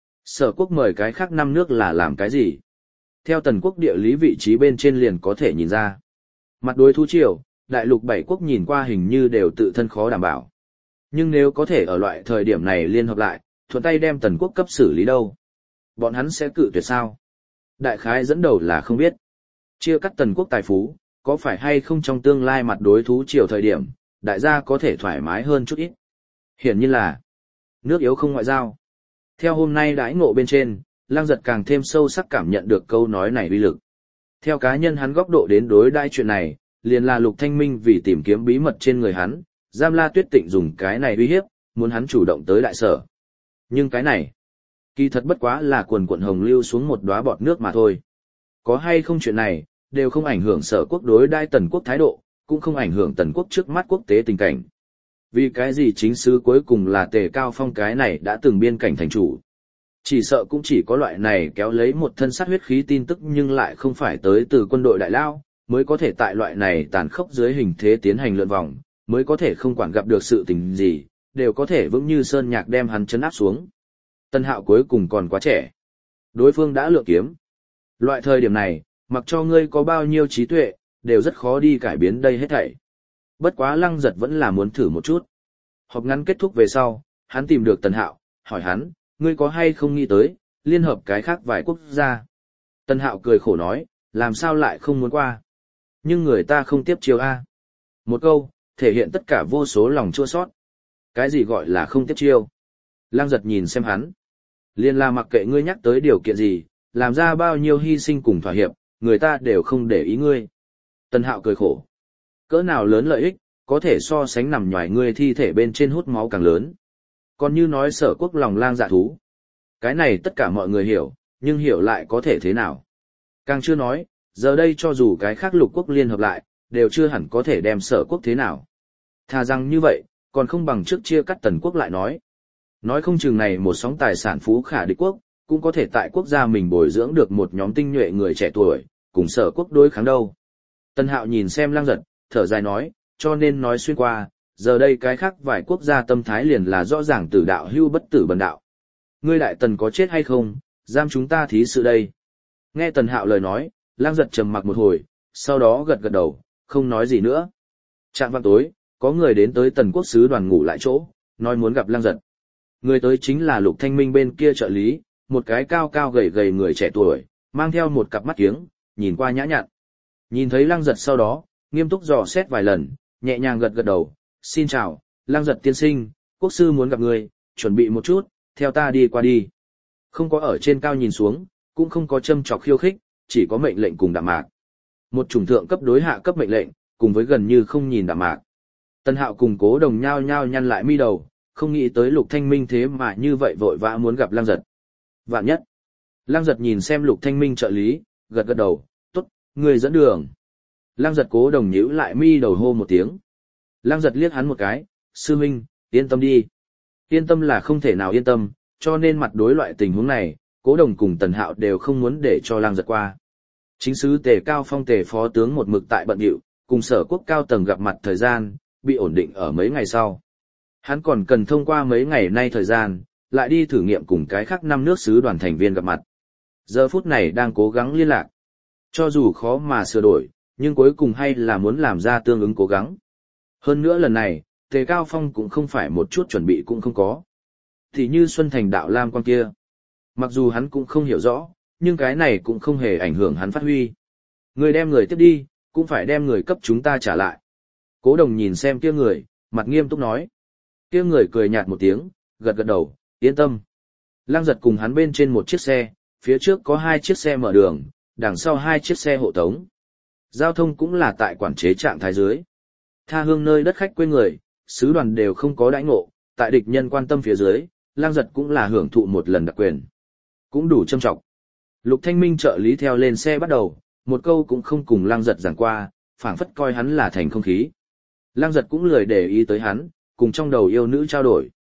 Sở Quốc mời cái khác 5 nước là làm cái gì? Theo Tần Quốc địa lý vị trí bên trên liền có thể nhìn ra. Mặt đối thú triều, đại lục 7 quốc nhìn qua hình như đều tự thân khó đảm bảo. Nhưng nếu có thể ở loại thời điểm này liên hợp lại, thuận tay đem Tần Quốc cấp xử lý đâu? Bọn hắn sẽ cự tuyệt sao? Đại khái dẫn đầu là không biết. Chia cắt Tần Quốc tài phú, có phải hay không trong tương lai mặt đối thú triều thời điểm, đại gia có thể thoải mái hơn chút ít. Hiển nhiên là nước yếu không ngoại giao. Theo hôm nay đãi ngộ bên trên, Lăng Giật càng thêm sâu sắc cảm nhận được câu nói này uy lực. Theo cá nhân hắn góc độ đến đối đãi chuyện này, liền là Lục Thanh Minh vì tìm kiếm bí mật trên người hắn, Giam La Tuyết Tịnh dùng cái này uy hiếp, muốn hắn chủ động tới đại sở. Nhưng cái này, kỳ thật bất quá là quần quần hồng lưu xuống một đóa bọt nước mà thôi. Có hay không chuyện này, đều không ảnh hưởng Sở Quốc đối đãi Tần Quốc thái độ, cũng không ảnh hưởng Tần Quốc trước mắt quốc tế tình cảnh. Vì cái gì chính sứ cuối cùng là Tề Cao Phong cái này đã từng biên cảnh thành chủ. Chỉ sợ cũng chỉ có loại này kéo lấy một thân sát huyết khí tin tức nhưng lại không phải tới từ quân đội đại lao, mới có thể tại loại này tàn khốc dưới hình thế tiến hành lượn vòng, mới có thể không quản gặp được sự tình gì, đều có thể vững như sơn nhạc đem hắn chấn áp xuống. Tân Hạo cuối cùng còn quá trẻ. Đối phương đã lựa kiếm. Loại thời điểm này, mặc cho ngươi có bao nhiêu trí tuệ, đều rất khó đi cải biến đây hết thảy. Bất quá Lăng Giật vẫn là muốn thử một chút. Họp ngắn kết thúc về sau, hắn tìm được Tần Hạo, hỏi hắn, ngươi có hay không nghĩ tới, liên hợp cái khác vài quốc gia. Tần Hạo cười khổ nói, làm sao lại không muốn qua. Nhưng người ta không tiếp chiêu A. Một câu, thể hiện tất cả vô số lòng chua sót. Cái gì gọi là không tiếp chiêu? Lăng Giật nhìn xem hắn. Liên là mặc kệ ngươi nhắc tới điều kiện gì, làm ra bao nhiêu hy sinh cùng thỏa hiệp, người ta đều không để ý ngươi. Tần Hạo cười khổ. Cỡ nào lớn lợi ích, có thể so sánh nằm nhòi ngươi thi thể bên trên hút máu càng lớn. Còn như nói Sở Quốc lòng lang dạ thú. Cái này tất cả mọi người hiểu, nhưng hiểu lại có thể thế nào. Càng chưa nói, giờ đây cho dù cái khác lục quốc liên hợp lại, đều chưa hẳn có thể đem Sở Quốc thế nào. Thà rằng như vậy, còn không bằng trước chia cắt Tần Quốc lại nói. Nói không chừng này một sóng tài sản phú khả địch quốc, cũng có thể tại quốc gia mình bồi dưỡng được một nhóm tinh nhuệ người trẻ tuổi, cùng Sở Quốc đối kháng đâu. Tân Hạo nhìn xem Lăng Giật, thở dài nói, cho nên nói xuyên qua, giờ đây cái khác vài quốc gia tâm thái liền là rõ ràng tử đạo hưu bất tử bần đạo. Ngươi đại tần có chết hay không, giam chúng ta thí sự đây. Nghe Tần Hạo lời nói, Lăng Giật trầm mặc một hồi, sau đó gật gật đầu, không nói gì nữa. Trạm vào tối, có người đến tới Tần Quốc sứ đoàn ngủ lại chỗ, nói muốn gặp Lăng Giật. Người tới chính là Lục Thanh Minh bên kia trợ lý, một cái cao cao gầy gầy người trẻ tuổi, mang theo một cặp mắt kiếng, nhìn qua nhã nhặn. Nhìn thấy Lăng Giật sau đó, nghiêm túc dò xét vài lần, nhẹ nhàng gật gật đầu, xin chào, Lăng Giật tiên sinh, quốc sư muốn gặp người, chuẩn bị một chút, theo ta đi qua đi. Không có ở trên cao nhìn xuống, cũng không có châm chọc khiêu khích, chỉ có mệnh lệnh cùng đạm mạc. Một chủng thượng cấp đối hạ cấp mệnh lệnh, cùng với gần như không nhìn đạm mạc. Tân Hạo cùng Cố Đồng nhao nhao nhăn lại mi đầu, không nghĩ tới Lục Thanh Minh thế mà như vậy vội vã muốn gặp Lăng Giật. Vạn nhất. Lăng Giật nhìn xem Lục Thanh Minh trợ lý, gật gật đầu, tốt, người dẫn đường. Lăng Giật Cố Đồng nhíu lại mi đầu hô một tiếng. Lăng Giật liếc hắn một cái, sư huynh, yên tâm đi. Yên tâm là không thể nào yên tâm, cho nên mặt đối loại tình huống này, Cố Đồng cùng Tần Hạo đều không muốn để cho Lăng Giật qua. Chính sứ Tề Cao Phong Tề phó tướng một mực tại bận rộn, cùng Sở Quốc cao tầng gặp mặt thời gian, bị ổn định ở mấy ngày sau. Hắn còn cần thông qua mấy ngày nay thời gian, lại đi thử nghiệm cùng cái khác 5 nước sứ đoàn thành viên gặp mặt. Giờ phút này đang cố gắng liên lạc. Cho dù khó mà sửa đổi, nhưng cuối cùng hay là muốn làm ra tương ứng cố gắng. Hơn nữa lần này, Tề Cao Phong cũng không phải một chút chuẩn bị cũng không có. Thì như Xuân Thành đạo lam quan kia. Mặc dù hắn cũng không hiểu rõ, nhưng cái này cũng không hề ảnh hưởng hắn phát huy. Người đem người tiếp đi, cũng phải đem người cấp chúng ta trả lại. Cố Đồng nhìn xem kia người, mặt nghiêm túc nói. Kia người cười nhạt một tiếng, gật gật đầu, yên tâm. Lăng Giật cùng hắn bên trên một chiếc xe, phía trước có 2 chiếc xe mở đường, đằng sau 2 chiếc xe hộ tống. Giao thông cũng là tại quản chế trạng thái dưới. Tha hương nơi đất khách quê người, sứ đoàn đều không có đãi ngộ, tại địch nhân quan tâm phía dưới, Lăng Giật cũng là hưởng thụ một lần đặc quyền. Cũng đủ trâm trọng. Lục Thanh Minh trợ lý theo lên xe bắt đầu, một câu cũng không cùng Lăng Giật giảng qua, phảng phất coi hắn là thành không khí. Lăng Giật cũng lười để ý tới hắn, cùng trong đầu yêu nữ trao đổi.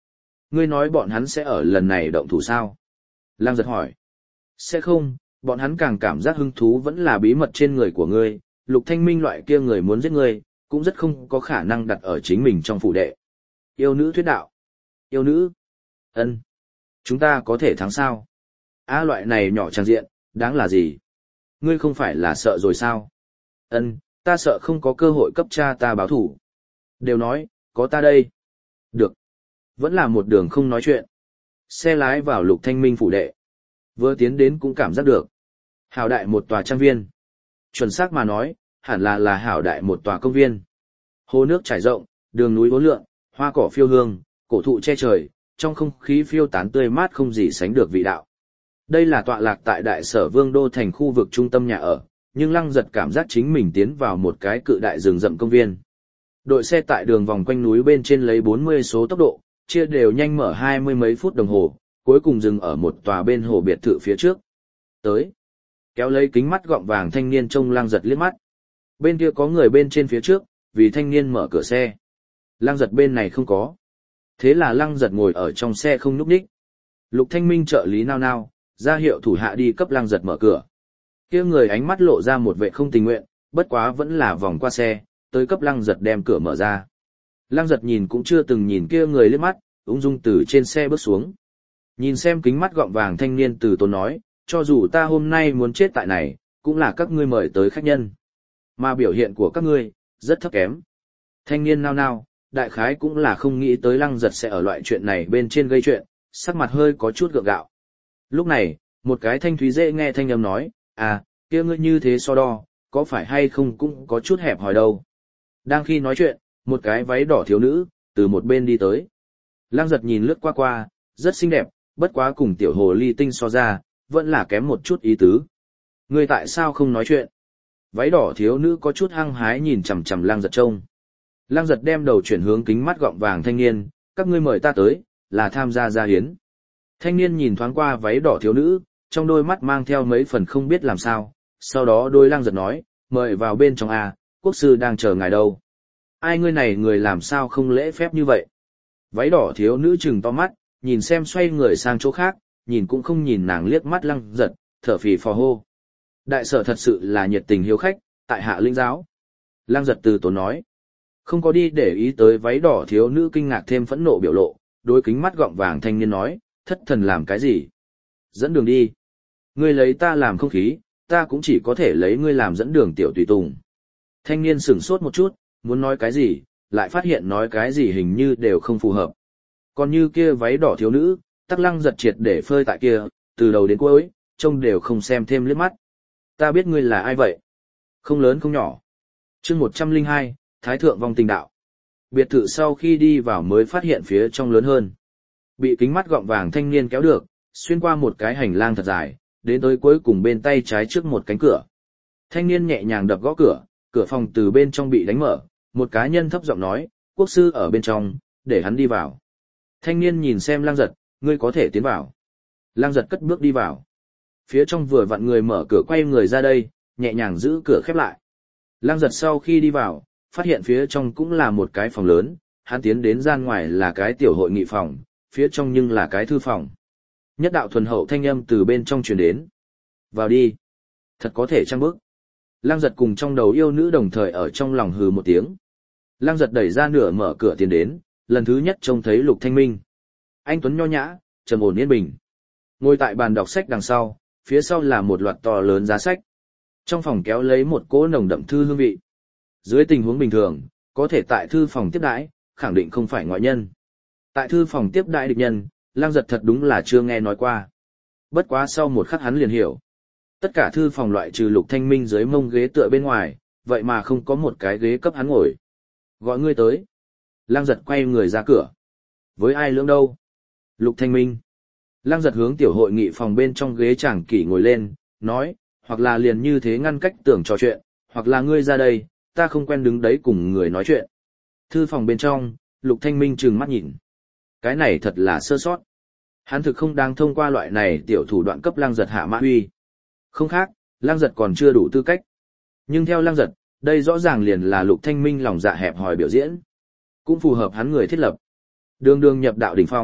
ngươi nói bọn hắn sẽ ở lần này động thủ sao? Lăng giật hỏi. Sẽ không, bọn hắn càng cảm giác hứng thú vẫn là bí mật trên người của ngươi, Lục Thanh Minh loại kia người muốn giết ngươi, cũng rất không có khả năng đặt ở chính mình trong phủ đệ. Yêu nữ thuyết đạo. Yêu nữ? Ân, chúng ta có thể thắng sao? Loại này nhỏ trang diện, đáng là gì? Ngươi không phải là sợ rồi sao? Ân, ta sợ không có cơ hội cấp cha ta báo thủ. Đều nói, có ta đây. Được. Vẫn là một đường không nói chuyện. Xe lái vào Lục Thanh Minh phủ đệ. Vừa tiến đến cũng cảm giác được. Hảo đại một tòa trang viên. Chuẩn xác mà nói, hẳn là hảo đại một tòa công viên. Hồ nước trải rộng, đường núi uốn lượn, hoa cỏ phiêu hương, cổ thụ che trời, trong không khí phiêu tán tươi mát không gì sánh được vị đạo. Đây là tọa lạc tại Đại Sở Vương đô thành khu vực trung tâm nhà ở, nhưng Lăng Giật cảm giác chính mình tiến vào một cái cự đại rừng rậm công viên. Đội xe tại đường vòng quanh núi bên trên lấy 40 số tốc độ, chia đều nhanh mở 20 mấy phút đồng hồ, cuối cùng dừng ở một tòa bên hồ biệt thự phía trước. Tới. Kéo lấy kính mắt gọng vàng thanh niên trông Lăng Giật liếc mắt. Bên kia có người bên trên phía trước, vì thanh niên mở cửa xe. Lăng Giật bên này không có. Thế là Lăng Giật ngồi ở trong xe không nhúc nhích. Lục Thanh Minh trợ lý nao nao, ra hiệu thủ hạ đi cấp Lăng Giật mở cửa. Kia người ánh mắt lộ ra một vẻ không tình nguyện, bất quá vẫn là vòng qua xe, tới cấp Lăng Giật đem cửa mở ra. Lăng Giật nhìn cũng chưa từng nhìn kia người liếc mắt, ung dung từ trên xe bước xuống. Nhìn xem kính mắt gọng vàng thanh niên từ tốn nói, cho dù ta hôm nay muốn chết tại này, cũng là các ngươi mời tới khách nhân. Mà biểu hiện của các ngươi, rất thấp kém. Thanh niên nao nao, đại khái cũng là không nghĩ tới Lăng Giật sẽ ở loại chuyện này bên trên gây chuyện, sắc mặt hơi có chút gượng gạo. Lúc này, một cái thanh thúy dễ nghe thanh âm nói, kia ngươi như thế so đo, có phải hay không cũng có chút hẹp hòi đâu. Đang khi nói chuyện, một cái váy đỏ thiếu nữ, từ một bên đi tới. Lăng Giật nhìn lướt qua qua, rất xinh đẹp, bất quá cùng tiểu hồ ly tinh so ra, vẫn là kém một chút ý tứ. Ngươi tại sao không nói chuyện? Váy đỏ thiếu nữ có chút hăng hái nhìn chằm chằm Lăng Giật trông. Lăng Giật đem đầu chuyển hướng kính mắt gọng vàng thanh niên, các ngươi mời ta tới, là tham gia gia hiến. Thanh niên nhìn thoáng qua váy đỏ thiếu nữ, trong đôi mắt mang theo mấy phần không biết làm sao, sau đó đôi Lăng Giật nói, mời vào bên trong quốc sư đang chờ ngài đâu. Ai ngươi này người làm sao không lễ phép như vậy? Váy đỏ thiếu nữ trừng to mắt, nhìn xem xoay người sang chỗ khác, nhìn cũng không nhìn nàng liếc mắt Lăng Giật, thở phì phò hô. Đại Sở thật sự là nhiệt tình hiếu khách, tại hạ linh giáo. Lăng Giật từ tốn nói. Không có đi để ý tới váy đỏ thiếu nữ kinh ngạc thêm phẫn nộ biểu lộ, đối kính mắt gọng vàng thanh niên nói, thất thần làm cái gì? Dẫn đường đi. Ngươi lấy ta làm không khí, ta cũng chỉ có thể lấy ngươi làm dẫn đường tiểu tùy tùng. Thanh niên sửng sốt một chút, muốn nói cái gì, lại phát hiện nói cái gì hình như đều không phù hợp. Còn như kia váy đỏ thiếu nữ, tắc Lăng Giật triệt để phơi tại kia, từ đầu đến cuối, trông đều không xem thêm liếc mắt. Ta biết ngươi là ai vậy? Không lớn không nhỏ. Chương 102, Thái Thượng vong tình đạo. Biệt thự sau khi đi vào mới phát hiện phía trong lớn hơn. Bị kính mắt gọng vàng thanh niên kéo được, xuyên qua một cái hành lang thật dài, đến tới cuối cùng bên tay trái trước một cánh cửa. Thanh niên nhẹ nhàng đập gõ cửa, cửa phòng từ bên trong bị đánh mở, một cá nhân thấp giọng nói, quốc sư ở bên trong, để hắn đi vào. Thanh niên nhìn xem Lăng Giật, ngươi có thể tiến vào. Lăng Giật cất bước đi vào. Phía trong vừa vặn người mở cửa quay người ra đây, nhẹ nhàng giữ cửa khép lại. Lăng Giật sau khi đi vào, phát hiện phía trong cũng là một cái phòng lớn, hắn tiến đến gian ngoài là cái tiểu hội nghị phòng, phía trong nhưng là cái thư phòng. Nhất đạo thuần hậu thanh âm từ bên trong truyền đến. Vào đi. Thật có thể trăng bức. Lăng Giật cùng trong đầu yêu nữ đồng thời ở trong lòng hừ một tiếng. Lăng Giật đẩy ra nửa mở cửa tiến đến, lần thứ nhất trông thấy Lục Thanh Minh. Anh tuấn nho nhã, trầm ổn yên bình. Ngồi tại bàn đọc sách đằng sau, phía sau là một loạt to lớn giá sách. Trong phòng kéo lấy một cỗ nồng đậm thư hương vị. Dưới tình huống bình thường, có thể tại thư phòng tiếp đãi, khẳng định không phải ngoại nhân. Tại thư phòng tiếp đãi địch nhân, Lăng Giật thật đúng là chưa nghe nói qua. Bất quá sau một khắc hắn liền hiểu. Tất cả thư phòng loại trừ Lục Thanh Minh dưới mông ghế tựa bên ngoài, vậy mà không có một cái ghế cấp hắn ngồi. Gọi ngươi tới. Lăng Giật quay người ra cửa. Với ai lưỡng đâu? Lục Thanh Minh. Lăng Giật hướng tiểu hội nghị phòng bên trong ghế chàng kỷ ngồi lên, nói, hoặc là liền như thế ngăn cách tưởng trò chuyện, hoặc là ngươi ra đây, ta không quen đứng đấy cùng người nói chuyện. Thư phòng bên trong, Lục Thanh Minh trừng mắt nhìn. Cái này thật là sơ sót. Hắn thực không đang thông qua loại này tiểu thủ đoạn cấp Lăng Giật hạ mã huy. Không khác, Lăng Giật còn chưa đủ tư cách. Nhưng theo Lăng Giật, đây rõ ràng liền là Lục Thanh Minh lòng dạ hẹp hòi biểu diễn. Cũng phù hợp hắn người thiết lập. Đường đường nhập đạo đỉnh phong,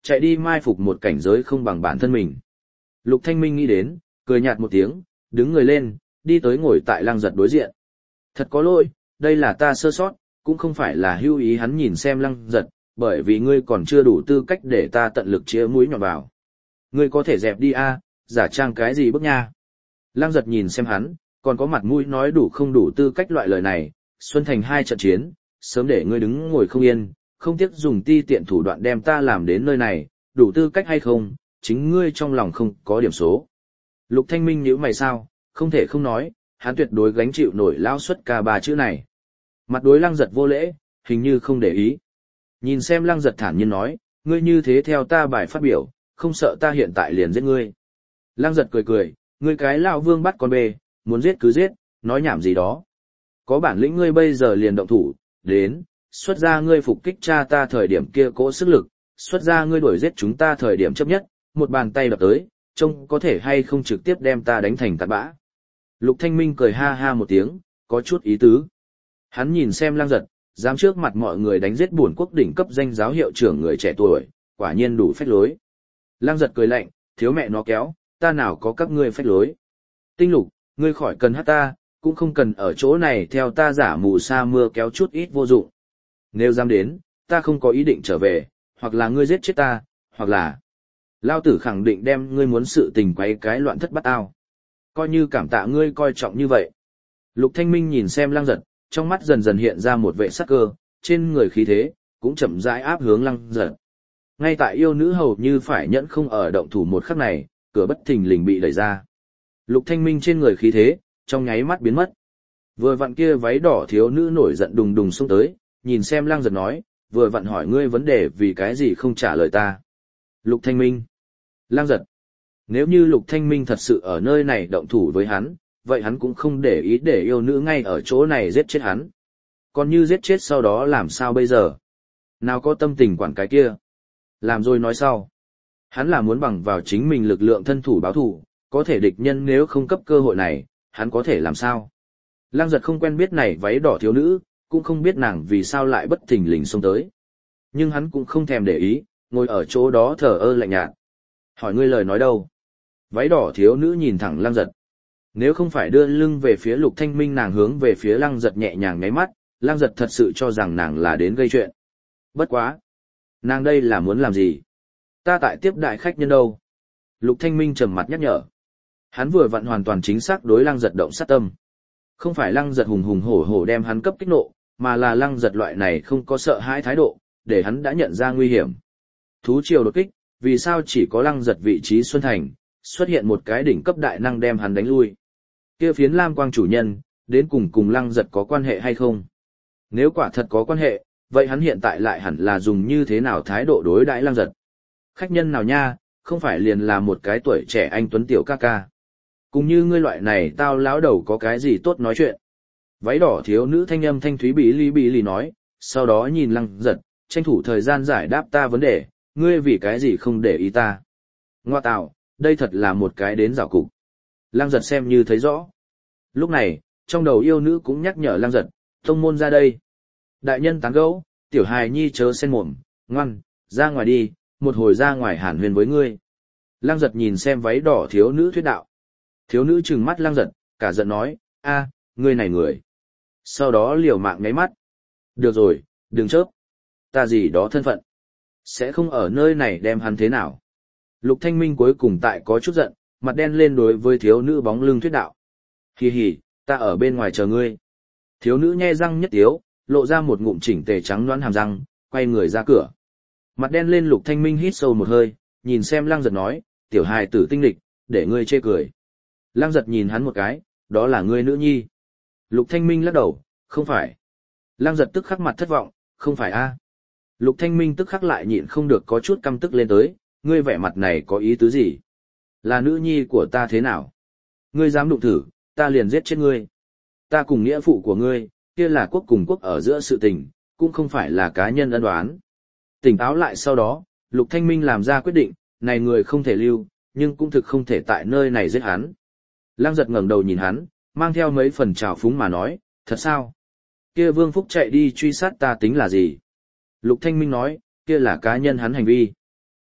chạy đi mai phục một cảnh giới không bằng bản thân mình. Lục Thanh Minh nghĩ đến, cười nhạt một tiếng, đứng người lên, đi tới ngồi tại Lăng Giật đối diện. Thật có lỗi, đây là ta sơ sót, cũng không phải là hưu ý. Hắn nhìn xem Lăng Giật, bởi vì ngươi còn chưa đủ tư cách để ta tận lực chĩa mũi nhọn vào. Ngươi có thể dẹp đi a, giả trang cái gì bức nha. Lăng Giật nhìn xem hắn, còn có mặt mũi nói đủ không đủ tư cách loại lời này. Xuân Thành 2 trận chiến, sớm để ngươi đứng ngồi không yên, không tiếc dùng ti tiện thủ đoạn đem ta làm đến nơi này, đủ tư cách hay không, chính ngươi trong lòng không có điểm số. Lục Thanh Minh nhíu mày sao, không thể không nói, hắn tuyệt đối gánh chịu nổi lao suất ca 3 chữ này. Mặt đối Lăng Giật vô lễ, hình như không để ý. Nhìn xem Lăng Giật thản nhiên nói, ngươi như thế theo ta bài phát biểu, không sợ ta hiện tại liền giết ngươi. Lăng Giật cười cười, ngươi cái lão vương bắt con bê, muốn giết cứ giết, nói nhảm gì đó. Có bản lĩnh ngươi bây giờ liền động thủ, đến, xuất ra ngươi phục kích cha ta thời điểm kia cỗ sức lực, xuất ra ngươi đuổi giết chúng ta thời điểm chấp nhất, một bàn tay đập tới, trông có thể hay không trực tiếp đem ta đánh thành tạt bã. Lục Thanh Minh cười ha ha một tiếng, có chút ý tứ. Hắn nhìn xem Lăng Giật, dám trước mặt mọi người đánh giết bổn quốc đỉnh cấp danh giáo hiệu trưởng người trẻ tuổi, quả nhiên đủ phách lối. Lăng Giật cười lạnh, thiếu mẹ nó kéo, ta nào có các ngươi phách lối. Tinh Lục, ngươi khỏi cần hát ta, cũng không cần ở chỗ này theo ta giả mù sa mưa kéo chút ít vô dụng. Nếu dám đến, ta không có ý định trở về, hoặc là ngươi giết chết ta, hoặc là lao tử khẳng định đem ngươi muốn sự tình quấy cái loạn thất bát ao. Coi như cảm tạ ngươi coi trọng như vậy. Lục Thanh Minh nhìn xem Lăng Giật, trong mắt dần dần hiện ra một vệ sắc cơ, trên người khí thế, cũng chậm rãi áp hướng Lăng Giật. Ngay tại yêu nữ hầu như phải nhẫn không ở động thủ một khắc này, cửa bất thình lình bị đẩy ra. Lục Thanh Minh trên người khí thế, trong nháy mắt biến mất. Vừa vặn kia váy đỏ thiếu nữ nổi giận đùng đùng xông tới, nhìn xem Lăng Giật nói, vừa vặn hỏi ngươi vấn đề vì cái gì không trả lời ta. Lục Thanh Minh. Lăng Giật. Nếu như Lục Thanh Minh thật sự ở nơi này động thủ với hắn, vậy hắn cũng không để ý để yêu nữ ngay ở chỗ này giết chết hắn. Còn như giết chết sau đó làm sao bây giờ? Nào có tâm tình quản cái kia? Làm rồi nói sau. Hắn là muốn bằng vào chính mình lực lượng thân thủ báo thù, có thể địch nhân nếu không cấp cơ hội này, hắn có thể làm sao? Lăng Giật không quen biết này váy đỏ thiếu nữ, cũng không biết nàng vì sao lại bất thình lình xông tới. Nhưng hắn cũng không thèm để ý, ngồi ở chỗ đó thờ ơ lạnh nhạt. Hỏi ngươi lời nói đâu? Váy đỏ thiếu nữ nhìn thẳng Lăng Giật. Nếu không phải đưa lưng về phía Lục Thanh Minh, nàng hướng về phía Lăng Giật nhẹ nhàng nháy mắt, Lăng Giật thật sự cho rằng nàng là đến gây chuyện. Bất quá. Nàng đây là muốn làm gì? Ta tại tiếp đại khách nhân đâu? Lục Thanh Minh trầm mặt nhắc nhở. Hắn vừa vặn hoàn toàn chính xác đối Lăng Giật động sát tâm. Không phải Lăng Giật hùng hùng hổ hổ đem hắn cấp kích nộ, mà là Lăng Giật loại này không có sợ hãi thái độ, để hắn đã nhận ra nguy hiểm. Thú triều đột kích, vì sao chỉ có Lăng Giật vị trí Xuân Thành, xuất hiện một cái đỉnh cấp đại năng đem hắn đánh lui. Kia phiến lam quang chủ nhân, đến cùng Lăng Giật có quan hệ hay không? Nếu quả thật có quan hệ, vậy hắn hiện tại lại hẳn là dùng như thế nào thái độ đối đãi Lăng Giật? Khách nhân nào nha, không phải liền là một cái tuổi trẻ anh tuấn tiểu ca ca. Cùng như ngươi loại này tao lão đầu có cái gì tốt nói chuyện. Váy đỏ thiếu nữ thanh âm thanh thúy bí lì nói, sau đó nhìn Lăng Giật, tranh thủ thời gian giải đáp ta vấn đề, ngươi vì cái gì không để ý ta. Ngoa tạo, đây thật là một cái đến rào cục. Lăng Giật xem như thấy rõ. Lúc này, trong đầu yêu nữ cũng nhắc nhở Lăng Giật, tông môn ra đây. Đại nhân tán gẫu, tiểu hài nhi chớ sen mồm, ngoan, ra ngoài đi, một hồi ra ngoài hàn huyền với ngươi. Lăng Giật nhìn xem váy đỏ thiếu nữ thuyết đạo. Thiếu nữ trừng mắt Lăng Giật, cả giận nói, a, ngươi này người. Sau đó liều mạng ngáy mắt. Được rồi, đừng chớp. Ta gì đó thân phận. Sẽ không ở nơi này đem hắn thế nào. Lục Thanh Minh cuối cùng tại có chút giận, mặt đen lên đối với thiếu nữ bóng lưng thuyết đạo. Hì hì, ta ở bên ngoài chờ ngươi. Thiếu nữ nhe răng nhất tiếu, lộ ra một ngụm chỉnh tề trắng đoán hàm răng, quay người ra cửa. Mặt đen lên Lục Thanh Minh hít sâu một hơi, nhìn xem Lăng Giật nói, tiểu hài tử tinh lịch, để ngươi chê cười. Lăng Giật nhìn hắn một cái, đó là ngươi nữ nhi. Lục Thanh Minh lắc đầu, không phải. Lăng Giật tức khắc mặt thất vọng, không phải a. Lục Thanh Minh tức khắc lại nhịn không được có chút căm tức lên tới, ngươi vẻ mặt này có ý tứ gì? Là nữ nhi của ta thế nào? Ngươi dám đụng thử, ta liền giết chết ngươi. Ta cùng nghĩa phụ của ngươi, kia là quốc cùng quốc ở giữa sự tình, cũng không phải là cá nhân ân oán. Tỉnh táo lại sau đó, Lục Thanh Minh làm ra quyết định, này người không thể lưu, nhưng cũng thực không thể tại nơi này giết hắn. Lăng Giật ngẩng đầu nhìn hắn, mang theo mấy phần trào phúng mà nói, thật sao? Kia Vương Phúc chạy đi truy sát ta tính là gì? Lục Thanh Minh nói, kia là cá nhân hắn hành vi.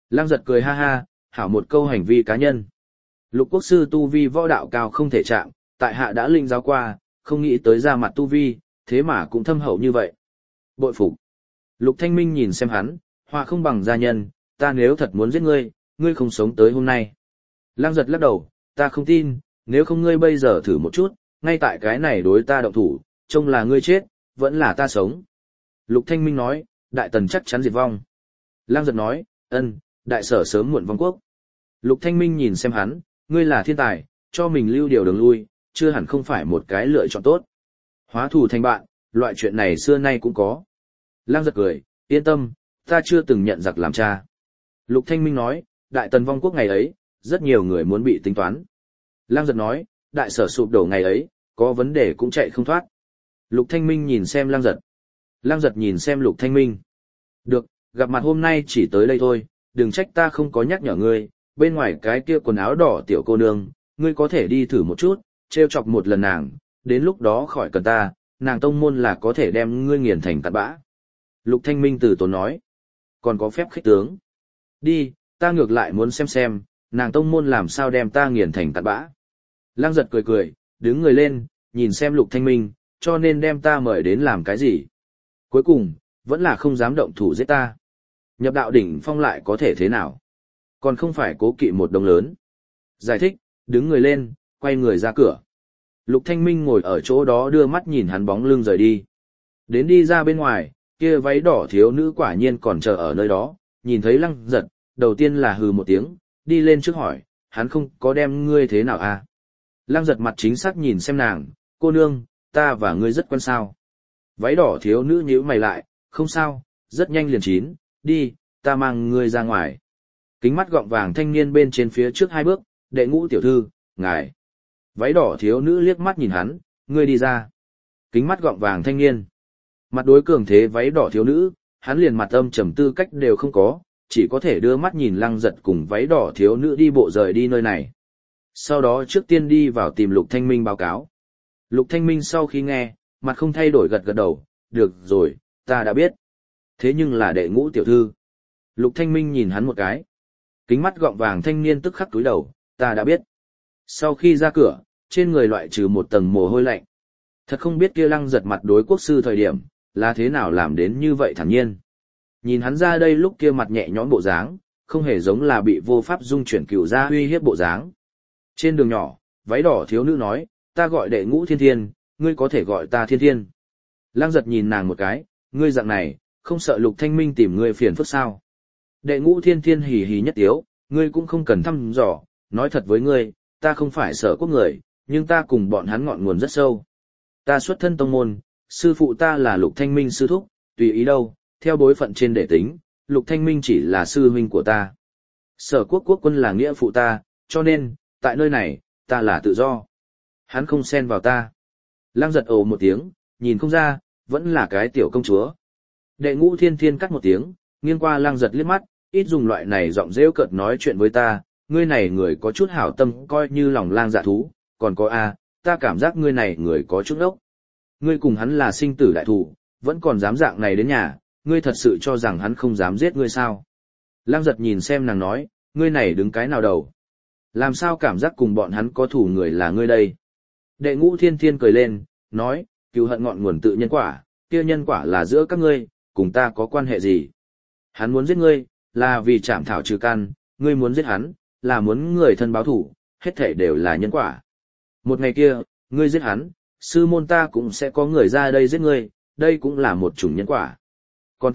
Lăng giật cười ha ha, hảo một câu hành vi cá nhân. Lục quốc sư tu vi võ đạo cao không thể chạm, tại hạ đã linh giáo qua, không nghĩ tới ra mặt tu vi, thế mà cũng thâm hậu như vậy. Bội phục. Lục Thanh Minh nhìn xem hắn, hoa không bằng gia nhân, ta nếu thật muốn giết ngươi, ngươi không sống tới hôm nay. Lăng giật lắc đầu, ta không tin, nếu không ngươi bây giờ thử một chút, ngay tại cái này đối ta động thủ, trông là ngươi chết, vẫn là ta sống. Lục Thanh Minh nói, đại tần chắc chắn diệt vong. Lăng giật nói, đại sở sớm muộn vong quốc. Lục Thanh Minh nhìn xem hắn, ngươi là thiên tài, cho mình lưu điều đường lui, chưa hẳn không phải một cái lựa chọn tốt. Hóa thù thành bạn, loại chuyện này xưa nay cũng có. Lăng giật cười, yên tâm, ta chưa từng nhận giặc làm cha. Lục Thanh Minh nói, đại tần vong quốc ngày ấy, rất nhiều người muốn bị tính toán. Lăng giật nói, đại sở sụp đổ ngày ấy, có vấn đề cũng chạy không thoát. Lục Thanh Minh nhìn xem Lăng giật. Lăng giật nhìn xem Lục Thanh Minh. Được, gặp mặt hôm nay chỉ tới đây thôi, đừng trách ta không có nhắc nhở ngươi, bên ngoài cái kia quần áo đỏ tiểu cô nương, ngươi có thể đi thử một chút, trêu chọc một lần nàng, đến lúc đó khỏi cần ta, nàng tông môn là có thể đem ngươi nghiền thành tạt bã. Lục Thanh Minh từ tốn nói, còn có phép khích tướng. Đi, ta ngược lại muốn xem, nàng tông môn làm sao đem ta nghiền thành tạt bã. Lăng giật cười cười, đứng người lên, nhìn xem Lục Thanh Minh, cho nên đem ta mời đến làm cái gì. Cuối cùng, vẫn là không dám động thủ giết ta. Nhập đạo đỉnh phong lại có thể thế nào? Còn không phải cố kỵ một đồng lớn. Giải thích, đứng người lên, quay người ra cửa. Lục Thanh Minh ngồi ở chỗ đó đưa mắt nhìn hắn bóng lưng rời đi. Đến đi ra bên ngoài, kia váy đỏ thiếu nữ quả nhiên còn chờ ở nơi đó, nhìn thấy Lăng giật, đầu tiên là hừ một tiếng, đi lên trước hỏi, hắn không có đem ngươi thế nào à? Lăng giật mặt chính xác nhìn xem nàng, cô nương, ta và ngươi rất quen sao. Váy đỏ thiếu nữ nhíu mày lại, không sao, rất nhanh liền chín, đi, ta mang ngươi ra ngoài. Kính mắt gọng vàng thanh niên bên trên phía trước 2 bước, đệ ngũ tiểu thư, ngài. Váy đỏ thiếu nữ liếc mắt nhìn hắn, ngươi đi ra. Kính mắt gọng vàng thanh niên. Mặt đối cường thế váy đỏ thiếu nữ, hắn liền mặt âm trầm tư cách đều không có, chỉ có thể đưa mắt nhìn Lăng giật cùng váy đỏ thiếu nữ đi bộ rời đi nơi này. Sau đó trước tiên đi vào tìm Lục Thanh Minh báo cáo. Lục Thanh Minh sau khi nghe, mặt không thay đổi gật gật đầu, được rồi, ta đã biết. Thế nhưng là đệ ngũ tiểu thư. Lục Thanh Minh nhìn hắn một cái. Kính mắt gọng vàng thanh niên tức khắc túi đầu, ta đã biết. Sau khi ra cửa, trên người loại trừ một tầng mồ hôi lạnh. Thật không biết kia Lăng giật mặt đối quốc sư thời điểm, là thế nào làm đến như vậy thản nhiên. Nhìn hắn ra đây lúc kia mặt nhẹ nhõm bộ dáng, không hề giống là bị vô pháp dung chuyển cửu gia uy hiếp bộ dáng. Trên đường nhỏ, váy đỏ thiếu nữ nói, ta gọi đệ ngũ thiên thiên, ngươi có thể gọi ta thiên thiên. Lăng giật nhìn nàng một cái, ngươi dạng này, không sợ Lục Thanh Minh tìm ngươi phiền phức sao. Đệ ngũ thiên thiên hì hì nhất tiếu, ngươi cũng không cần thăm dò, nói thật với ngươi, ta không phải Sở Quốc người, nhưng ta cùng bọn hắn ngọn nguồn rất sâu. Ta xuất thân tông môn, sư phụ ta là Lục Thanh Minh sư thúc, tùy ý đâu, theo bối phận trên để tính, Lục Thanh Minh chỉ là sư huynh của ta. Sở Quốc quốc quân là nghĩa phụ ta, cho nên, tại nơi này, ta là tự do. Hắn không xen vào ta. Lăng giật ồ một tiếng, nhìn không ra, vẫn là cái tiểu công chúa. Đệ ngũ thiên thiên cắt một tiếng, nghiêng qua Lăng giật liếc mắt, ít dùng loại này giọng rêu cợt nói chuyện với ta, ngươi này người có chút hảo tâm coi như lòng lang dạ thú, còn có ta cảm giác ngươi này người có chút ốc. Ngươi cùng hắn là sinh tử đại thủ, vẫn còn dám dạng này đến nhà, ngươi thật sự cho rằng hắn không dám giết ngươi sao? Lăng giật nhìn xem nàng nói, ngươi này đứng cái nào đầu? Làm sao cảm giác cùng bọn hắn có thủ người là ngươi đây? Đệ ngũ thiên thiên cười lên, nói, cừu hận ngọn nguồn tự nhân quả, kia nhân quả là giữa các ngươi, cùng ta có quan hệ gì? Hắn muốn giết ngươi, là vì chảm thảo trừ căn, ngươi muốn giết hắn, là muốn người thân báo thủ, hết thể đều là nhân quả. Một ngày kia, ngươi giết hắn, sư môn ta cũng sẽ có người ra đây giết ngươi, đây cũng là một chủng nhân quả. Còn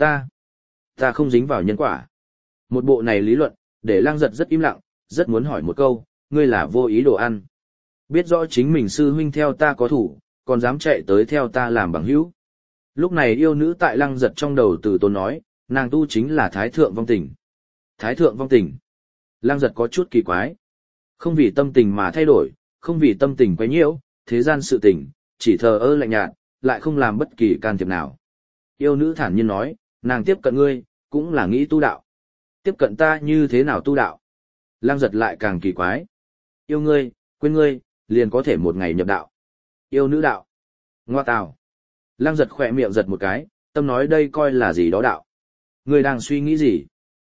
ta không dính vào nhân quả. Một bộ này lý luận, để Lăng giật rất im lặng, rất muốn hỏi một câu, ngươi là vô ý đồ ăn. Biết rõ chính mình sư huynh theo ta có thủ, còn dám chạy tới theo ta làm bằng hữu. Lúc này yêu nữ tại Lăng giật trong đầu từ tốn nói, nàng tu chính là Thái Thượng Vong Tình. Thái Thượng Vong Tình. Lăng giật có chút kỳ quái. Không vì tâm tình mà thay đổi, không vì tâm tình quấy nhiễu, thế gian sự tình, chỉ thờ ơ lạnh nhạt, lại không làm bất kỳ can thiệp nào. Yêu nữ thản nhiên nói, nàng tiếp cận ngươi, cũng là nghĩ tu đạo. Tiếp cận ta như thế nào tu đạo? Lăng giật lại càng kỳ quái. Yêu ngươi, quên ngươi, liền có thể một ngày nhập đạo. Yêu nữ đạo. Ngoa tào. Lăng giật khỏe miệng giật một cái, tâm nói đây coi là gì đó đạo. Ngươi đang suy nghĩ gì?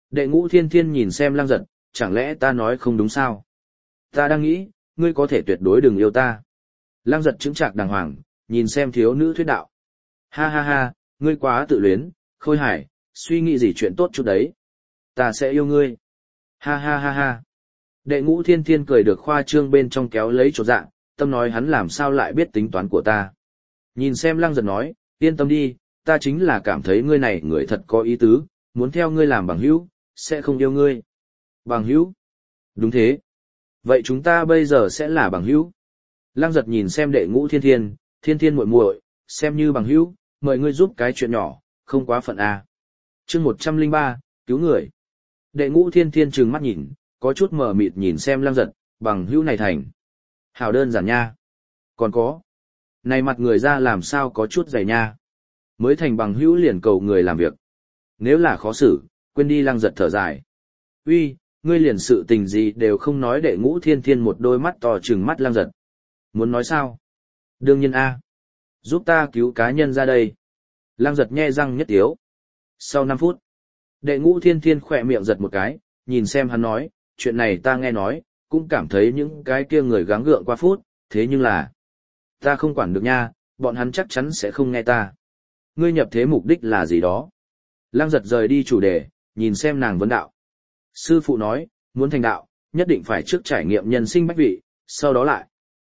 Đệ Ngũ Thiên Thiên nhìn xem Lăng Giật, chẳng lẽ ta nói không đúng sao? Ta đang nghĩ, ngươi có thể tuyệt đối đừng yêu ta. Lăng Giật chứng trạc đàng hoàng, nhìn xem thiếu nữ thuyết đạo. Ha ha ha, ngươi quá tự luyến, Khôi Hải, suy nghĩ gì chuyện tốt chút đấy. Ta sẽ yêu ngươi. Ha ha ha ha. Đệ Ngũ Thiên Thiên cười được khoa trương bên trong kéo lấy chỗ dạ, tâm nói hắn làm sao lại biết tính toán của ta. Nhìn xem Lăng Giật nói, yên tâm đi, ta chính là cảm thấy ngươi này người thật có ý tứ, muốn theo ngươi làm bằng hữu, sẽ không yêu ngươi. Bằng hữu? Đúng thế. Vậy chúng ta bây giờ sẽ là bằng hữu. Lăng Giật nhìn xem Đệ Ngũ Thiên Thiên, Thiên Thiên muội muội, xem như bằng hữu, mời ngươi giúp cái chuyện nhỏ, không quá phận à. Chương 103, cứu người. Đệ Ngũ Thiên Thiên trừng mắt nhìn, có chút mờ mịt nhìn xem Lăng Giật, bằng hữu này thành. Hào đơn giản nha. Còn có. Này mặt người ra làm sao có chút dày nha. Mới thành bằng hữu liền cầu người làm việc. Nếu là khó xử, quên đi. Lăng Giật thở dài. Uy, ngươi liền sự tình gì đều không nói. Đệ Ngũ Thiên Thiên một đôi mắt to trừng mắt Lăng Giật. Muốn nói sao? Đương nhiên a. Giúp ta cứu cá nhân ra đây. Lăng Giật nhe răng nhất tiếu. Sau 5 phút, Đệ Ngũ Thiên Thiên khỏe miệng giật một cái, nhìn xem hắn nói, chuyện này ta nghe nói, cũng cảm thấy những cái kia người gắng gượng qua phút, thế nhưng là, ta không quản được nha, bọn hắn chắc chắn sẽ không nghe ta. Ngươi nhập thế mục đích là gì đó? Lăng Giật rời đi chủ đề, nhìn xem nàng vấn đạo. Sư phụ nói, muốn thành đạo, nhất định phải trước trải nghiệm nhân sinh bách vị, sau đó lại.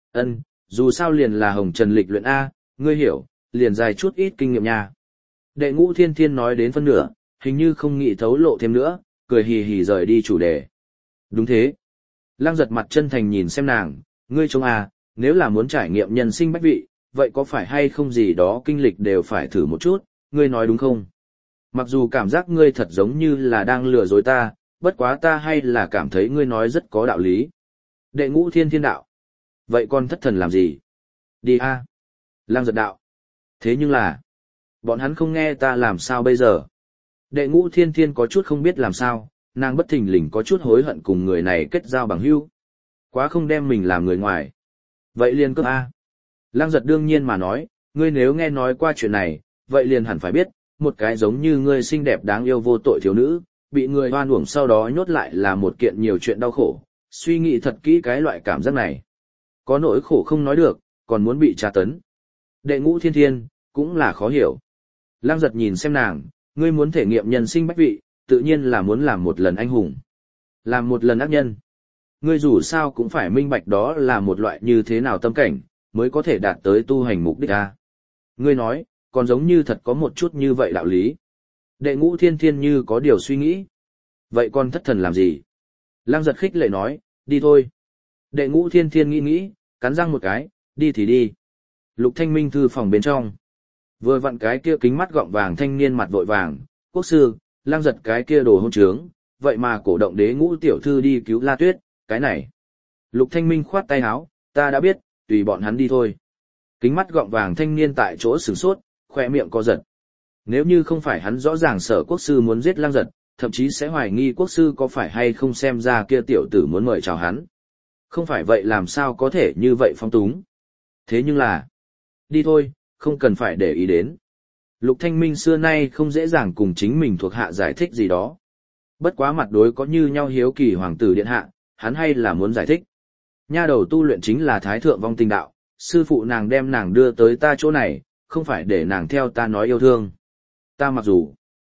Dù sao liền là hồng trần lịch luyện A, ngươi hiểu, liền dài chút ít kinh nghiệm nha. Đệ Ngũ Thiên Thiên nói đến phân nửa, hình như không nghĩ thấu lộ thêm nữa, cười hì hì rời đi chủ đề. Đúng thế. Lăng Giật mặt chân thành nhìn xem nàng, ngươi trông à, nếu là muốn trải nghiệm nhân sinh bách vị, vậy có phải hay không gì đó kinh lịch đều phải thử một chút, ngươi nói đúng không? Mặc dù cảm giác ngươi thật giống như là đang lừa dối ta, bất quá ta hay là cảm thấy ngươi nói rất có đạo lý. Đệ Ngũ Thiên Thiên đạo. Vậy con thất thần làm gì? Đi a. Lăng Giật đạo. Thế nhưng là, bọn hắn không nghe ta làm sao bây giờ? Đệ Ngũ Thiên Thiên có chút không biết làm sao, nàng bất thình lình có chút hối hận cùng người này kết giao bằng hữu. Quá không đem mình làm người ngoài. Vậy liền cướp a. Lăng Giật đương nhiên mà nói, ngươi nếu nghe nói qua chuyện này, vậy liền hẳn phải biết, một cái giống như ngươi xinh đẹp đáng yêu vô tội thiếu nữ, bị người hoan uổng sau đó nhốt lại là một kiện nhiều chuyện đau khổ, suy nghĩ thật kỹ cái loại cảm giác này. Có nỗi khổ không nói được, còn muốn bị tra tấn. Đệ Ngũ Thiên Thiên, cũng là khó hiểu. Lăng Giật nhìn xem nàng, ngươi muốn thể nghiệm nhân sinh bách vị, tự nhiên là muốn làm một lần anh hùng. Làm một lần ác nhân. Ngươi dù sao cũng phải minh bạch đó là một loại như thế nào tâm cảnh, mới có thể đạt tới tu hành mục đích a. Ngươi nói, còn giống như thật có một chút như vậy đạo lý. Đệ Ngũ Thiên Thiên như có điều suy nghĩ. Vậy con thất thần làm gì? Lăng Giật khích lệ nói, đi thôi. Đệ Ngũ Thiên Thiên nghĩ, cắn răng một cái, đi thì đi. Lục Thanh Minh thư phòng bên trong. Vừa vặn cái kia kính mắt gọng vàng thanh niên mặt vội vàng, quốc sư, Lăng Giật cái kia đồ hôn trướng, vậy mà cổ động Đế Ngũ tiểu thư đi cứu La Tuyết, cái này. Lục Thanh Minh khoát tay áo, ta đã biết, tùy bọn hắn đi thôi. Kính mắt gọng vàng thanh niên tại chỗ sửng sốt, khoe miệng co giật. Nếu như không phải hắn rõ ràng sợ quốc sư muốn giết Lăng Giật, thậm chí sẽ hoài nghi quốc sư có phải hay không xem ra kia tiểu tử muốn mời chào hắn. Không phải vậy làm sao có thể như vậy phong túng. Thế nhưng là, đi thôi, không cần phải để ý đến. Lục Thanh Minh xưa nay không dễ dàng cùng chính mình thuộc hạ giải thích gì đó. Bất quá mặt đối có như nhau hiếu kỳ hoàng tử điện hạ, hắn hay là muốn giải thích. Nha đầu tu luyện chính là thái thượng vong tình đạo, sư phụ nàng đem nàng đưa tới ta chỗ này, không phải để nàng theo ta nói yêu thương. Ta mặc dù,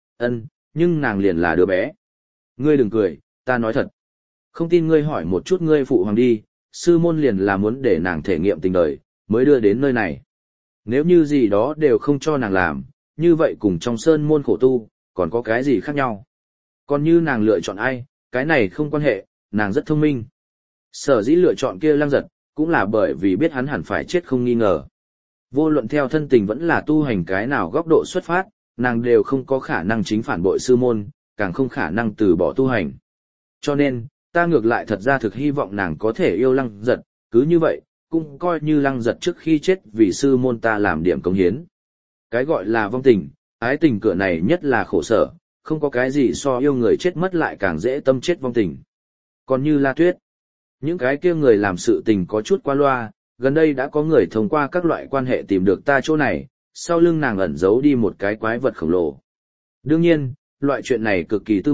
nhưng nàng liền là đứa bé. Ngươi đừng cười, ta nói thật. Không tin ngươi hỏi một chút ngươi phụ hoàng đi, sư môn liền là muốn để nàng thể nghiệm tình đời, mới đưa đến nơi này. Nếu như gì đó đều không cho nàng làm, như vậy cùng trong sơn môn khổ tu, còn có cái gì khác nhau. Còn như nàng lựa chọn ai, cái này không quan hệ, nàng rất thông minh. Sở dĩ lựa chọn kia Lăng Giật, cũng là bởi vì biết hắn hẳn phải chết không nghi ngờ. Vô luận theo thân tình vẫn là tu hành cái nào góc độ xuất phát, nàng đều không có khả năng chính phản bội sư môn, càng không khả năng từ bỏ tu hành. Cho nên, ta ngược lại thật ra thực hy vọng nàng có thể yêu Lăng Giật, cứ như vậy, cũng coi như Lăng Giật trước khi chết vì sư môn ta làm điểm công hiến. Cái gọi là vong tình, ái tình cửa này nhất là khổ sở, không có cái gì so yêu người chết mất lại càng dễ tâm chết vong tình. Còn như La Tuyết, những cái kia người làm sự tình có chút qua loa, gần đây đã có người thông qua các loại quan hệ tìm được ta chỗ này, sau lưng nàng ẩn giấu đi một cái quái vật khổng lồ. Đương nhiên, loại chuyện này cực kỳ tư mật,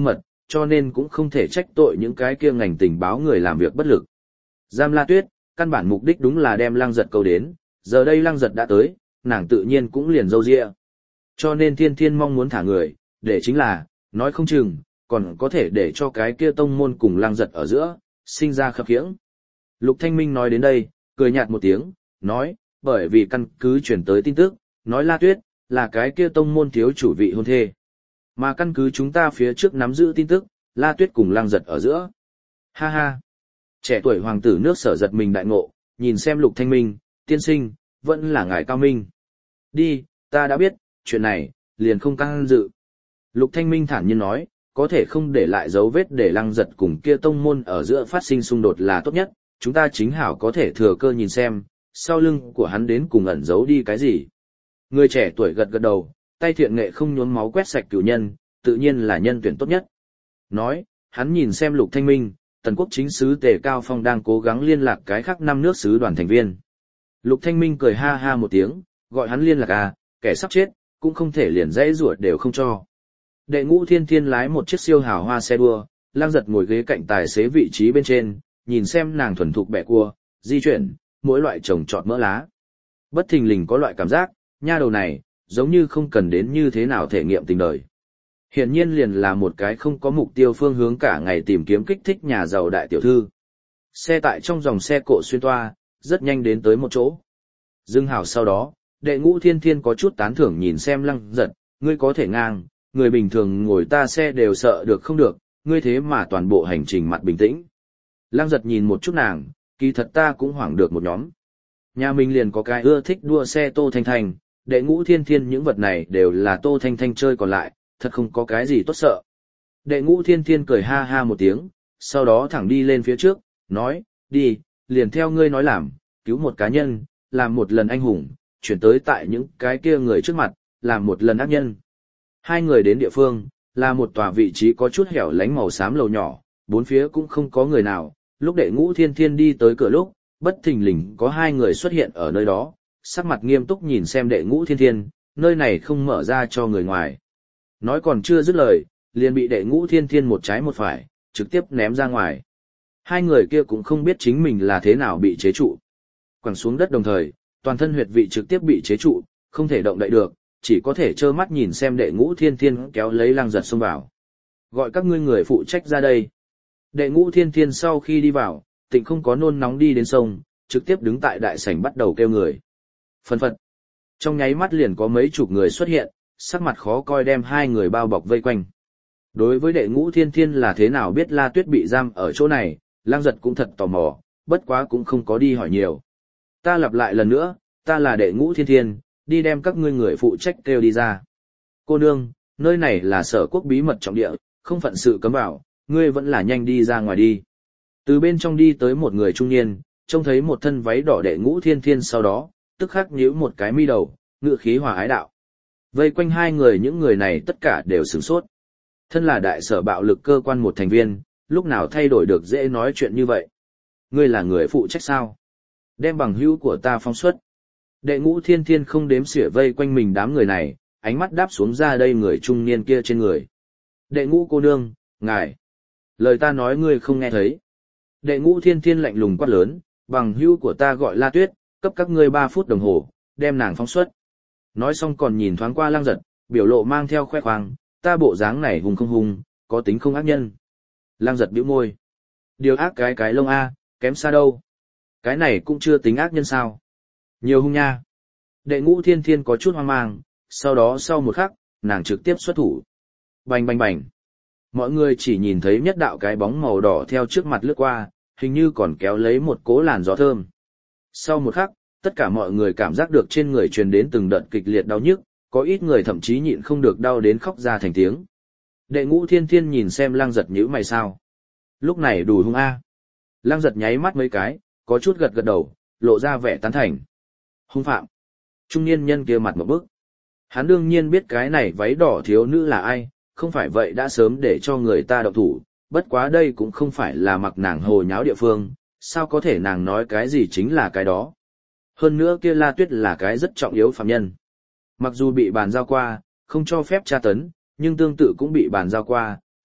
cho nên cũng không thể trách tội những cái kia ngành tình báo người làm việc bất lực. Giam La Tuyết, căn bản mục đích đúng là đem Lăng Giật câu đến, giờ đây Lăng Giật đã tới, nàng tự nhiên cũng liền râu ria. Cho nên Thiên Thiên mong muốn thả người, để chính là, nói không chừng, còn có thể để cho cái kia tông môn cùng Lăng Giật ở giữa, sinh ra khập khiễng. Lục Thanh Minh nói đến đây, cười nhạt một tiếng, nói, bởi vì căn cứ chuyển tới tin tức, nói La Tuyết, là cái kia tông môn thiếu chủ vị hôn thê. Mà căn cứ chúng ta phía trước nắm giữ tin tức, La Tuyết cùng Lăng Giật ở giữa. Ha ha! Trẻ tuổi hoàng tử nước Sở giật mình đại ngộ, nhìn xem Lục Thanh Minh, tiên sinh, vẫn là ngài cao minh. Đi, ta đã biết, chuyện này, liền không căng dự. Lục Thanh Minh thản nhiên nói, có thể không để lại dấu vết để Lăng Giật cùng kia tông môn ở giữa phát sinh xung đột là tốt nhất, chúng ta chính hảo có thể thừa cơ nhìn xem, sau lưng của hắn đến cùng ẩn giấu đi cái gì. Người trẻ tuổi gật gật đầu, tay thiện nghệ không nhuốm máu quét sạch cửu nhân, tự nhiên là nhân tuyển tốt nhất. Nói, hắn nhìn xem Lục Thanh Minh, Tần Quốc chính sứ Tề Cao Phong đang cố gắng liên lạc cái khác 5 nước sứ đoàn thành viên. Lục Thanh Minh cười ha ha một tiếng, gọi hắn liên lạc à, kẻ sắp chết, cũng không thể liền dãy ruột đều không cho. Đệ Ngũ Thiên Thiên lái một chiếc siêu hào hoa xe đua, Lăng Giật ngồi ghế cạnh tài xế vị trí bên trên, nhìn xem nàng thuần thục bẻ cua, di chuyển, mỗi loại trồng trọt mỡ lá. Bất thình lình có loại cảm giác, nha đầu này, giống như không cần đến như thế nào thể nghiệm tình đời. Hiển nhiên liền là một cái không có mục tiêu phương hướng cả ngày tìm kiếm kích thích nhà giàu đại tiểu thư. Xe tại trong dòng xe cộ xuyên toa, rất nhanh đến tới một chỗ. Dưng hảo sau đó, Đệ Ngũ Thiên Thiên có chút tán thưởng nhìn xem Lăng Giật, ngươi có thể ngang, người bình thường ngồi ta xe đều sợ được không được, ngươi thế mà toàn bộ hành trình mặt bình tĩnh. Lăng Giật nhìn một chút nàng, kỳ thật ta cũng hoảng được một nhóm. Nhà mình liền có cái ưa thích đua xe Tô Thanh Thanh, Đệ Ngũ Thiên Thiên những vật này đều là Tô Thanh Thanh chơi còn lại, thật không có cái gì tốt sợ. Đệ Ngũ Thiên Thiên cười ha ha một tiếng, sau đó thẳng đi lên phía trước, nói, đi, liền theo ngươi nói làm, cứu một cá nhân, làm một lần anh hùng, chuyển tới tại những cái kia người trước mặt, làm một lần ác nhân. Hai người đến địa phương, là một tòa vị trí có chút hẻo lánh màu xám lầu nhỏ, bốn phía cũng không có người nào, lúc Đệ Ngũ Thiên Thiên đi tới cửa lúc, bất thình lình có hai người xuất hiện ở nơi đó, sắc mặt nghiêm túc nhìn xem Đệ Ngũ Thiên Thiên, nơi này không mở ra cho người ngoài. Nói còn chưa dứt lời, liền bị Đệ Ngũ Thiên Thiên một trái một phải, trực tiếp ném ra ngoài. Hai người kia cũng không biết chính mình là thế nào bị chế trụ. Quẳng xuống đất đồng thời, toàn thân huyệt vị trực tiếp bị chế trụ, không thể động đậy được, chỉ có thể trơ mắt nhìn xem Đệ Ngũ Thiên Thiên kéo lấy Lăng Giật xông vào. Gọi các ngươi người phụ trách ra đây. Đệ Ngũ Thiên Thiên sau khi đi vào, Tịnh không có nôn nóng đi đến sông, trực tiếp đứng tại đại sảnh bắt đầu kêu người. Phân phật. Trong nháy mắt liền có mấy chục người xuất hiện, sắc mặt khó coi đem hai người bao bọc vây quanh. Đối với Đệ Ngũ Thiên Thiên là thế nào biết La Tuyết bị giam ở chỗ này, Lăng Giật cũng thật tò mò, bất quá cũng không có đi hỏi nhiều. Ta lặp lại lần nữa, ta là Đệ Ngũ Thiên Thiên, đi đem các ngươi người phụ trách kêu đi ra. Cô nương, nơi này là Sở Quốc bí mật trọng địa, không phận sự cấm vào, ngươi vẫn là nhanh đi ra ngoài đi. Từ bên trong đi tới một người trung niên, trông thấy một thân váy đỏ Đệ Ngũ Thiên Thiên sau đó, tức khắc nhíu một cái mi đầu, ngựa khí hòa ái đạo. Vây quanh hai người những người này tất cả đều sửng sốt. Thân là đại sở bạo lực cơ quan một thành viên, lúc nào thay đổi được dễ nói chuyện như vậy. Ngươi là người phụ trách sao? Đem bằng hữu của ta phóng xuất. Đệ Ngũ Thiên Thiên không đếm xỉa vây quanh mình đám người này, ánh mắt đáp xuống ra đây người trung niên kia trên người. Đệ Ngũ cô nương, ngài. Lời ta nói ngươi không nghe thấy. Đệ Ngũ Thiên Thiên lạnh lùng quát lớn, bằng hữu của ta gọi La Tuyết, cấp các ngươi 3 phút đồng hồ, đem nàng phóng xuất. Nói xong còn nhìn thoáng qua Lăng Giật, biểu lộ mang theo khoe khoang, ta bộ dáng này hùng không hùng, có tính không ác nhân. Lăng Giật bĩu môi. Điều ác cái lông A, kém xa đâu. Cái này cũng chưa tính ác nhân sao. Nhiều hung nha. Đệ Ngũ Thiên Thiên có chút hoang mang, sau đó sau một khắc, nàng trực tiếp xuất thủ. Bành bành bành. Mọi người chỉ nhìn thấy nhất đạo cái bóng màu đỏ theo trước mặt lướt qua, hình như còn kéo lấy một cỗ làn gió thơm. Sau một khắc, tất cả mọi người cảm giác được trên người truyền đến từng đợt kịch liệt đau nhức, có ít người thậm chí nhịn không được đau đến khóc ra thành tiếng. Đệ Ngũ Thiên Thiên nhìn xem Lăng Giật nhíu mày sao. Lúc này đủ hung A. Lăng Giật nháy mắt mấy cái, có chút gật gật đầu, lộ ra vẻ tán thành. Hung phạm. Trung niên nhân kia mặt một bức. Hắn đương nhiên biết cái này váy đỏ thiếu nữ là ai, không phải vậy đã sớm để cho người ta động thủ, bất quá đây cũng không phải là mặc nàng hồ nháo địa phương, sao có thể nàng nói cái gì chính là cái đó. Hơn nữa kia La Tuyết là cái rất trọng yếu phạm nhân. Mặc dù bị bàn giao qua, không cho phép tra tấn, nhưng tương tự cũng bị bàn giao qua,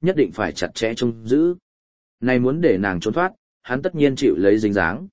nhất định phải chặt chẽ trông giữ. Này muốn để nàng trốn thoát, hắn tất nhiên chịu lấy dính dáng.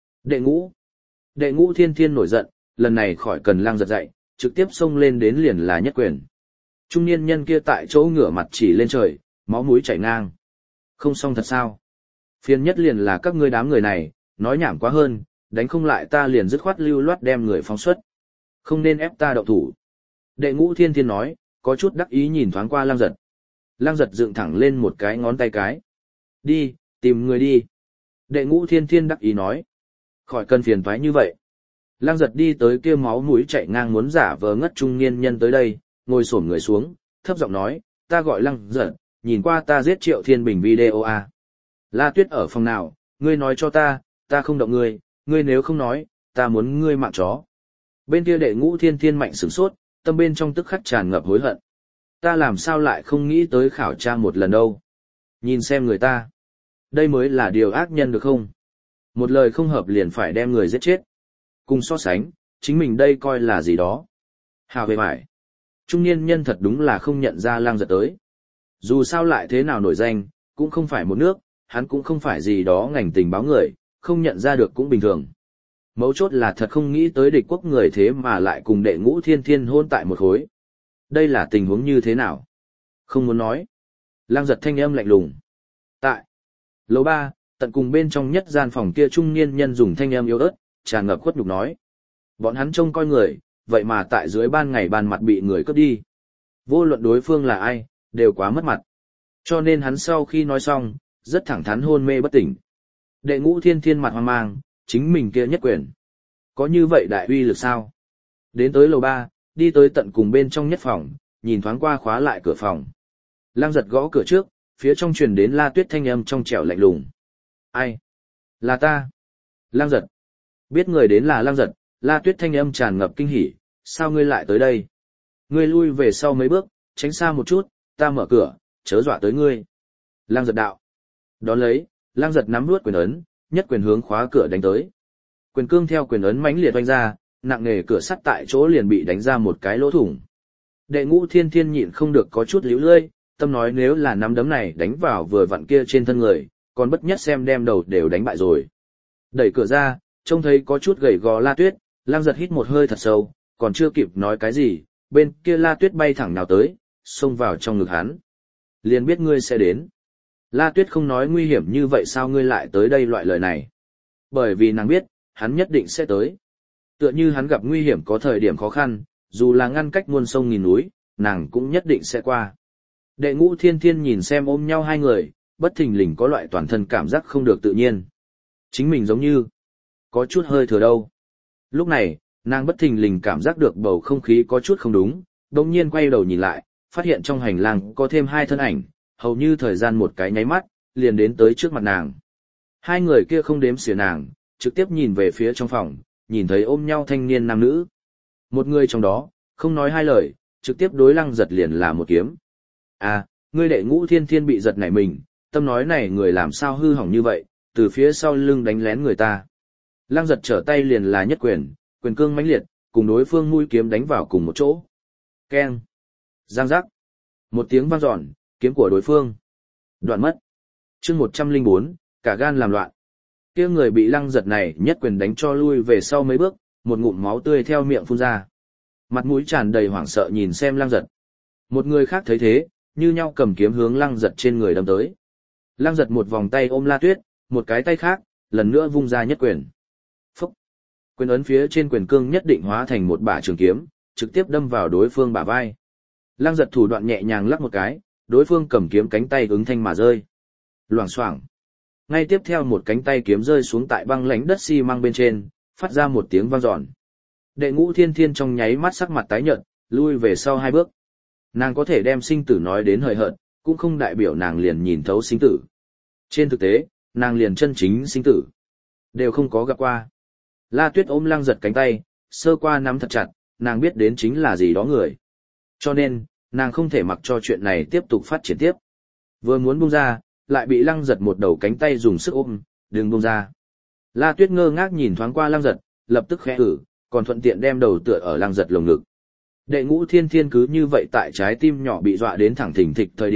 Đệ ngũ thiên thiên nổi giận, lần này khỏi cần Lăng Giật dạy, trực tiếp xông lên đến liền là nhất quyền. Trung niên nhân kia tại chỗ ngửa mặt chỉ lên trời, máu mũi chảy ngang. Không xong thật sao? Phiền nhất liền là các ngươi đám người này, nói nhảm quá hơn, đánh không lại ta liền dứt khoát lưu loát đem người phóng xuất. Không nên ép ta động thủ. Đệ ngũ thiên thiên nói, có chút đắc ý nhìn thoáng qua Lăng Giật. Lăng Giật dựng thẳng lên một cái ngón tay cái. Đi, tìm người đi. Đệ ngũ thiên thiên đắc ý nói. Khỏi cần phiền toái như vậy. Lăng Giật đi tới kia máu mũi chạy ngang muốn giả vờ ngất trung niên nhân tới đây, ngồi xổm người xuống, thấp giọng nói, ta gọi Lăng Giật, nhìn qua ta giết Triệu Thiên Bình video à. La Tuyết ở phòng nào, ngươi nói cho ta không động ngươi, ngươi nếu không nói, ta muốn ngươi mạng chó. Bên kia đệ ngũ thiên thiên mạnh sửng sốt, tâm bên trong tức khắc tràn ngập hối hận. Ta làm sao lại không nghĩ tới khảo tra một lần đâu. Nhìn xem người ta. Đây mới là điều ác nhân được không? Một lời không hợp liền phải đem người giết chết. Cùng so sánh, chính mình đây coi là gì đó. Hào về mải. Trung niên nhân thật đúng là không nhận ra Lăng Giật tới. Dù sao lại thế nào nổi danh, cũng không phải một nước, hắn cũng không phải gì đó ngành tình báo người, không nhận ra được cũng bình thường. Mấu chốt là thật không nghĩ tới địch quốc người thế mà lại cùng đệ ngũ thiên thiên hôn tại một khối. Đây là tình huống như thế nào? Không muốn nói. Lăng Giật thanh âm lạnh lùng. Tại lầu 3, tận cùng bên trong nhất gian phòng kia trung niên nhân dùng thanh âm yếu ớt, tràn ngập khuất nhục nói. Bọn hắn trông coi người, vậy mà tại dưới ban ngày ban mặt bị người cướp đi. Vô luận đối phương là ai, đều quá mất mặt. Cho nên hắn sau khi nói xong, rất thẳng thắn hôn mê bất tỉnh. Đệ ngũ thiên thiên mặt hoang mang, chính mình kia nhất quyền. Có như vậy đại uy lực sao? Đến tới lầu 3, đi tới tận cùng bên trong nhất phòng, nhìn thoáng qua khóa lại cửa phòng. Lăng Giật gõ cửa trước, phía trong truyền đến La Tuyết thanh âm trong trẻo lạnh lùng. Ai? Là ta. Lăng Giật. Biết người đến là Lăng Giật, La Tuyết thanh âm tràn ngập kinh hỉ. Sao ngươi lại tới đây? Ngươi lui về sau mấy bước, tránh xa một chút, ta mở cửa, chớ dọa tới ngươi. Lăng Giật đạo. Đón lấy, Lăng Giật nắm nuốt quyền ấn, nhất quyền hướng khóa cửa đánh tới. Quyền cương theo quyền ấn mãnh liệt oanh ra, nặng nề cửa sắt tại chỗ liền bị đánh ra một cái lỗ thủng. Đệ ngũ thiên thiên nhịn không được có chút líu lơi, tâm nói nếu là nắm đấm này đánh vào vừa vặn kia trên thân người, còn bất nhất xem đem đầu đều đánh bại rồi. Đẩy cửa ra, trông thấy có chút gầy gò La Tuyết, Lăng Giật hít một hơi thật sâu, còn chưa kịp nói cái gì, bên kia La Tuyết bay thẳng nào tới, xông vào trong ngực hắn. Liền biết ngươi sẽ đến. La Tuyết không nói nguy hiểm như vậy sao ngươi lại tới đây loại lời này. Bởi vì nàng biết, hắn nhất định sẽ tới. Tựa như hắn gặp nguy hiểm có thời điểm khó khăn, dù là ngăn cách muôn sông nghìn núi, nàng cũng nhất định sẽ qua. Đệ ngũ thiên thiên nhìn xem ôm nhau hai người, bất thình lình có loại toàn thân cảm giác không được tự nhiên. Chính mình giống như có chút hơi thừa đâu. Lúc này, nàng bất thình lình cảm giác được bầu không khí có chút không đúng, đồng nhiên quay đầu nhìn lại, phát hiện trong hành lang có thêm hai thân ảnh, hầu như thời gian một cái nháy mắt, liền đến tới trước mặt nàng. Hai người kia không đếm xỉa nàng, trực tiếp nhìn về phía trong phòng, nhìn thấy ôm nhau thanh niên nam nữ. Một người trong đó, không nói hai lời, trực tiếp đối Lăng Giật liền là một kiếm. À, ngươi đệ ngũ thiên thiên bị giật nảy mình, tâm nói này người làm sao hư hỏng như vậy, từ phía sau lưng đánh lén người ta. Lăng Giật trở tay liền là nhất quyền, quyền cương mãnh liệt, cùng đối phương mũi kiếm đánh vào cùng một chỗ. Keng. Giang giác. Một tiếng vang dọn, kiếm của đối phương đoạn mất. Chương 104, cả gan làm loạn. Kia người bị Lăng Giật này nhất quyền đánh cho lui về sau mấy bước, một ngụm máu tươi theo miệng phun ra. Mặt mũi tràn đầy hoảng sợ nhìn xem Lăng Giật. Một người khác thấy thế, như nhau cầm kiếm hướng Lăng Giật trên người đâm tới. Lăng Giật một vòng tay ôm La Tuyết, một cái tay khác, lần nữa vung ra nhất quyền. Phúc! Quyền ấn phía trên quyền cương nhất định hóa thành một bả trường kiếm, trực tiếp đâm vào đối phương bả vai. Lăng Giật thủ đoạn nhẹ nhàng lắc một cái, đối phương cầm kiếm cánh tay ứng thanh mà rơi. Loảng xoảng. Ngay tiếp theo một cánh tay kiếm rơi xuống tại băng lãnh đất xi măng bên trên, phát ra một tiếng vang dọn. Đệ ngũ thiên thiên trong nháy mắt sắc mặt tái nhợt, lui về sau hai bước. Nàng có thể đem sinh tử nói đến hời hợt, cũng không đại biểu nàng liền nhìn thấu sinh tử. Trên thực tế, nàng liền chân chính sinh tử đều không có gặp qua. La Tuyết ôm Lăng Giật cánh tay, sơ qua nắm thật chặt, nàng biết đến chính là gì đó người. Cho nên, nàng không thể mặc cho chuyện này tiếp tục phát triển tiếp. Vừa muốn buông ra, lại bị Lăng Giật một đầu cánh tay dùng sức ôm, đừng buông ra. La Tuyết ngơ ngác nhìn thoáng qua Lăng Giật, lập tức khẽ còn thuận tiện đem đầu tựa ở Lăng Giật lồng ngực. Đệ ngũ thiên thiên cứ như vậy tại trái tim nhỏ bị dọa đến thẳng thình thịch thời điểm,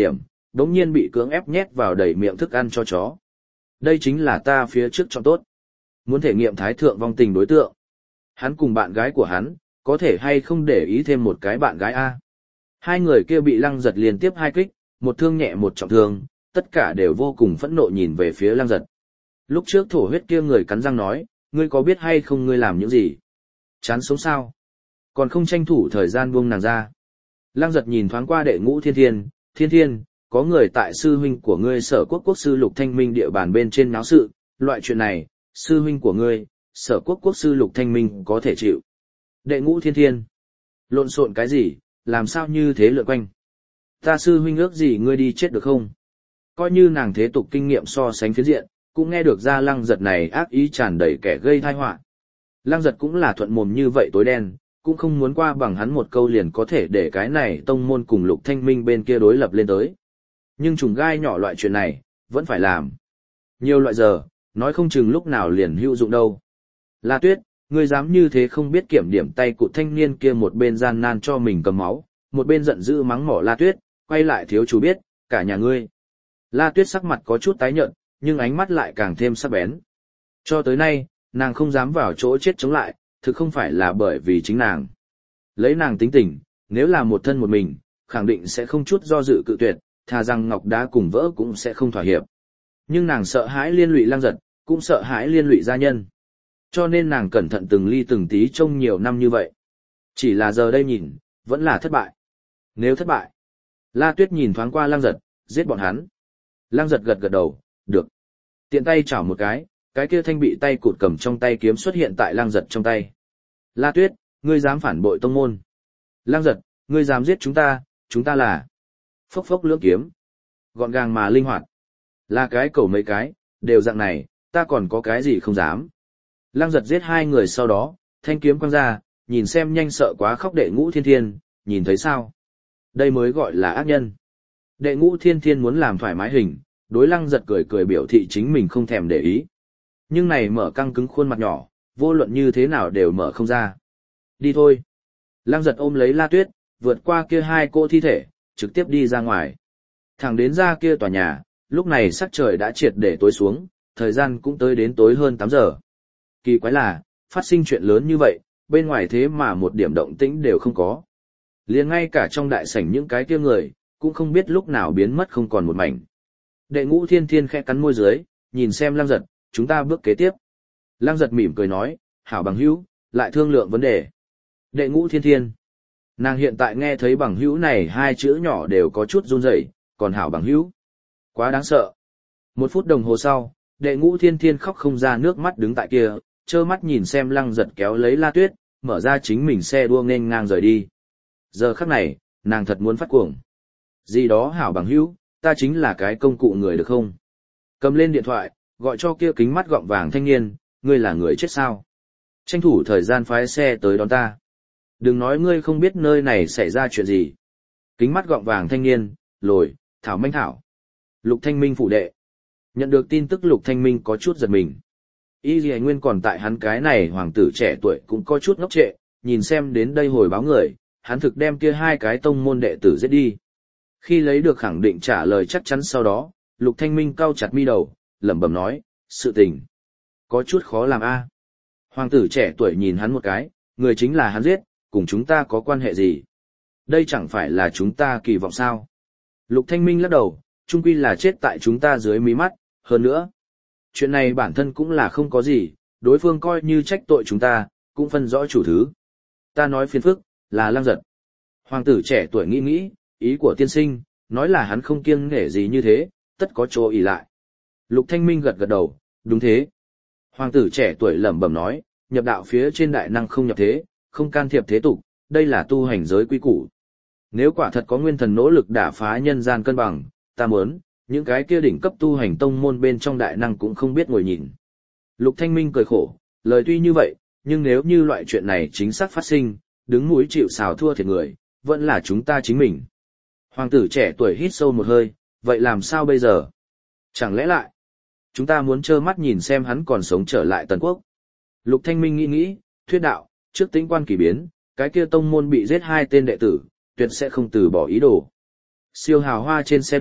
đống nhiên bị cưỡng ép nhét vào đầy miệng thức ăn cho chó. Đây chính là ta phía trước chọn tốt. Muốn thể nghiệm thái thượng vong tình đối tượng. Hắn cùng bạn gái của hắn, có thể hay không để ý thêm một cái bạn gái a? Hai người kia bị Lăng Giật liên tiếp hai kích, một thương nhẹ một trọng thương, tất cả đều vô cùng phẫn nộ nhìn về phía Lăng Giật. Lúc trước thổ huyết kia người cắn răng nói, ngươi có biết hay không ngươi làm những gì? Chán sống sao? Còn không tranh thủ thời gian buông nàng ra. Lăng Giật nhìn thoáng qua Đệ Ngũ Thiên Thiên, Thiên Thiên, có người tại sư huynh của ngươi Sở Quốc quốc sư Lục Thanh Minh địa bàn bên trên náo sự, loại chuyện này, sư huynh của ngươi, Sở Quốc quốc sư Lục Thanh Minh có thể chịu. Đệ Ngũ Thiên Thiên, lộn xộn cái gì, làm sao như thế lượn quanh? Ta sư huynh ước gì ngươi đi chết được không? Coi như nàng thế tục kinh nghiệm so sánh phiến diện, cũng nghe được ra Lăng Giật này ác ý tràn đầy kẻ gây tai họa. Lăng Giật cũng là thuận mồm như vậy tối đen, cũng không muốn qua bằng hắn một câu liền có thể để cái này tông môn cùng Lục Thanh Minh bên kia đối lập lên tới. Nhưng trùng gai nhỏ loại chuyện này, vẫn phải làm. Nhiều loại giờ, nói không chừng lúc nào liền hữu dụng đâu. La Tuyết, ngươi dám như thế không biết kiểm điểm tay cụ thanh niên kia một bên gian nan cho mình cầm máu, một bên giận dữ mắng mỏ La Tuyết, quay lại thiếu chủ biết, cả nhà ngươi. La Tuyết sắc mặt có chút tái nhợt, nhưng ánh mắt lại càng thêm sắc bén. Cho tới nay, nàng không dám vào chỗ chết chống lại, thực không phải là bởi vì chính nàng. Lấy nàng tính tình, nếu là một thân một mình, khẳng định sẽ không chút do dự cự tuyệt, thà rằng ngọc đá cùng vỡ cũng sẽ không thỏa hiệp. Nhưng nàng sợ hãi liên lụy Lăng Giật, cũng sợ hãi liên lụy gia nhân. Cho nên nàng cẩn thận từng ly từng tí trong nhiều năm như vậy. Chỉ là giờ đây nhìn, vẫn là thất bại. Nếu thất bại, La Tuyết nhìn thoáng qua Lăng Giật, giết bọn hắn. Lăng Giật gật gật đầu, được. Tiện tay chảo một cái kia thanh bị tay cụt cầm trong tay kiếm xuất hiện tại Lăng Giật trong tay. La Tuyết, ngươi dám phản bội tông môn. Lăng Giật, ngươi dám giết chúng ta là. Phốc phốc lưỡng kiếm. Gọn gàng mà linh hoạt. Là cái cầu mấy cái, đều dạng này, ta còn có cái gì không dám. Lăng Giật giết hai người sau đó, thanh kiếm quăng ra, nhìn xem nhanh sợ quá khóc Đệ Ngũ Thiên Thiên, nhìn thấy sao? Đây mới gọi là ác nhân. Đệ Ngũ Thiên Thiên muốn làm thoải mái hình, đối Lăng Giật cười cười biểu thị chính mình không thèm để ý. Nhưng này mở căng cứng khuôn mặt nhỏ, vô luận như thế nào đều mở không ra. Đi thôi. Lăng Giật ôm lấy La Tuyết, vượt qua kia hai cô thi thể, trực tiếp đi ra ngoài. Thẳng đến ra kia tòa nhà, lúc này sắc trời đã triệt để tối xuống, thời gian cũng tới đến tối hơn 8 giờ. Kỳ quái là, phát sinh chuyện lớn như vậy, bên ngoài thế mà một điểm động tĩnh đều không có. Liền ngay cả trong đại sảnh những cái kia người, cũng không biết lúc nào biến mất không còn một mảnh. Đệ Ngũ Thiên Thiên khẽ cắn môi dưới, nhìn xem Lăng Giật, chúng ta bước kế tiếp. Lăng Giật mỉm cười nói, hảo bằng hữu, lại thương lượng vấn đề. Đệ Ngũ Thiên Thiên. Nàng hiện tại nghe thấy bằng hữu này hai chữ nhỏ đều có chút run rẩy, còn hảo bằng hữu. Quá đáng sợ. 1 phút đồng hồ sau, Đệ Ngũ Thiên Thiên khóc không ra nước mắt đứng tại kia, trơ mắt nhìn xem Lăng Giật kéo lấy La Tuyết, mở ra chính mình xe đua nghênh ngang rời đi. Giờ khắc này, nàng thật muốn phát cuồng. Gì đó hảo bằng hữu, ta chính là cái công cụ người được không? Cầm lên điện thoại, gọi cho kia kính mắt gọng vàng thanh niên, ngươi là người chết sao? Tranh thủ thời gian phái xe tới đón ta. Đừng nói ngươi không biết nơi này xảy ra chuyện gì. Kính mắt gọng vàng thanh niên, lồi, thảo manh thảo. Lục Thanh Minh phủ đệ. Nhận được tin tức Lục Thanh Minh có chút giật mình. Y Dì Nguyên còn tại hắn cái này hoàng tử trẻ tuổi cũng có chút ngốc trệ, nhìn xem đến đây hồi báo người, hắn thực đem kia hai cái tông môn đệ tử giết đi. Khi lấy được khẳng định trả lời chắc chắn sau đó, Lục Thanh Minh cau chặt mi đầu, lẩm bẩm nói, sự tình có chút khó làm a. Hoàng tử trẻ tuổi nhìn hắn một cái, người chính là hắn giết, cùng chúng ta có quan hệ gì? Đây chẳng phải là chúng ta kỳ vọng sao? Lục Thanh Minh lắc đầu, chung quy là chết tại chúng ta dưới mí mắt, hơn nữa. Chuyện này bản thân cũng là không có gì, đối phương coi như trách tội chúng ta, cũng phân rõ chủ thứ. Ta nói phiền phức, là Lăng Giật. Hoàng tử trẻ tuổi nghĩ nghĩ, ý của tiên sinh, nói là hắn không kiêng nể gì như thế, tất có chỗ ỷ lại. Lục Thanh Minh gật gật đầu, đúng thế. Hoàng tử trẻ tuổi lẩm bẩm nói, nhập đạo phía trên đại năng không nhập thế, không can thiệp thế tục, đây là tu hành giới quy củ. Nếu quả thật có nguyên thần nỗ lực đả phá nhân gian cân bằng, ta muốn, những cái kia đỉnh cấp tu hành tông môn bên trong đại năng cũng không biết ngồi nhìn. Lục Thanh Minh cười khổ, lời tuy như vậy, nhưng nếu như loại chuyện này chính xác phát sinh, đứng mũi chịu sào thua thiệt người, vẫn là chúng ta chính mình. Hoàng tử trẻ tuổi hít sâu một hơi, vậy làm sao bây giờ? Chẳng lẽ lại, chúng ta muốn trơ mắt nhìn xem hắn còn sống trở lại Tần Quốc? Lục Thanh Minh nghĩ, thuyết đạo, trước tính quan kỳ biến, cái kia tông môn bị giết 2 tên đệ tử, tuyệt sẽ không từ bỏ ý đồ. Siêu hào hoa trên xe đua,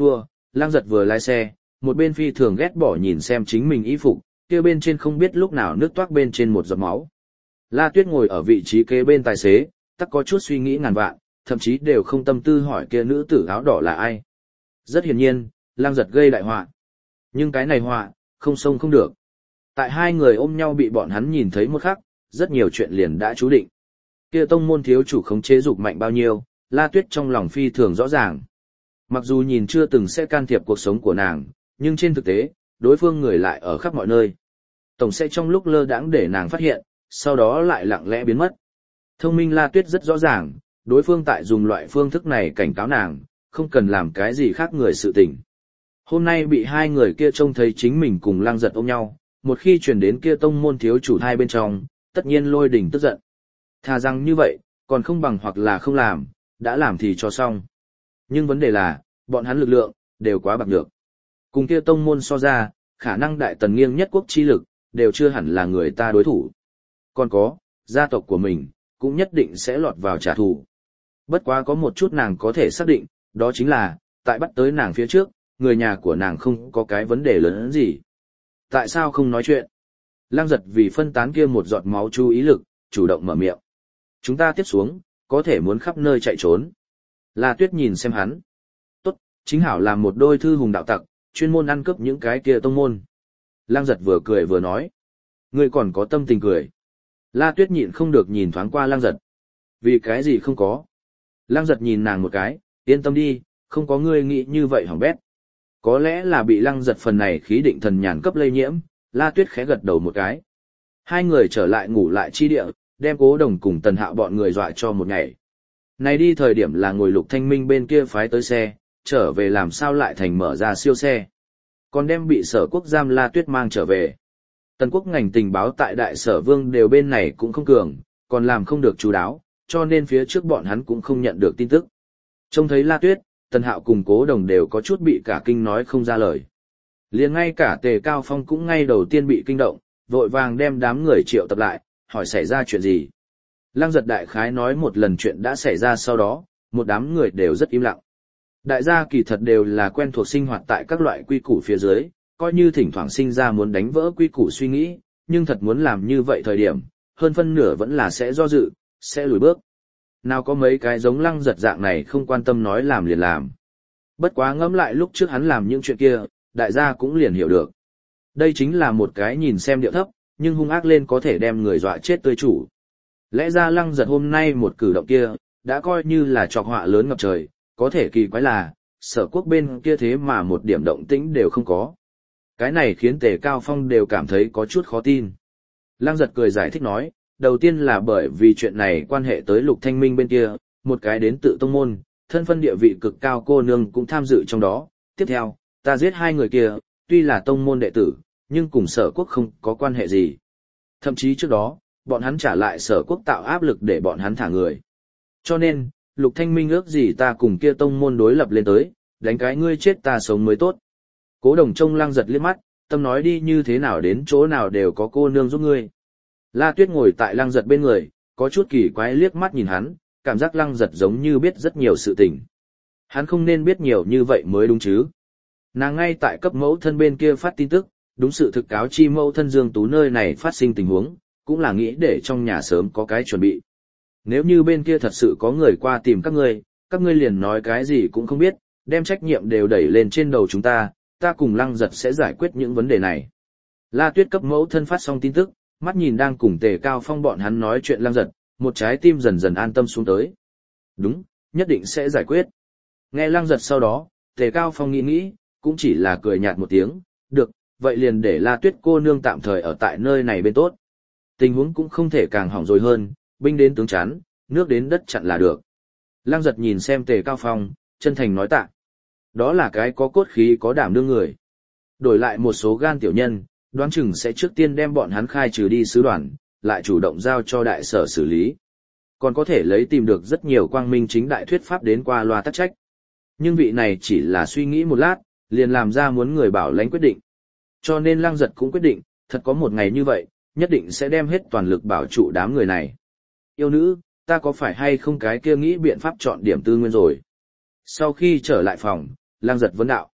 Lang Giật vừa lái xe, một bên phi thường ghét bỏ nhìn xem chính mình y phục, kia bên trên không biết lúc nào nước toát bên trên một giọt máu. La Tuyết ngồi ở vị trí kế bên tài xế, tắc có chút suy nghĩ ngàn vạn, thậm chí đều không tâm tư hỏi kia nữ tử áo đỏ là ai. Rất hiển nhiên, Lang Giật gây đại họa. Nhưng cái này họa, không xông không được. Tại hai người ôm nhau bị bọn hắn nhìn thấy một khắc, rất nhiều chuyện liền đã chú định. Kia tông môn thiếu chủ khống chế dục mạnh bao nhiêu, La Tuyết trong lòng phi thường rõ ràng. Mặc dù nhìn chưa từng sẽ can thiệp cuộc sống của nàng, nhưng trên thực tế, đối phương người lại ở khắp mọi nơi. Tổng sẽ trong lúc lơ đãng để nàng phát hiện, sau đó lại lặng lẽ biến mất. Thông minh La Tuyết rất rõ ràng, đối phương tại dùng loại phương thức này cảnh cáo nàng, không cần làm cái gì khác người sự tình. Hôm nay bị hai người kia trông thấy chính mình cùng Lang Giật ôm nhau, một khi truyền đến kia tông môn thiếu chủ hai bên trong, tất nhiên lôi đỉnh tức giận. Thà rằng như vậy, còn không bằng hoặc là không làm, đã làm thì cho xong. Nhưng vấn đề là, bọn hắn lực lượng, đều quá bạc nhược. Cùng kia tông môn so ra, khả năng đại tần nghiêng nhất quốc chi lực, đều chưa hẳn là người ta đối thủ. Còn có, gia tộc của mình, cũng nhất định sẽ lọt vào trả thù. Bất quá có một chút nàng có thể xác định, đó chính là, tại bắt tới nàng phía trước, người nhà của nàng không có cái vấn đề lớn gì. Tại sao không nói chuyện? Lang Giật vì phân tán kia một giọt máu chú ý lực, chủ động mở miệng. Chúng ta tiếp xuống, có thể muốn khắp nơi chạy trốn. La Tuyết nhìn xem hắn. Tốt, chính hảo làm một đôi thư hùng đạo tặc, chuyên môn ăn cướp những cái kia tông môn. Lang Giật vừa cười vừa nói. Ngươi còn có tâm tình cười. La Tuyết nhịn không được nhìn thoáng qua Lang Giật. Vì cái gì không có? Lang Giật nhìn nàng một cái, yên tâm đi, không có ngươi nghĩ như vậy hỏng bét. Có lẽ là bị Lang Giật phần này khí định thần nhàn cấp lây nhiễm, La Tuyết khẽ gật đầu một cái. Hai người trở lại ngủ lại chi địa, đem Cố Đồng cùng Tần Hạo bọn người dọa cho một ngày. Này đi thời điểm là ngồi Lục Thanh Minh bên kia phái tới xe, trở về làm sao lại thành mở ra siêu xe. Còn đem bị Sở Quốc giam La Tuyết mang trở về. Tần Quốc ngành tình báo tại Đại Sở Vương đều bên này cũng không cường, còn làm không được chú đáo, cho nên phía trước bọn hắn cũng không nhận được tin tức. Trông thấy La Tuyết, Tần Hạo cùng Cố Đồng đều có chút bị cả kinh nói không ra lời. Liền ngay cả Tề Cao Phong cũng ngay đầu tiên bị kinh động, vội vàng đem đám người triệu tập lại, hỏi xảy ra chuyện gì. Lang Giật đại khái nói một lần chuyện đã xảy ra sau đó, một đám người đều rất im lặng. Đại gia kỳ thật đều là quen thuộc sinh hoạt tại các loại quy củ phía dưới, coi như thỉnh thoảng sinh ra muốn đánh vỡ quy củ suy nghĩ, nhưng thật muốn làm như vậy thời điểm, hơn phân nửa vẫn là sẽ do dự, sẽ lùi bước. Nào có mấy cái giống Lăng Giật dạng này không quan tâm nói làm liền làm. Bất quá ngẫm lại lúc trước hắn làm những chuyện kia, đại gia cũng liền hiểu được. Đây chính là một cái nhìn xem điệu thấp, nhưng hung ác lên có thể đem người dọa chết tươi chủ. Lẽ ra Lăng Giật hôm nay một cử động kia, đã coi như là trọc họa lớn ngập trời, có thể kỳ quái là, Sở Quốc bên kia thế mà một điểm động tĩnh đều không có. Cái này khiến Tề Cao Phong đều cảm thấy có chút khó tin. Lăng Giật cười giải thích nói, đầu tiên là bởi vì chuyện này quan hệ tới Lục Thanh Minh bên kia, một cái đến tự tông môn, thân phân địa vị cực cao cô nương cũng tham dự trong đó. Tiếp theo, ta giết hai người kia, tuy là tông môn đệ tử, nhưng cùng Sở Quốc không có quan hệ gì. Thậm chí trước đó, bọn hắn trả lại Sở Quốc tạo áp lực để bọn hắn thả người. Cho nên, Lục Thanh Minh ước gì ta cùng kia tông môn đối lập lên tới, đánh cái ngươi chết ta sống mới tốt. Cố Đồng trông Lăng Giật liếc mắt, tâm nói đi như thế nào đến chỗ nào đều có cô nương giúp ngươi. La Tuyết ngồi tại Lăng Giật bên người, có chút kỳ quái liếc mắt nhìn hắn, cảm giác Lăng Giật giống như biết rất nhiều sự tình. Hắn không nên biết nhiều như vậy mới đúng chứ. Nàng ngay tại cấp mẫu thân bên kia phát tin tức, đúng sự thực cáo chi mẫu thân Dương Tú nơi này phát sinh tình huống, cũng là nghĩ để trong nhà sớm có cái chuẩn bị. Nếu như bên kia thật sự có người qua tìm các ngươi liền nói cái gì cũng không biết, đem trách nhiệm đều đẩy lên trên đầu chúng ta cùng Lăng Giật sẽ giải quyết những vấn đề này. La Tuyết cấp mẫu thân phát xong tin tức, mắt nhìn đang cùng Tề Cao Phong bọn hắn nói chuyện Lăng Giật, một trái tim dần dần an tâm xuống tới. Đúng, nhất định sẽ giải quyết. Nghe Lăng Giật sau đó, Tề Cao Phong nghĩ, cũng chỉ là cười nhạt một tiếng, được, vậy liền để La Tuyết cô nương tạm thời ở tại nơi này bên tốt. Tình huống cũng không thể càng hỏng rồi hơn, binh đến tướng chắn, nước đến đất chặn là được. Lăng Giật nhìn xem Tề Cao Phong, chân thành nói tạ. Đó là cái có cốt khí có đảm đương người. Đổi lại một số gan tiểu nhân, đoán chừng sẽ trước tiên đem bọn hắn khai trừ đi sứ đoàn, lại chủ động giao cho đại sở xử lý. Còn có thể lấy tìm được rất nhiều quang minh chính đại thuyết pháp đến qua loa tắc trách. Nhưng vị này chỉ là suy nghĩ một lát, liền làm ra muốn người bảo lãnh quyết định. Cho nên Lăng Giật cũng quyết định, thật có một ngày như vậy, nhất định sẽ đem hết toàn lực bảo trụ đám người này. Yêu nữ, ta có phải hay không cái kia nghĩ biện pháp chọn điểm tư nguyên rồi? Sau khi trở lại phòng, Lăng Giật vấn đạo.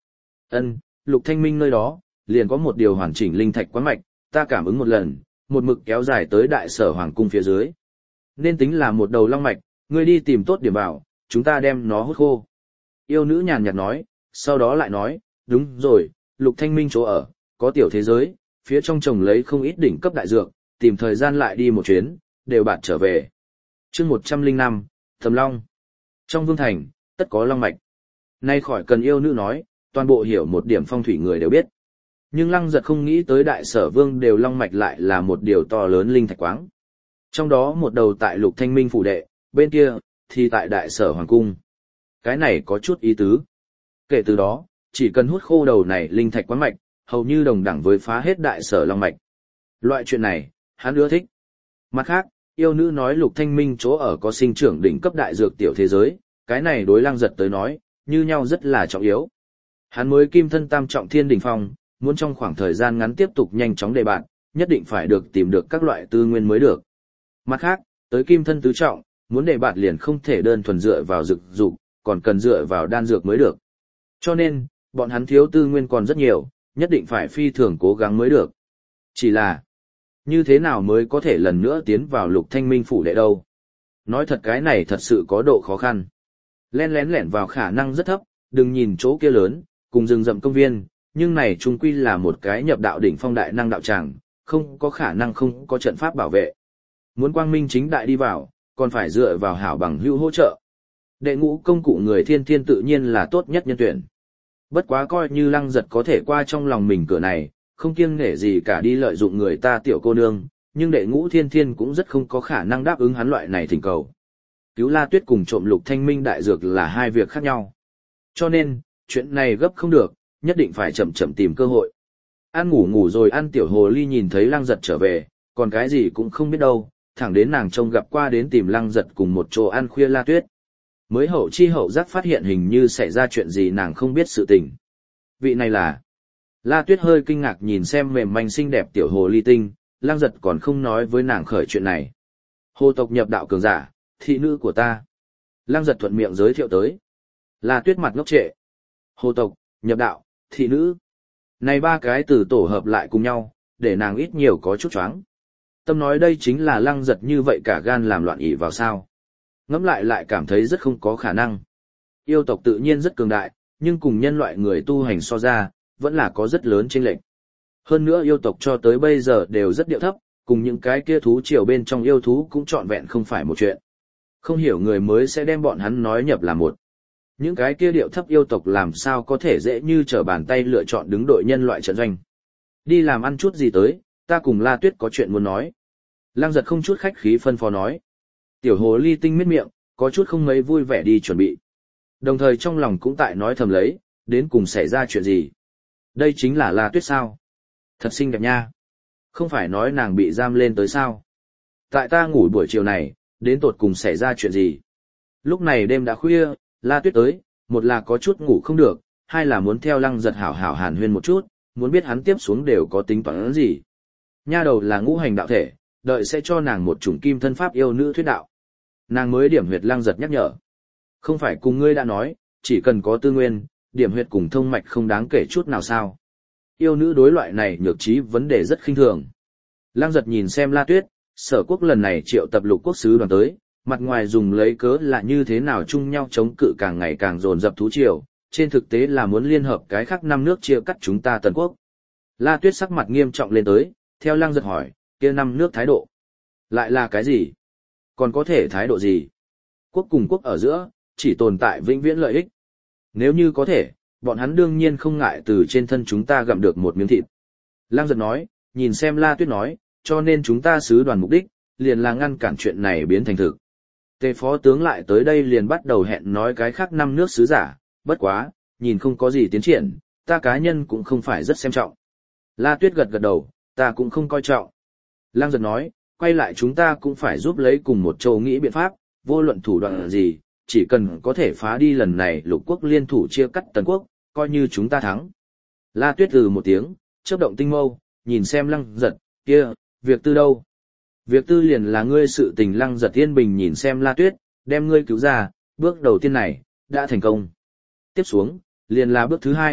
Ân, Lục Thanh Minh nơi đó, liền có một điều hoàn chỉnh linh thạch quán mạch, ta cảm ứng một lần, một mực kéo dài tới đại sở hoàng cung phía dưới. Nên tính là một đầu long mạch, ngươi đi tìm tốt điểm bảo, chúng ta đem nó hút khô. Yêu nữ nhàn nhạt nói, sau đó lại nói, đúng rồi, Lục Thanh Minh chỗ ở, có tiểu thế giới, phía trong trồng lấy không ít đỉnh cấp đại dược, tìm thời gian lại đi một chuyến, đều bạn trở về. Chương 105, Thầm Long. Trong vương thành, tất có long mạch. Nay khỏi cần yêu nữ nói, toàn bộ hiểu một điểm phong thủy người đều biết. Nhưng Lăng Giật không nghĩ tới đại sở vương đều long mạch lại là một điều to lớn linh thạch quáng. Trong đó một đầu tại Lục Thanh Minh phủ đệ, bên kia, thì tại đại sở hoàng cung. Cái này có chút ý tứ. Kể từ đó, chỉ cần hút khô đầu này linh thạch quáng mạch, hầu như đồng đẳng với phá hết đại sở long mạch. Loại chuyện này, hắn ưa thích. Mặt khác, yêu nữ nói Lục Thanh Minh chỗ ở có sinh trưởng đỉnh cấp đại dược tiểu thế giới, cái này đối Lăng Giật tới nói, như nhau rất là trọng yếu. Hắn mới kim thân tam trọng thiên đỉnh phong, muốn trong khoảng thời gian ngắn tiếp tục nhanh chóng đề bạn, nhất định phải được tìm được các loại tư nguyên mới được. Mặt khác, tới kim thân tứ trọng, muốn đề bạn liền không thể đơn thuần dựa vào dược dục, còn cần dựa vào đan dược mới được. Cho nên, bọn hắn thiếu tư nguyên còn rất nhiều, nhất định phải phi thường cố gắng mới được. Chỉ là, như thế nào mới có thể lần nữa tiến vào Lục Thanh Minh phủ đệ đâu? Nói thật cái này thật sự có độ khó khăn. Lén lẻn vào khả năng rất thấp, đừng nhìn chỗ kia lớn, cùng rừng rậm công viên, nhưng này chung quy là một cái nhập đạo đỉnh phong đại năng đạo tràng, không có khả năng không có trận pháp bảo vệ. Muốn quang minh chính đại đi vào, còn phải dựa vào hảo bằng hữu hỗ trợ. Đệ ngũ công cụ người thiên thiên tự nhiên là tốt nhất nhân tuyển. Bất quá coi như Lăng Giật có thể qua trong lòng mình cửa này, không kiêng nể gì cả đi lợi dụng người ta tiểu cô nương, nhưng đệ ngũ thiên thiên cũng rất không có khả năng đáp ứng hắn loại này thỉnh cầu. Cứu La Tuyết cùng trộm Lục Thanh Minh đại dược là hai việc khác nhau. Cho nên, chuyện này gấp không được, nhất định phải chậm chậm tìm cơ hội. Ăn ngủ rồi ăn tiểu hồ ly nhìn thấy Lăng Giật trở về, còn cái gì cũng không biết đâu, thẳng đến nàng trông gặp qua đến tìm Lăng Giật cùng một chỗ ăn khuya La Tuyết. Mới hậu chi hậu giác phát hiện hình như xảy ra chuyện gì nàng không biết sự tình. Vị này là... La Tuyết hơi kinh ngạc nhìn xem mềm manh xinh đẹp tiểu hồ ly tinh, Lăng Giật còn không nói với nàng khởi chuyện này. Hồ tộc nhập đạo cường giả, thị nữ của ta. Lăng Giật thuận miệng giới thiệu tới. La Tuyết mặt ngốc trệ. Hồ tộc, nhập đạo, thị nữ. Này ba cái từ tổ hợp lại cùng nhau, để nàng ít nhiều có chút choáng. Tâm nói đây chính là Lăng Giật như vậy cả gan làm loạn ỷ vào sao. Ngẫm lại cảm thấy rất không có khả năng. Yêu tộc tự nhiên rất cường đại, nhưng cùng nhân loại người tu hành so ra, vẫn là có rất lớn chênh lệch. Hơn nữa yêu tộc cho tới bây giờ đều rất điệu thấp, cùng những cái kia thú triều bên trong yêu thú cũng trọn vẹn không phải một chuyện. Không hiểu người mới sẽ đem bọn hắn nói nhập là một. Những cái kia điệu thấp yêu tộc làm sao có thể dễ như trở bàn tay lựa chọn đứng đội nhân loại trận doanh. Đi làm ăn chút gì tới, ta cùng La Tuyết có chuyện muốn nói. Lăng Giật không chút khách khí phân phó nói. Tiểu hồ ly tinh miết miệng, có chút không mấy vui vẻ đi chuẩn bị. Đồng thời trong lòng cũng tại nói thầm lấy, đến cùng xảy ra chuyện gì. Đây chính là La Tuyết sao? Thật xinh đẹp nha. Không phải nói nàng bị giam lên tới sao? Tại ta ngủ buổi chiều này, đến tột cùng xảy ra chuyện gì? Lúc này đêm đã khuya, La Tuyết tới, một là có chút ngủ không được, hai là muốn theo Lăng Giật hảo hảo hàn huyên một chút, muốn biết hắn tiếp xuống đều có tính toán gì. Nha đầu là ngũ hành đạo thể, đợi sẽ cho nàng một chủng kim thân pháp yêu nữ thuyết đạo. Nàng mới điểm huyệt Lăng Giật nhắc nhở. Không phải cùng ngươi đã nói, chỉ cần có tư nguyên, điểm huyệt cùng thông mạch không đáng kể chút nào sao. Yêu nữ đối loại này nhược trí vấn đề rất khinh thường. Lăng Giật nhìn xem La Tuyết, Sở Quốc lần này triệu tập Lục Quốc sứ đoàn tới, mặt ngoài dùng lấy cớ là như thế nào chung nhau chống cự càng ngày càng dồn dập thú triều, trên thực tế là muốn liên hợp cái khác năm nước chia cắt chúng ta Tần Quốc. La Tuyết sắc mặt nghiêm trọng lên tới, theo Lăng Giật hỏi, kia năm nước thái độ. Lại là cái gì? Còn có thể thái độ gì? Quốc cùng quốc ở giữa, chỉ tồn tại vĩnh viễn lợi ích. Nếu như có thể, bọn hắn đương nhiên không ngại từ trên thân chúng ta gặm được một miếng thịt. Lăng Giật nói, nhìn xem La Tuyết nói, cho nên chúng ta sứ đoàn mục đích, liền là ngăn cản chuyện này biến thành thực. Tề phó tướng lại tới đây liền bắt đầu hẹn nói cái khác năm nước sứ giả, bất quá, nhìn không có gì tiến triển, ta cá nhân cũng không phải rất xem trọng. La Tuyết gật gật đầu, ta cũng không coi trọng. Lăng Giật nói, quay lại chúng ta cũng phải giúp lấy cùng một châu nghĩ biện pháp, vô luận thủ đoạn là gì, chỉ cần có thể phá đi lần này Lục Quốc liên thủ chia cắt Tần Quốc, coi như chúng ta thắng. La Tuyết từ một tiếng, chớp động tinh mâu, nhìn xem Lăng Giật, kia, việc tư đâu? Việc tư liền là ngươi sự tình. Lăng Giật yên bình nhìn xem La Tuyết, đem ngươi cứu ra, bước đầu tiên này, đã thành công. Tiếp xuống, liền là bước thứ hai,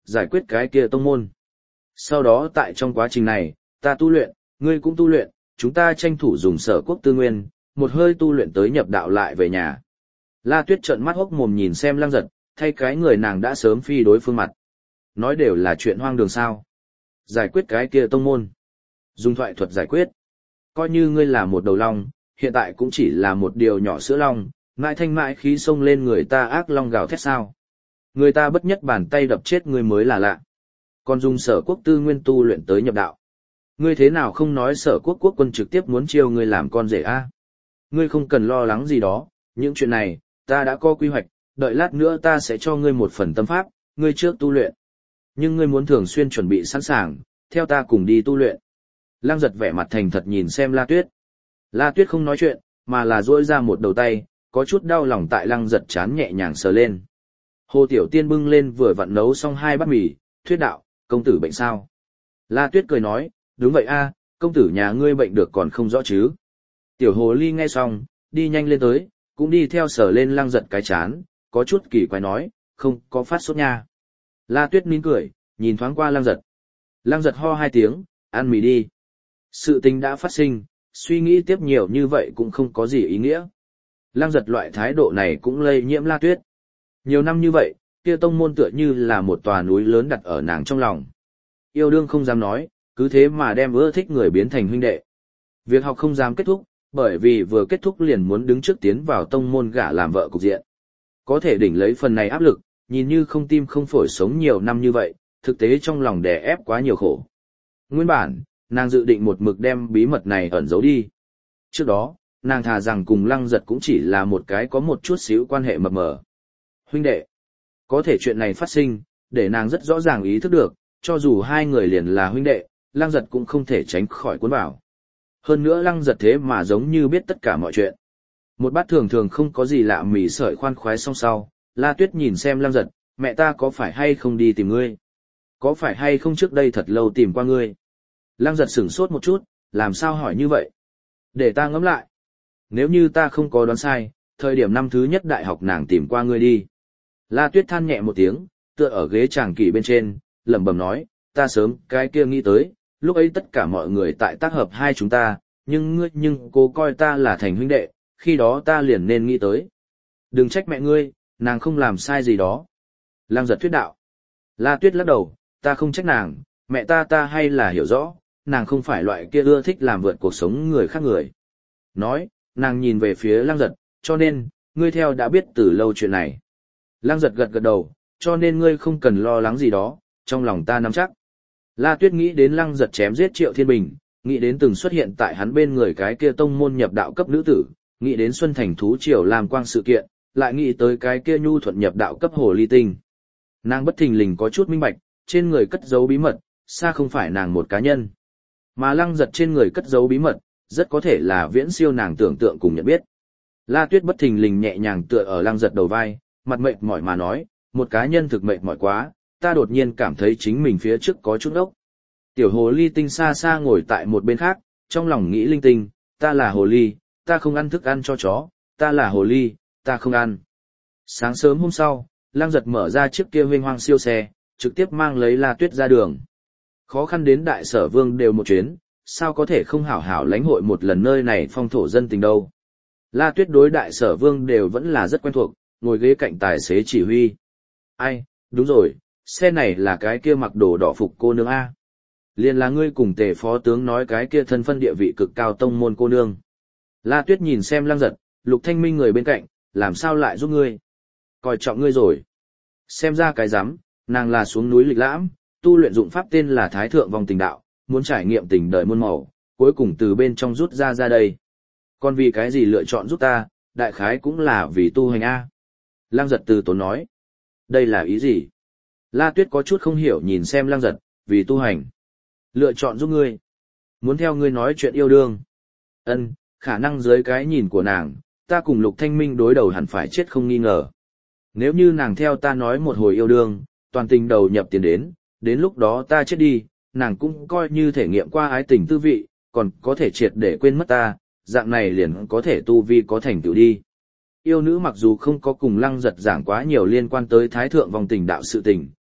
giải quyết cái kia tông môn. Sau đó tại trong quá trình này, ta tu luyện, ngươi cũng tu luyện, chúng ta tranh thủ dùng sở quốc tư nguyên, một hơi tu luyện tới nhập đạo lại về nhà. La Tuyết trợn mắt hốc mồm nhìn xem Lăng Giật, thay cái người nàng đã sớm phi đối phương mặt. Nói đều là chuyện hoang đường sao. Giải quyết cái kia tông môn. Dùng thoại thuật giải quyết. Coi như ngươi là một đầu long, hiện tại cũng chỉ là một điều nhỏ sữa long, mãi thanh mãi khí xông lên người ta ác long gào thét sao. Người ta bất nhất bàn tay đập chết ngươi mới là lạ. Còn dùng sở quốc tư nguyên tu luyện tới nhập đạo. Ngươi thế nào không nói sở quốc quốc quân trực tiếp muốn chiêu ngươi làm con rể a? Ngươi không cần lo lắng gì đó, những chuyện này, ta đã có quy hoạch, đợi lát nữa ta sẽ cho ngươi một phần tâm pháp, ngươi trước tu luyện. Nhưng ngươi muốn thường xuyên chuẩn bị sẵn sàng, theo ta cùng đi tu luyện. Lăng Giật vẻ mặt thành thật nhìn xem La Tuyết. La Tuyết không nói chuyện, mà là duỗi ra một đầu tay, có chút đau lòng tại Lăng Giật chán nhẹ nhàng sờ lên. Hồ Tiểu Tiên bưng lên vừa vặn nấu xong 2 bát mì, thuyết đạo, công tử bệnh sao? La Tuyết cười nói, đúng vậy a, công tử nhà ngươi bệnh được còn không rõ chứ. Tiểu Hồ Ly nghe xong, đi nhanh lên tới, cũng đi theo sờ lên Lăng Giật cái chán, có chút kỳ quái nói, không có phát sốt nha. La Tuyết nín cười, nhìn thoáng qua Lăng Giật. Lăng Giật ho 2 tiếng, ăn mì đi. Sự tình đã phát sinh, suy nghĩ tiếp nhiều như vậy cũng không có gì ý nghĩa. Lăng Giật loại thái độ này cũng lây nhiễm La Tuyết. Nhiều năm như vậy, kia tông môn tựa như là một tòa núi lớn đặt ở nàng trong lòng. Yêu đương không dám nói, cứ thế mà đem ưa thích người biến thành huynh đệ. Việc học không dám kết thúc, bởi vì vừa kết thúc liền muốn đứng trước tiến vào tông môn gả làm vợ cục diện. Có thể đỉnh lấy phần này áp lực, nhìn như không tim không phổi sống nhiều năm như vậy, thực tế trong lòng đè ép quá nhiều khổ. Nguyên bản, nàng dự định một mực đem bí mật này ẩn giấu đi. Trước đó, nàng thà rằng cùng Lăng Giật cũng chỉ là một cái có một chút xíu quan hệ mập mờ. Huynh đệ, có thể chuyện này phát sinh, để nàng rất rõ ràng ý thức được, cho dù hai người liền là huynh đệ, Lăng Giật cũng không thể tránh khỏi cuốn vào. Hơn nữa Lăng Giật thế mà giống như biết tất cả mọi chuyện. Một bát thường thường không có gì lạ mì sợi khoan khoái xong sau, La Tuyết nhìn xem Lăng Giật, mẹ ta có phải hay không đi tìm ngươi? Có phải hay không trước đây thật lâu tìm qua ngươi? Lăng Giật sửng sốt một chút, làm sao hỏi như vậy? Để ta ngẫm lại. Nếu như ta không có đoán sai, thời điểm năm thứ nhất đại học nàng tìm qua ngươi đi. La Tuyết than nhẹ một tiếng, tựa ở ghế tràng kỷ bên trên, lẩm bẩm nói, ta sớm cái kia nghĩ tới, lúc ấy tất cả mọi người tại tác hợp hai chúng ta, nhưng cô coi ta là thành huynh đệ, khi đó ta liền nên nghĩ tới. Đừng trách mẹ ngươi, nàng không làm sai gì đó. Lăng Giật thuyết đạo. La Tuyết lắc đầu, ta không trách nàng, mẹ ta hay là hiểu rõ, nàng không phải loại kia ưa thích làm vượt cuộc sống người khác người. Nói, nàng nhìn về phía Lăng Giật, cho nên, ngươi theo đã biết từ lâu chuyện này. Lăng Giật gật gật đầu, cho nên ngươi không cần lo lắng gì đó, trong lòng ta nắm chắc. La Tuyết nghĩ đến Lăng Giật chém giết Triệu Thiên Bình, nghĩ đến từng xuất hiện tại hắn bên người cái kia tông môn nhập đạo cấp nữ tử, nghĩ đến Xuân Thành thú triều làm quang sự kiện, lại nghĩ tới cái kia nhu thuận nhập đạo cấp hồ ly tinh. Nàng bất thình lình có chút minh bạch, trên người cất giấu bí mật, xa không phải nàng một cá nhân. Mà Lăng Giật trên người cất giấu bí mật, rất có thể là viễn siêu nàng tưởng tượng cùng nhận biết. La Tuyết bất thình lình nhẹ nhàng tựa ở Lăng Giật đầu vai, mặt mệt mỏi mà nói, một cá nhân thực mệt mỏi quá, ta đột nhiên cảm thấy chính mình phía trước có chút ốc. Tiểu hồ ly tinh xa xa ngồi tại một bên khác, trong lòng nghĩ linh tinh, ta là hồ ly, ta không ăn thức ăn cho chó, ta là hồ ly, ta không ăn. Sáng sớm hôm sau, Lăng Giật mở ra chiếc kia huênh hoang siêu xe, trực tiếp mang lấy La Tuyết ra đường. Khó khăn đến Đại Sở Vương đều một chuyến, sao có thể không hảo hảo lãnh hội một lần nơi này phong thổ dân tình đâu. La Tuyết đối Đại Sở Vương đều vẫn là rất quen thuộc, ngồi ghế cạnh tài xế chỉ huy. Ai, đúng rồi, xe này là cái kia mặc đồ đỏ phục cô nương A. Liền là ngươi cùng Tề phó tướng nói cái kia thân phân địa vị cực cao tông môn cô nương. La Tuyết nhìn xem Lăng Giật, Lục Thanh Minh người bên cạnh, làm sao lại giúp ngươi? Coi trọng ngươi rồi. Xem ra cái rắm, nàng là xuống núi lịch lãm, tu luyện dụng pháp tên là Thái Thượng Vong Tình Đạo, muốn trải nghiệm tình đời muôn màu, cuối cùng từ bên trong rút ra đây. Còn vì cái gì lựa chọn giúp ta, đại khái cũng là vì tu hành A. Lăng Giật từ tốn nói. Đây là ý gì? La Tuyết có chút không hiểu nhìn xem Lăng Giật, vì tu hành. Lựa chọn giúp ngươi. Muốn theo ngươi nói chuyện yêu đương. Ân, khả năng dưới cái nhìn của nàng, ta cùng Lục Thanh Minh đối đầu hẳn phải chết không nghi ngờ. Nếu như nàng theo ta nói một hồi yêu đương, toàn tình đầu nhập tiền đến lúc đó ta chết đi, nàng cũng coi như thể nghiệm qua ái tình tư vị, còn có thể triệt để quên mất ta, dạng này liền có thể tu vi có thành tựu đi. Yêu nữ mặc dù không có cùng Lăng Giật giảng quá nhiều liên quan tới Thái Thượng Vong Tình Đạo sự tình,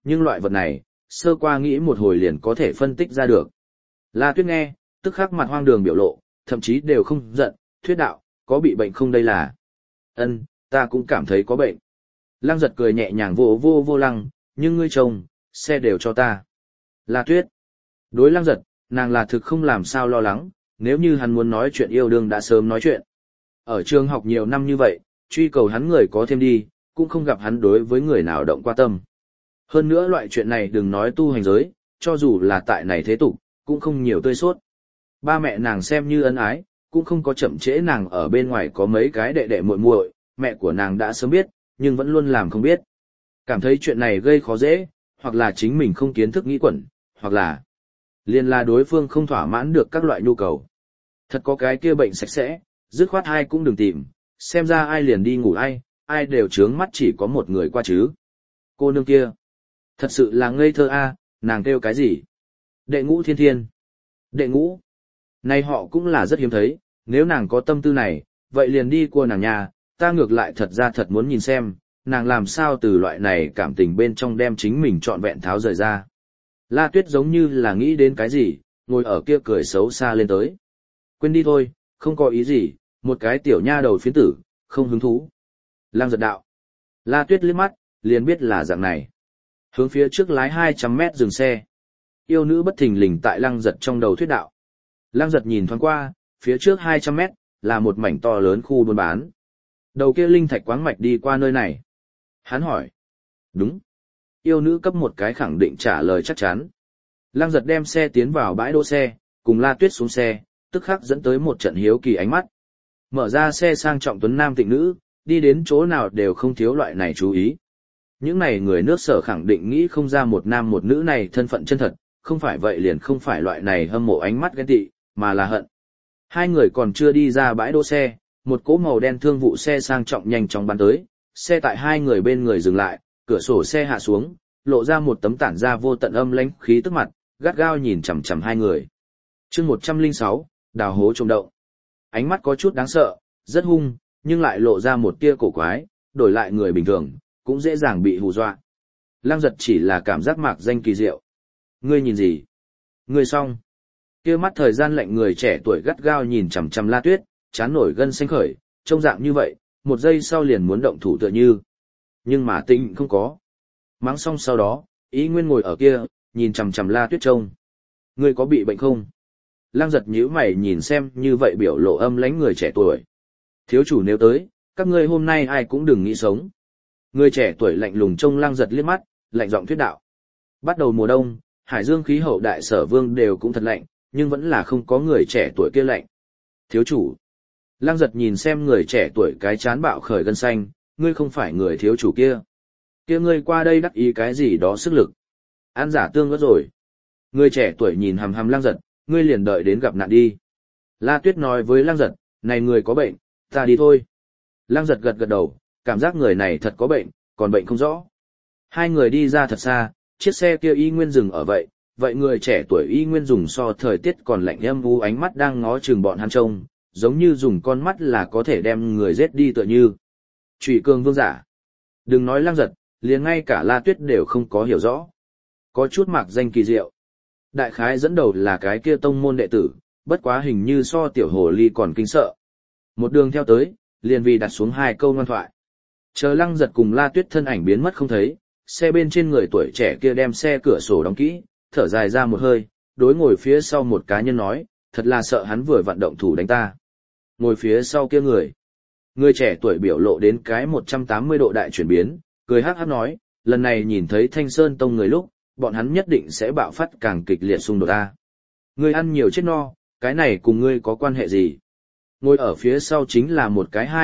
nhưng loại vật này, sơ qua nghĩ một hồi liền có thể phân tích ra được. La Tuyết nghe, tức khắc mặt hoang đường biểu lộ, thậm chí đều không giận, thuyết đạo, có bị bệnh không đây là? Ân, ta cũng cảm thấy có bệnh. Lăng Giật cười nhẹ nhàng vô lăng, nhưng ngươi chồng, xe đều cho ta. La Tuyết. Đối Lăng Giật, nàng là thực không làm sao lo lắng, nếu như hắn muốn nói chuyện yêu đương đã sớm nói chuyện. Ở trường học nhiều năm như vậy, truy cầu hắn người có thêm đi, cũng không gặp hắn đối với người nào động qua tâm. Hơn nữa loại chuyện này đừng nói tu hành giới, cho dù là tại này thế tục, cũng không nhiều tươi sốt. Ba mẹ nàng xem như ân ái, cũng không có chậm trễ nàng ở bên ngoài có mấy cái đệ đệ muội muội, mẹ của nàng đã sớm biết, nhưng vẫn luôn làm không biết. Cảm thấy chuyện này gây khó dễ, hoặc là chính mình không kiến thức nghĩ quẩn, hoặc là liền là đối phương không thỏa mãn được các loại nhu cầu. Thật có cái kia bệnh sạch sẽ, dứt khoát ai cũng đừng tìm, xem ra ai liền đi ngủ ai đều trướng mắt chỉ có một người qua chứ. Cô nương kia, thật sự là ngây thơ a, nàng kêu cái gì? Đệ Ngũ Thiên Thiên. Đệ Ngũ. Này họ cũng là rất hiếm thấy, nếu nàng có tâm tư này, vậy liền đi qua nàng nhà, ta ngược lại thật ra thật muốn nhìn xem, nàng làm sao từ loại này cảm tình bên trong đem chính mình trọn vẹn tháo rời ra. La Tuyết giống như là nghĩ đến cái gì, ngồi ở kia cười xấu xa lên tới. Quên đi thôi, không có ý gì, một cái tiểu nha đầu phiến tử, không hứng thú. Lăng Giật đạo. La Tuyết liếc mắt, liền biết là dạng này. Hướng phía trước lái 200 mét dừng xe. Yêu nữ bất thình lình tại Lăng Giật trong đầu thuyết đạo. Lăng Giật nhìn thoáng qua, phía trước 200 mét, là một mảnh to lớn khu buôn bán. Đầu kia linh thạch quáng mạch đi qua nơi này. Hắn hỏi. Đúng. Yêu nữ cấp một cái khẳng định trả lời chắc chắn. Lăng Giật đem xe tiến vào bãi đỗ xe, cùng La Tuyết xuống xe, tức khắc dẫn tới một trận hiếu kỳ ánh mắt. Mở ra xe sang trọng tuấn nam tịnh nữ, đi đến chỗ nào đều không thiếu loại này chú ý. Những này người nước Sở khẳng định nghĩ không ra một nam một nữ này thân phận chân thật, không phải vậy liền không phải loại này hâm mộ ánh mắt ghen tị, mà là hận. Hai người còn chưa đi ra bãi đỗ xe, một cỗ màu đen thương vụ xe sang trọng nhanh chóng bắn tới, xe tại hai người bên người dừng lại, cửa sổ xe hạ xuống, lộ ra một tấm tản ra vô tận âm lãnh khí tức mặt, gắt gao nhìn chằm chằm hai người. Chương 106, đào hố trông động. Ánh mắt có chút đáng sợ, rất hung, nhưng lại lộ ra một tia cổ quái, đổi lại người bình thường, cũng dễ dàng bị hù dọa. Lăng Giật chỉ là cảm giác mạc danh kỳ diệu. Ngươi nhìn gì? Ngươi xong. Kia mắt thời gian lạnh người trẻ tuổi gắt gao nhìn chằm chằm La Tuyết, chán nổi gân xanh khởi, trông dạng như vậy, một giây sau liền muốn động thủ tựa như. Nhưng mà tĩnh không có. Mắng xong sau đó, ý nguyên ngồi ở kia, nhìn chằm chằm La Tuyết trông. Ngươi có bị bệnh không? Lăng Giật nhíu mày nhìn xem như vậy biểu lộ âm lãnh người trẻ tuổi. Thiếu chủ nếu tới, các ngươi hôm nay ai cũng đừng nghĩ sống. Người trẻ tuổi lạnh lùng trông Lăng Giật liếc mắt, lạnh giọng thuyết đạo. Bắt đầu mùa đông, Hải Dương khí hậu đại sở vương đều cũng thật lạnh, nhưng vẫn là không có người trẻ tuổi kia lạnh. Thiếu chủ. Lăng Giật nhìn xem người trẻ tuổi cái chán bạo khởi gân xanh, ngươi không phải người thiếu chủ kia. Kia ngươi qua đây đắc ý cái gì đó sức lực. Ăn giả tương ớt rồi. Người trẻ tuổi nhìn hằm hằm Lăng Giật, ngươi liền đợi đến gặp nạn đi. La Tuyết nói với Lăng Giật, này người có bệnh, ta đi thôi. Lăng Giật gật gật đầu, cảm giác người này thật có bệnh, còn bệnh không rõ. Hai người đi ra thật xa, chiếc xe kia y nguyên dừng ở vậy người trẻ tuổi y nguyên dùng so thời tiết còn lạnh âm u ánh mắt đang ngó chừng bọn hắn trông, giống như dùng con mắt là có thể đem người giết đi tựa như. Trụy cường vương giả. Đừng nói Lăng Giật, liền ngay cả La Tuyết đều không có hiểu rõ. Có chút mạc danh kỳ diệu. Đại khái dẫn đầu là cái kia tông môn đệ tử, bất quá hình như so tiểu hồ ly còn kinh sợ. Một đường theo tới, liền vì đặt xuống hai câu ngoan thoại. Chờ Lăng Giật cùng La Tuyết thân ảnh biến mất không thấy, xe bên trên người tuổi trẻ kia đem xe cửa sổ đóng kỹ, thở dài ra một hơi, đối ngồi phía sau một cá nhân nói, thật là sợ hắn vừa vận động thủ đánh ta. Ngồi phía sau kia người trẻ tuổi biểu lộ đến cái 180 độ đại chuyển biến, cười hắc hắc nói, lần này nhìn thấy Thanh Sơn Tông người lúc, bọn hắn nhất định sẽ bạo phát càng kịch liệt xung đột ta. Ngươi ăn nhiều chết no, cái này cùng ngươi có quan hệ gì? Ngồi ở phía sau chính là một cái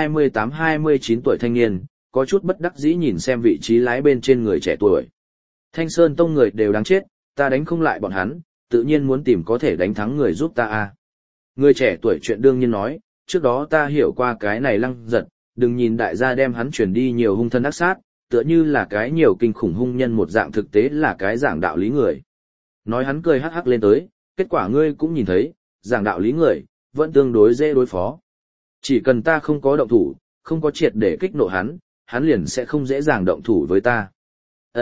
28-29 tuổi thanh niên, có chút bất đắc dĩ nhìn xem vị trí lái bên trên người trẻ tuổi. Thanh Sơn Tông người đều đáng chết, ta đánh không lại bọn hắn, tự nhiên muốn tìm có thể đánh thắng người giúp ta a. Người trẻ tuổi chuyện đương nhiên nói, trước đó ta hiểu qua cái này Lăng Giật, đừng nhìn đại gia đem hắn chuyển đi nhiều hung thân ác sát, tựa như là cái nhiều kinh khủng hung nhân một dạng, thực tế là cái giảng đạo lý người. Nói hắn cười hắc hắc lên tới, kết quả ngươi cũng nhìn thấy, giảng đạo lý người, vẫn tương đối dễ đối phó. Chỉ cần ta không có động thủ, không có triệt để kích nộ hắn, hắn liền sẽ không dễ dàng động thủ với ta.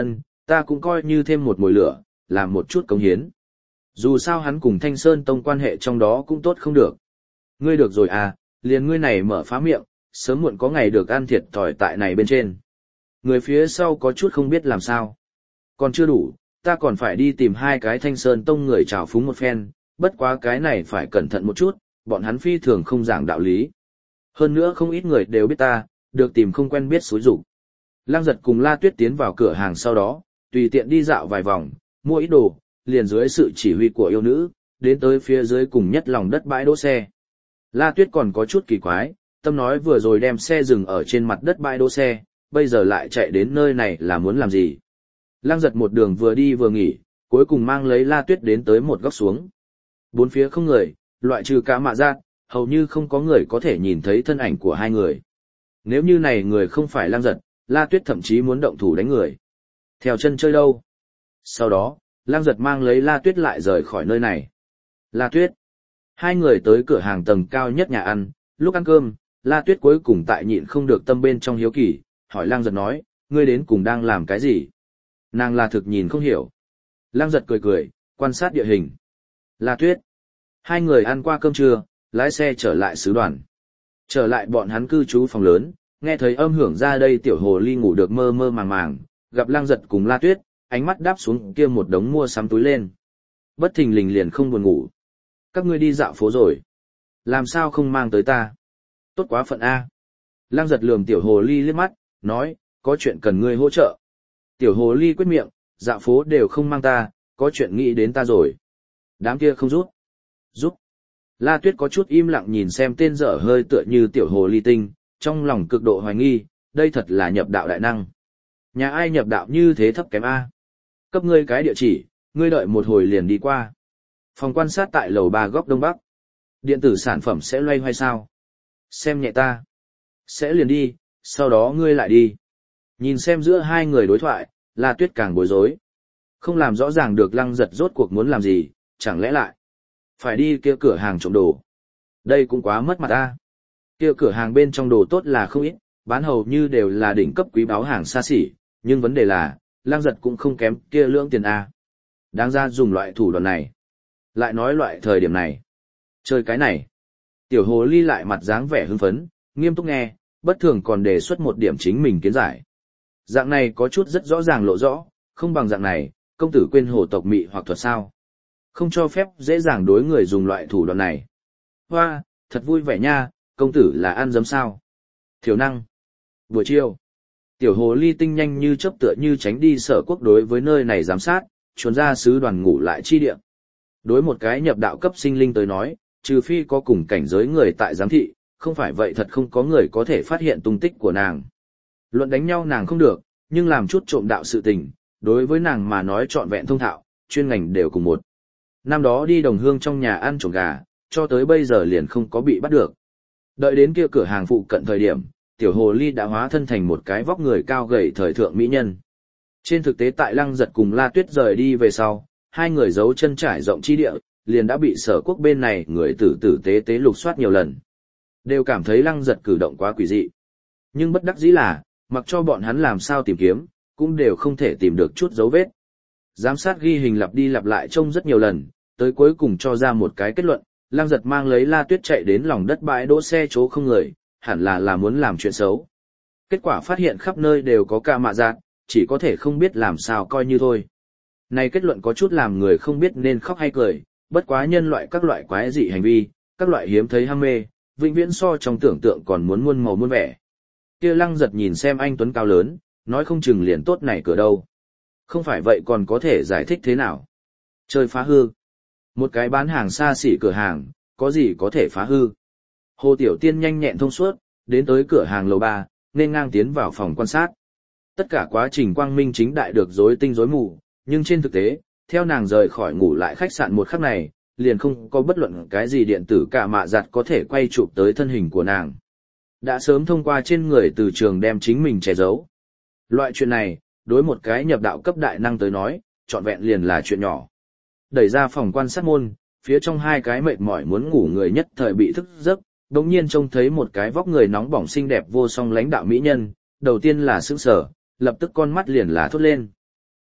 Ta cũng coi như thêm một mồi lửa, làm một chút cống hiến. Dù sao hắn cùng Thanh Sơn Tông quan hệ trong đó cũng tốt không được. Ngươi được rồi à, liền ngươi này mở phá miệng, sớm muộn có ngày được ăn thiệt thòi tại này bên trên. Người phía sau có chút không biết làm sao. Còn chưa đủ, ta còn phải đi tìm hai cái Thanh Sơn Tông người chào phúng một phen, bất quá cái này phải cẩn thận một chút, bọn hắn phi thường không giảng đạo lý. Hơn nữa không ít người đều biết ta, được tìm không quen biết xúi rụng. Lăng Giật cùng La Tuyết tiến vào cửa hàng sau đó, tùy tiện đi dạo vài vòng, mua ít đồ, liền dưới sự chỉ huy của yêu nữ, đến tới phía dưới cùng nhất lòng đất bãi đỗ xe. La Tuyết còn có chút kỳ quái, tâm nói vừa rồi đem xe dừng ở trên mặt đất bãi đỗ xe, bây giờ lại chạy đến nơi này là muốn làm gì. Lăng Giật một đường vừa đi vừa nghỉ, cuối cùng mang lấy La Tuyết đến tới một góc xuống. Bốn phía không người, loại trừ cả mạ giác, hầu như không có người có thể nhìn thấy thân ảnh của hai người. Nếu như này người không phải Lăng Giật, La Tuyết thậm chí muốn động thủ đánh người. Theo chân chơi đâu? Sau đó, Lăng Giật mang lấy La Tuyết lại rời khỏi nơi này. La Tuyết. Hai người tới cửa hàng tầng cao nhất nhà ăn, lúc ăn cơm, La Tuyết cuối cùng tại nhịn không được tâm bên trong hiếu kỳ, hỏi Lăng Giật nói, ngươi đến cùng đang làm cái gì? Nàng là thực nhìn không hiểu. Lăng Giật cười cười, quan sát địa hình. La Tuyết. Hai người ăn qua cơm trưa, lái xe trở lại sứ đoàn. Trở lại bọn hắn cư trú phòng lớn, nghe thấy âm hưởng ra đây tiểu hồ ly ngủ được mơ mơ màng màng, gặp Lăng Giật cùng La Tuyết, ánh mắt đáp xuống kia một đống mua sắm túi lên. Bất thình lình liền không buồn ngủ. Các ngươi đi dạo phố rồi. Làm sao không mang tới ta? Tốt quá phận A. Lăng Giật lườm tiểu hồ ly liếc mắt, nói, có chuyện cần ngươi hỗ trợ. Tiểu hồ ly quyết miệng, dạo phố đều không mang ta, có chuyện nghĩ đến ta rồi. Đám kia không giúp. Giúp. La Tuyết có chút im lặng nhìn xem tên dở hơi tựa như tiểu hồ ly tinh, trong lòng cực độ hoài nghi, đây thật là nhập đạo đại năng. Nhà ai nhập đạo như thế thấp kém A. Cấp ngươi cái địa chỉ, ngươi đợi một hồi liền đi qua. Phòng quan sát tại lầu 3 góc đông bắc. Điện tử sản phẩm sẽ loay hoay sao? Xem nhẹ ta. Sẽ liền đi, sau đó ngươi lại đi. Nhìn xem giữa hai người đối thoại, La Tuyết càng bối rối. Không làm rõ ràng được Lăng Giật rốt cuộc muốn làm gì, chẳng lẽ lại phải đi kia cửa hàng trộm đồ. Đây cũng quá mất mặt ta. Kia cửa hàng bên trong đồ tốt là không ít, bán hầu như đều là đỉnh cấp quý báu hàng xa xỉ, nhưng vấn đề là, Lăng Giật cũng không kém kia lưỡng tiền A. Đáng ra dùng loại thủ đoạn này. Lại nói loại thời điểm này. Chơi cái này. Tiểu hồ ly lại mặt dáng vẻ hưng phấn, nghiêm túc nghe, bất thường còn đề xuất một điểm chính mình kiến giải. Dạng này có chút rất rõ ràng lộ rõ, không bằng dạng này, công tử quên hồ tộc mị hoặc thuật sao. Không cho phép dễ dàng đối người dùng loại thủ đoạn này. Hoa, thật vui vẻ nha, công tử là ăn dấm sao. Thiểu năng. Buổi chiều, tiểu hồ ly tinh nhanh như chớp tựa như tránh đi Sở Quốc đối với nơi này giám sát, chuồn ra sứ đoàn ngủ lại chi địa. Đối một cái nhập đạo cấp sinh linh tới nói, trừ phi có cùng cảnh giới người tại giám thị, không phải vậy thật không có người có thể phát hiện tung tích của nàng. Luận đánh nhau nàng không được, nhưng làm chút trộm đạo sự tình, đối với nàng mà nói trọn vẹn thông thạo, chuyên ngành đều cùng một. Năm đó đi đồng hương trong nhà ăn trộm gà, cho tới bây giờ liền không có bị bắt được. Đợi đến kia cửa hàng phụ cận thời điểm, tiểu hồ ly đã hóa thân thành một cái vóc người cao gầy thời thượng mỹ nhân. Trên thực tế tại Lăng Giật cùng La Tuyết rời đi về sau, hai người giấu chân trải rộng chi địa, liền đã bị Sở Quốc bên này người tử tử tế tế lục soát nhiều lần. Đều cảm thấy Lăng Giật cử động quá quỷ dị. Nhưng bất đắc dĩ là, mặc cho bọn hắn làm sao tìm kiếm, cũng đều không thể tìm được chút dấu vết. Giám sát ghi hình lặp đi lặp lại trông rất nhiều lần, tới cuối cùng cho ra một cái kết luận, Lăng Giật mang lấy La Tuyết chạy đến lòng đất bãi đỗ xe chỗ không người, hẳn là muốn làm chuyện xấu. Kết quả phát hiện khắp nơi đều có ca mạ giác, chỉ có thể không biết làm sao coi như thôi. Này kết luận có chút làm người không biết nên khóc hay cười, bất quá nhân loại các loại quái dị hành vi, các loại hiếm thấy ham mê, vĩnh viễn so trong tưởng tượng còn muốn muôn màu muôn vẻ. Kia Lăng Giật nhìn xem anh tuấn cao lớn, nói không chừng liền tốt này cửa đâu. Không phải vậy còn có thể giải thích thế nào? Chơi phá hư. Một cái bán hàng xa xỉ cửa hàng, có gì có thể phá hư? Hồ Tiểu Tiên nhanh nhẹn thông suốt, đến tới cửa hàng lầu 3, nên ngang tiến vào phòng quan sát. Tất cả quá trình quang minh chính đại được rối tinh rối mù, nhưng trên thực tế, theo nàng rời khỏi ngủ lại khách sạn một khắc này, liền không có bất luận cái gì điện tử cả mạ giặt có thể quay chụp tới thân hình của nàng. Đã sớm thông qua trên người từ trường đem chính mình che giấu. Loại chuyện này, đối một cái nhập đạo cấp đại năng tới nói, trọn vẹn liền là chuyện nhỏ. Đẩy ra phòng quan sát môn, phía trong hai cái mệt mỏi muốn ngủ người nhất thời bị thức giấc, đột nhiên trông thấy một cái vóc người nóng bỏng xinh đẹp vô song lãnh đạo mỹ nhân, đầu tiên là sững sờ, lập tức con mắt liền là thốt lên.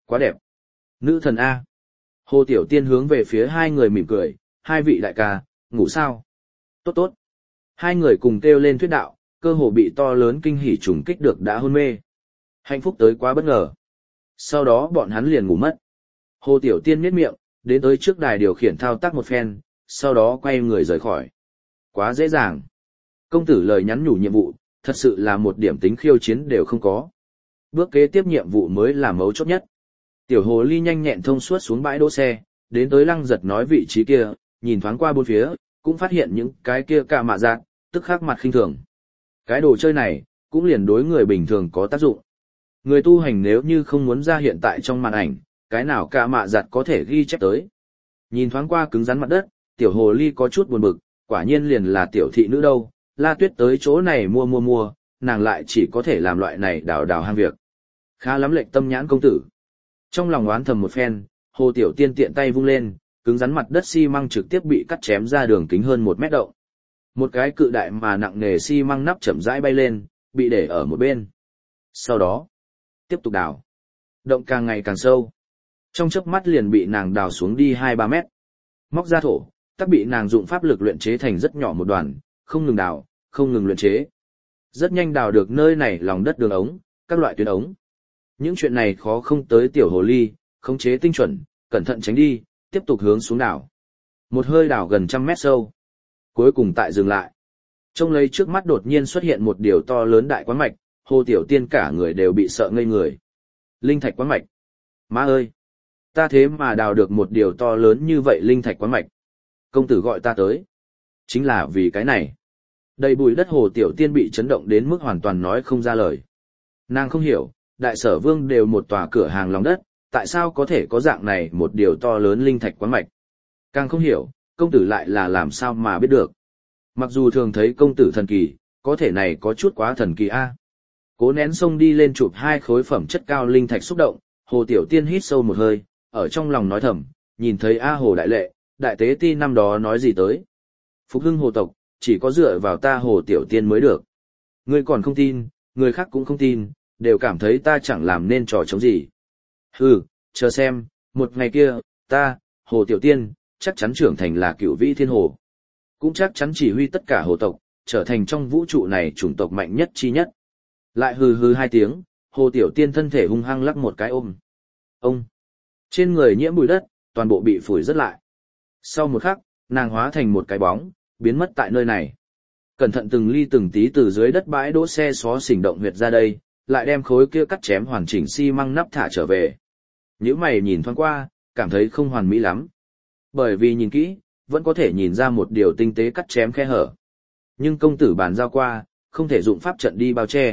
Quá đẹp. Nữ thần A. Hồ Tiểu Tiên hướng về phía hai người mỉm cười, hai vị đại ca, ngủ sao? Tốt tốt. Hai người cùng kêu lên thuyết đạo, cơ hồ bị to lớn kinh hỉ trùng kích được đã hôn mê. Hạnh phúc tới quá bất ngờ. Sau đó bọn hắn liền ngủ mất. Hồ Tiểu Tiên nhếch miệng, đến tới trước đài điều khiển thao tác một phen, sau đó quay người rời khỏi. Quá dễ dàng. Công tử lời nhắn nhủ nhiệm vụ, thật sự là một điểm tính khiêu chiến đều không có. Bước kế tiếp nhiệm vụ mới là mấu chốt nhất. Tiểu hồ ly nhanh nhẹn thông suốt xuống bãi đỗ xe, đến tới Lăng Giật nói vị trí kia, nhìn thoáng qua bốn phía, cũng phát hiện những cái kia cả mạ giạt, tức khắc mặt khinh thường. Cái đồ chơi này, cũng liền đối người bình thường có tác dụng. Người tu hành nếu như không muốn ra hiện tại trong màn ảnh, cái nào cả mạ giặt có thể ghi chép tới. Nhìn thoáng qua cứng rắn mặt đất, tiểu hồ ly có chút buồn bực, quả nhiên liền là tiểu thị nữ đâu, La Tuyết tới chỗ này mua, nàng lại chỉ có thể làm loại này đào hang việc. Khá lắm lệnh tâm nhãn công tử. Trong lòng oán thầm một phen, Hồ Tiểu Tiên tiện tay vung lên, cứng rắn mặt đất xi măng trực tiếp bị cắt chém ra đường kính hơn 1 mét động. Một cái cự đại mà nặng nề xi măng nắp chậm rãi bay lên, bị để ở một bên. Sau đó, tiếp tục đào. Động càng ngày càng sâu. Trong chớp mắt liền bị nàng đào xuống đi 2-3 mét. Móc ra thổ, tắc bị nàng dụng pháp lực luyện chế thành rất nhỏ một đoàn, không ngừng đào, không ngừng luyện chế. Rất nhanh đào được nơi này lòng đất đường ống, các loại tuyến ống. Những chuyện này khó không tới tiểu hồ ly, khống chế tinh chuẩn, cẩn thận tránh đi, tiếp tục hướng xuống đảo. Một hơi đảo gần 100 mét sâu. Cuối cùng tại dừng lại. Trông lấy trước mắt đột nhiên xuất hiện một điều to lớn đại quán mạch, Hồ Tiểu Tiên cả người đều bị sợ ngây người. Linh thạch quán mạch. Má ơi! Ta thế mà đào được một điều to lớn như vậy linh thạch quán mạch. Công tử gọi ta tới. Chính là vì cái này. Đầy bụi đất Hồ Tiểu Tiên bị chấn động đến mức hoàn toàn nói không ra lời. Nàng không hiểu, đại sở vương đều một tòa cửa hàng lòng đất, tại sao có thể có dạng này một điều to lớn linh thạch quán mạch. Càng không hiểu, công tử lại là làm sao mà biết được. Mặc dù thường thấy công tử thần kỳ, có thể này có chút quá thần kỳ a. Cố nén sông đi lên chụp 2 khối phẩm chất cao linh thạch xúc động, Hồ Tiểu Tiên hít sâu một hơi, ở trong lòng nói thầm, nhìn thấy A Hồ Đại Lệ, Đại Tế Ti năm đó nói gì tới. Phục hưng hồ tộc, chỉ có dựa vào ta Hồ Tiểu Tiên mới được. Ngươi còn không tin, người khác cũng không tin, đều cảm thấy ta chẳng làm nên trò chống gì. Hừ, chờ xem, một ngày kia, ta, Hồ Tiểu Tiên, chắc chắn trưởng thành là cựu vĩ thiên hồ. Cũng chắc chắn chỉ huy tất cả hồ tộc, trở thành trong vũ trụ này chủng tộc mạnh nhất chi nhất. Lại hừ hừ 2 tiếng, Hồ Tiểu Tiên thân thể hung hăng lắc một cái ôm. Ông! Trên người nhiễm bụi đất, toàn bộ bị phủi rất lại. Sau một khắc, nàng hóa thành một cái bóng, biến mất tại nơi này. Cẩn thận từng ly từng tí từ dưới đất bãi đỗ xe xó xỉnh động huyệt ra đây, lại đem khối kia cắt chém hoàn chỉnh xi măng nắp thả trở về. Nếu mày nhìn thoáng qua, cảm thấy không hoàn mỹ lắm. Bởi vì nhìn kỹ, vẫn có thể nhìn ra một điều tinh tế cắt chém khe hở. Nhưng công tử bàn giao qua, không thể dụng pháp trận đi bao che.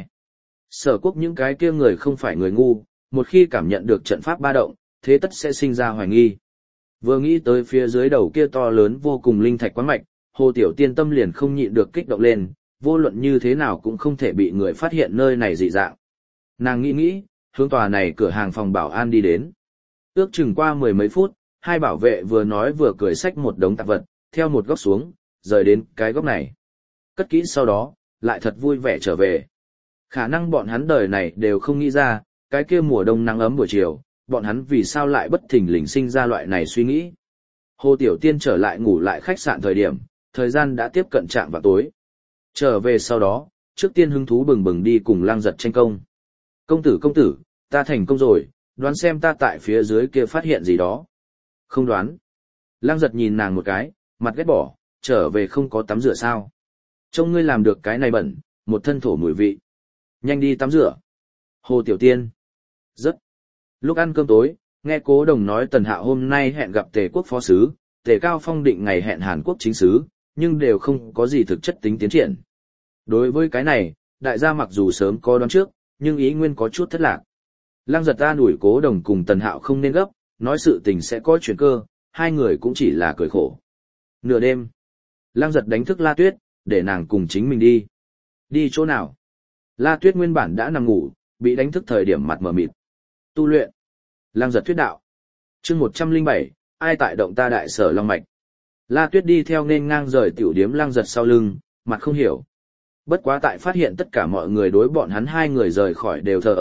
Sở quốc những cái kia người không phải người ngu, một khi cảm nhận được trận pháp ba động, thế tất sẽ sinh ra hoài nghi. Vừa nghĩ tới phía dưới đầu kia to lớn vô cùng linh thạch quán mạch, Hồ Tiểu Tiên tâm liền không nhịn được kích động lên, vô luận như thế nào cũng không thể bị người phát hiện nơi này dị dạng. Nàng nghĩ, hướng tòa này cửa hàng phòng bảo an đi đến. Ước chừng qua 10 mấy phút, 2 bảo vệ vừa nói vừa cười xách một đống tạp vật, theo một góc xuống, rời đến cái góc này. Cất kỹ sau đó, lại thật vui vẻ trở về. Khả năng bọn hắn đời này đều không nghĩ ra, cái kia mùa đông nắng ấm buổi chiều, bọn hắn vì sao lại bất thình lình sinh ra loại này suy nghĩ. Hồ Tiểu Tiên trở lại ngủ lại khách sạn thời điểm, thời gian đã tiếp cận trạm vào tối. Trở về sau đó, trước tiên hứng thú bừng bừng đi cùng Lang Giật tranh công. Công tử, ta thành công rồi, đoán xem ta tại phía dưới kia phát hiện gì đó. Không đoán. Lang Giật nhìn nàng một cái, mặt ghét bỏ, trở về không có tắm rửa sao. Trông ngươi làm được cái này bẩn, một thân thổ mùi vị. Nhanh đi tắm rửa. Hồ Tiểu Tiên. Rất. Lúc ăn cơm tối, nghe Cố Đồng nói Tần Hạo hôm nay hẹn gặp Tề quốc phó sứ, Tề Cao Phong định ngày hẹn Hàn Quốc chính sứ, nhưng đều không có gì thực chất tính tiến triển. Đối với cái này, đại gia mặc dù sớm có đoán trước, nhưng ý nguyên có chút thất lạc. Lang Giật ta đuổi Cố Đồng cùng Tần Hạo không nên gấp, nói sự tình sẽ có chuyển cơ, hai người cũng chỉ là cười khổ. Nửa đêm, Lang Giật đánh thức La Tuyết, để nàng cùng chính mình đi. Đi chỗ nào? La Tuyết nguyên bản đã nằm ngủ, bị đánh thức thời điểm mặt mờ mịt. Tu luyện. Lang Giật thuyết đạo. Chương 107, ai tại động ta đại sở long mạch. La Tuyết đi theo nên ngang rời tiểu điếm Lang Giật sau lưng, mặt không hiểu. Bất quá tại phát hiện tất cả mọi người đối bọn hắn hai người rời khỏi đều thờ ơ,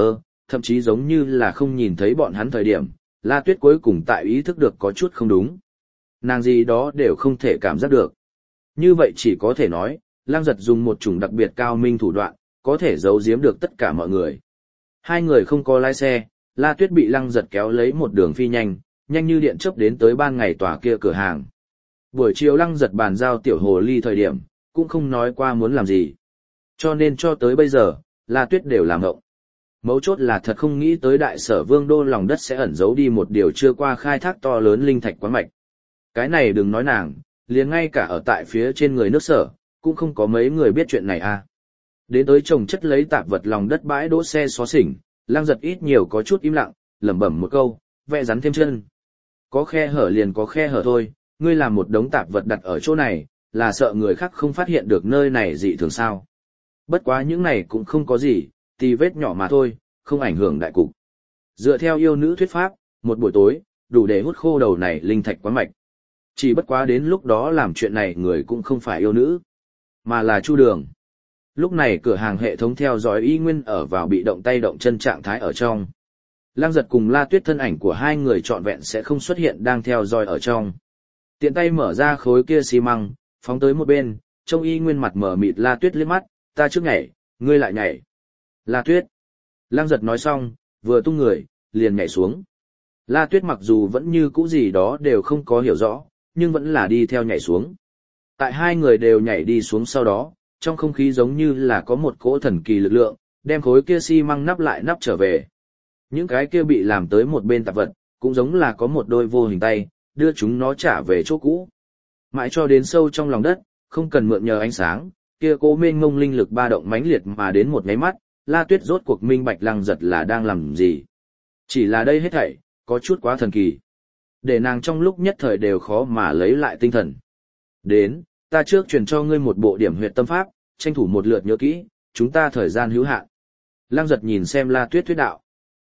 thậm chí giống như là không nhìn thấy bọn hắn thời điểm, La Tuyết cuối cùng tại ý thức được có chút không đúng. Nàng gì đó đều không thể cảm giác được. Như vậy chỉ có thể nói, Lăng Giật dùng một chủng đặc biệt cao minh thủ đoạn, có thể giấu giếm được tất cả mọi người. Hai người không có lái xe, La Tuyết bị Lăng Giật kéo lấy một đường phi nhanh, nhanh như điện chớp đến tới ban ngày tòa kia cửa hàng. Buổi chiều Lăng Giật bàn giao tiểu hồ ly thời điểm, cũng không nói qua muốn làm gì. Cho nên cho tới bây giờ, La Tuyết đều làm ngộng. Mấu chốt là thật không nghĩ tới đại sở vương đô lòng đất sẽ ẩn giấu đi một điều chưa qua khai thác to lớn linh thạch quán mạch. Cái này đừng nói nàng, liền ngay cả ở tại phía trên người nước sở, cũng không có mấy người biết chuyện này à. Đến tới chồng chất lấy tạp vật lòng đất bãi đỗ xe xóa xỉnh, Lăng Giật ít nhiều có chút im lặng, lẩm bẩm một câu, vẽ rắn thêm chân. Có khe hở liền có khe hở thôi, ngươi làm một đống tạp vật đặt ở chỗ này, là sợ người khác không phát hiện được nơi này dị thường sao. Bất quá những này cũng không có gì, tì vết nhỏ mà thôi, không ảnh hưởng đại cục. Dựa theo yêu nữ thuyết pháp, một buổi tối, đủ để hút khô đầu này linh thạch quán mạch. Chỉ bất quá đến lúc đó làm chuyện này người cũng không phải yêu nữ, mà là Chu Đường. Lúc này cửa hàng hệ thống theo dõi y nguyên ở vào bị động tay động chân trạng thái ở trong. Lăng Giật cùng La Tuyết thân ảnh của hai người trọn vẹn sẽ không xuất hiện đang theo dõi ở trong. Tiện tay mở ra khối kia xi măng, phóng tới một bên, trông y nguyên mặt mở mịt La Tuyết liếc mắt, ta trước nhảy, ngươi lại nhảy. La Tuyết. Lăng Giật nói xong, vừa tung người, liền nhảy xuống. La Tuyết mặc dù vẫn như cũ gì đó đều không có hiểu rõ, nhưng vẫn là đi theo nhảy xuống. Tại hai người đều nhảy đi xuống sau đó, trong không khí giống như là có một cỗ thần kỳ lực lượng, đem khối kia xi măng nắp lại nắp trở về. Những cái kia bị làm tới một bên tạp vật, cũng giống là có một đôi vô hình tay, đưa chúng nó trả về chỗ cũ. Mãi cho đến sâu trong lòng đất, không cần mượn nhờ ánh sáng, kia cố mênh mông linh lực ba động mãnh liệt mà đến một nháy mắt, La Tuyết rốt cuộc minh bạch Lăng Giật là đang làm gì. Chỉ là đây hết thảy, có chút quá thần kỳ. Để nàng trong lúc nhất thời đều khó mà lấy lại tinh thần. Đến, ta trước truyền cho ngươi một bộ điểm huyệt tâm pháp, tranh thủ một lượt nhớ kỹ, chúng ta thời gian hữu hạn. Lăng Giật nhìn xem La Tuyết thuyết đạo.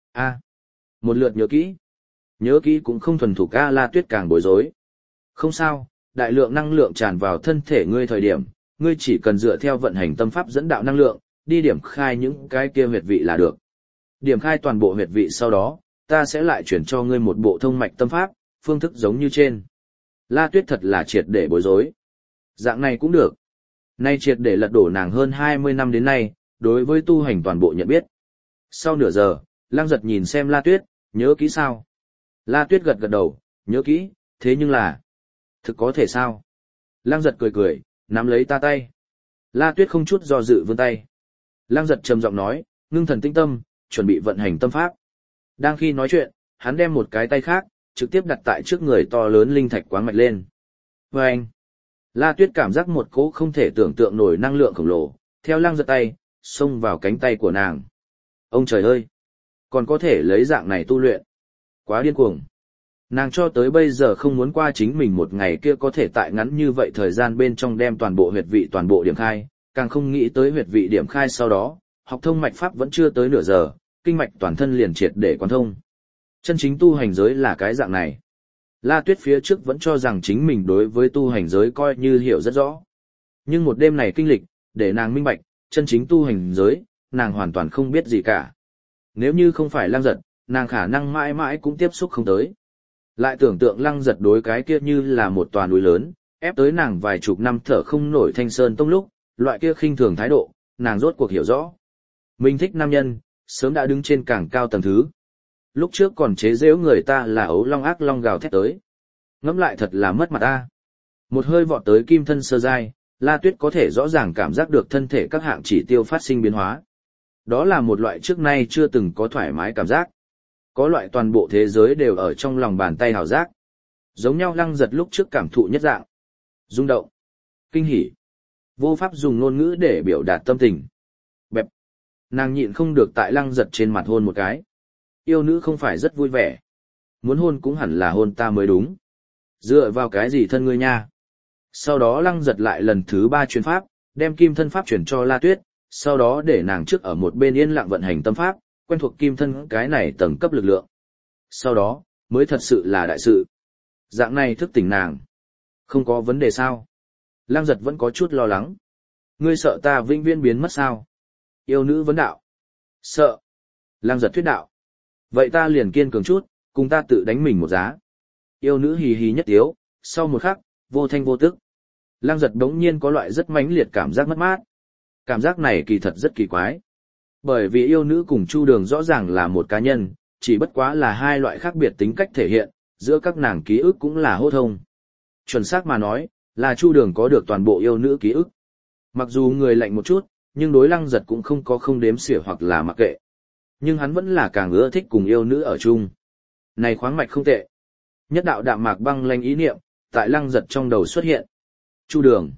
Một lượt nhớ kỹ. Nhớ kỹ cũng không thuần thục La Tuyết càng bối rối. Không sao, đại lượng năng lượng tràn vào thân thể ngươi thời điểm, ngươi chỉ cần dựa theo vận hành tâm pháp dẫn đạo năng lượng, đi điểm khai những cái kia huyệt vị là được. Điểm khai toàn bộ huyệt vị sau đó, ta sẽ lại chuyển cho ngươi một bộ thông mạch tâm pháp, phương thức giống như trên. La Tuyết thật là triệt để bối rối. Dạng này cũng được. Nay triệt để lật đổ nàng hơn 20 năm đến nay, đối với tu hành toàn bộ nhận biết. Sau nửa giờ, Lăng Giật nhìn xem La Tuyết, nhớ kỹ sao? La Tuyết gật gật đầu, nhớ kỹ, thế nhưng là... Thực có thể sao? Lăng Giật cười cười, nắm lấy ta tay. La Tuyết không chút do dự vươn tay. Lăng Giật trầm giọng nói, ngưng thần tĩnh tâm, chuẩn bị vận hành tâm pháp. Đang khi nói chuyện, hắn đem một cái tay khác, trực tiếp đặt tại trước người to lớn linh thạch quán mạch lên. Và anh, La Tuyết cảm giác một cỗ không thể tưởng tượng nổi năng lượng khổng lồ, theo Lăng Giật tay, xông vào cánh tay của nàng. Ông trời ơi! Còn có thể lấy dạng này tu luyện. Quá điên cuồng. Nàng cho tới bây giờ không muốn qua chính mình một ngày kia có thể tại ngắn như vậy thời gian bên trong đem toàn bộ huyệt vị toàn bộ điểm khai, càng không nghĩ tới huyệt vị điểm khai sau đó, học thông mạch pháp vẫn chưa tới nửa giờ, kinh mạch toàn thân liền triệt để quán thông. Chân chính tu hành giới là cái dạng này. La Tuyết phía trước vẫn cho rằng chính mình đối với tu hành giới coi như hiểu rất rõ. Nhưng một đêm này kinh lịch, để nàng minh bạch, chân chính tu hành giới, nàng hoàn toàn không biết gì cả. Nếu như không phải Lăng Giật, nàng khả năng mãi mãi cũng tiếp xúc không tới. Lại tưởng tượng Lăng Giật đối cái kia như là một tòa núi lớn, ép tới nàng vài chục năm thở không nổi Thanh Sơn Tông lúc, loại kia khinh thường thái độ, nàng rốt cuộc hiểu rõ. Mình thích nam nhân, sớm đã đứng trên càng cao tầng thứ. Lúc trước còn chế giễu người ta là ấu long ác long gào thét tới. Ngẫm lại thật là mất mặt ta. Một hơi vọt tới kim thân sơ giai, La Tuyết có thể rõ ràng cảm giác được thân thể các hạng chỉ tiêu phát sinh biến hóa. Đó là một loại trước nay chưa từng có thoải mái cảm giác. Có loại toàn bộ thế giới đều ở trong lòng bàn tay hào giác. Giống nhau Lăng Giật lúc trước cảm thụ nhất dạng. Rung động. Kinh hỉ. Vô pháp dùng ngôn ngữ để biểu đạt tâm tình. Bẹp. Nàng nhịn không được tại Lăng Giật trên mặt hôn một cái. Yêu nữ không phải rất vui vẻ. Muốn hôn cũng hẳn là hôn ta mới đúng. Dựa vào cái gì thân ngươi nha. Sau đó Lăng Giật lại lần thứ 3 truyền pháp, đem kim thân pháp chuyển cho La Tuyết, sau đó để nàng trước ở một bên yên lặng vận hành tâm pháp, quen thuộc kim thân cái này tầng cấp lực lượng. Sau đó, mới thật sự là đại sự. Dạng này thức tỉnh nàng. Không có vấn đề sao? Lăng Giật vẫn có chút lo lắng. Ngươi sợ ta vĩnh viễn biến mất sao? Yêu nữ vấn đạo. Sợ. Lăng giật thuyết đạo. Vậy ta liền kiên cường chút, cùng ta tự đánh mình một giá. Yêu nữ hì hì nhất tiếu, sau một khắc, vô thanh vô tức. Lăng giật đống nhiên có loại rất mãnh liệt cảm giác mất mát. Cảm giác này kỳ thật rất kỳ quái. Bởi vì yêu nữ cùng Chu Đường rõ ràng là một cá nhân, chỉ bất quá là hai loại khác biệt tính cách thể hiện, giữa các nàng ký ức cũng là hô thông. Chuẩn xác mà nói, là Chu Đường có được toàn bộ yêu nữ ký ức. Mặc dù người lạnh một chút, nhưng đối Lăng giật cũng không có không đếm xỉa hoặc là mặc kệ. Nhưng hắn vẫn là càng ưa thích cùng yêu nữ ở chung. Này khoáng mạch không tệ. Nhất đạo đạm mạc băng lanh ý niệm, tại Lăng giật trong đầu xuất hiện. Chu Đường.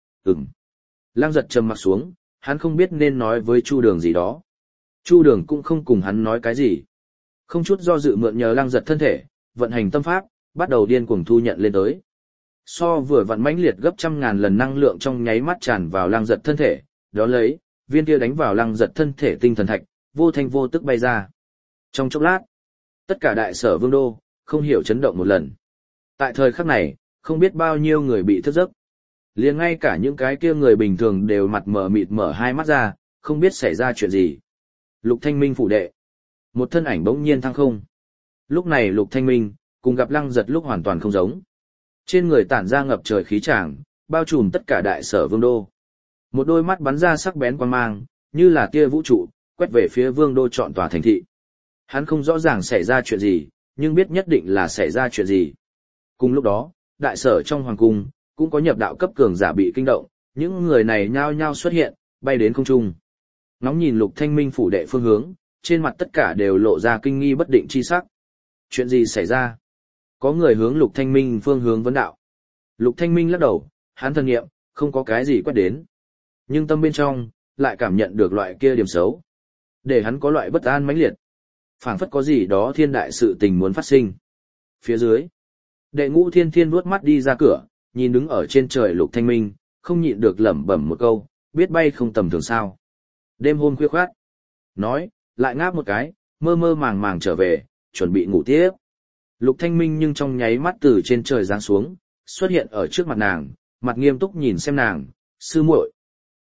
Lăng giật trầm mặt xuống, hắn không biết nên nói với Chu Đường gì đó. Chu Đường cũng không cùng hắn nói cái gì. Không chút do dự mượn nhờ Lăng giật thân thể, vận hành tâm pháp, bắt đầu điên cuồng thu nhận lên tới. So vừa vặn mãnh liệt gấp trăm ngàn lần năng lượng trong nháy mắt tràn vào Lăng giật thân thể, đó lấy, viên kia đánh vào Lăng giật thân thể tinh thần thạch, vô thanh vô tức bay ra. Trong chốc lát, tất cả đại sở vương đô, không hiểu chấn động một lần. Tại thời khắc này, không biết bao nhiêu người bị thức giấc. Liền ngay cả những cái kia người bình thường đều mặt mờ mịt mở hai mắt ra, không biết xảy ra chuyện gì. Lục Thanh Minh phủ đệ. Một thân ảnh bỗng nhiên thăng không. Lúc này Lục Thanh Minh, cùng gặp Lăng giật lúc hoàn toàn không giống. Trên người tản ra ngập trời khí tràng, bao trùm tất cả đại sở vương đô. Một đôi mắt bắn ra sắc bén quang mang, như là tia vũ trụ, quét về phía vương đô trọn tòa thành thị. Hắn không rõ ràng xảy ra chuyện gì, nhưng biết nhất định là xảy ra chuyện gì. Cùng lúc đó, đại sở trong hoàng cung, cũng có nhập đạo cấp cường giả bị kinh động, những người này nhao nhao xuất hiện, bay đến không trung. Ngóng nhìn Lục Thanh Minh phủ đệ phương hướng, trên mặt tất cả đều lộ ra kinh nghi bất định chi sắc. Chuyện gì xảy ra? Có người hướng Lục Thanh Minh phương hướng vấn đạo. Lục Thanh Minh lắc đầu, hắn thân nghiệm, không có cái gì quét đến. Nhưng tâm bên trong, lại cảm nhận được loại kia điểm xấu. Để hắn có loại bất an mãnh liệt. Phảng phất có gì đó thiên đại sự tình muốn phát sinh. Phía dưới, Đệ Ngũ Thiên Thiên vuốt mắt đi ra cửa, nhìn đứng ở trên trời Lục Thanh Minh, không nhịn được lẩm bẩm một câu, biết bay không tầm thường sao. Đêm hôm khuya khoát. Nói, lại ngáp một cái, mơ mơ màng màng trở về, chuẩn bị ngủ tiếp. Lục Thanh Minh nhưng trong nháy mắt từ trên trời giáng xuống, xuất hiện ở trước mặt nàng, mặt nghiêm túc nhìn xem nàng, sư muội.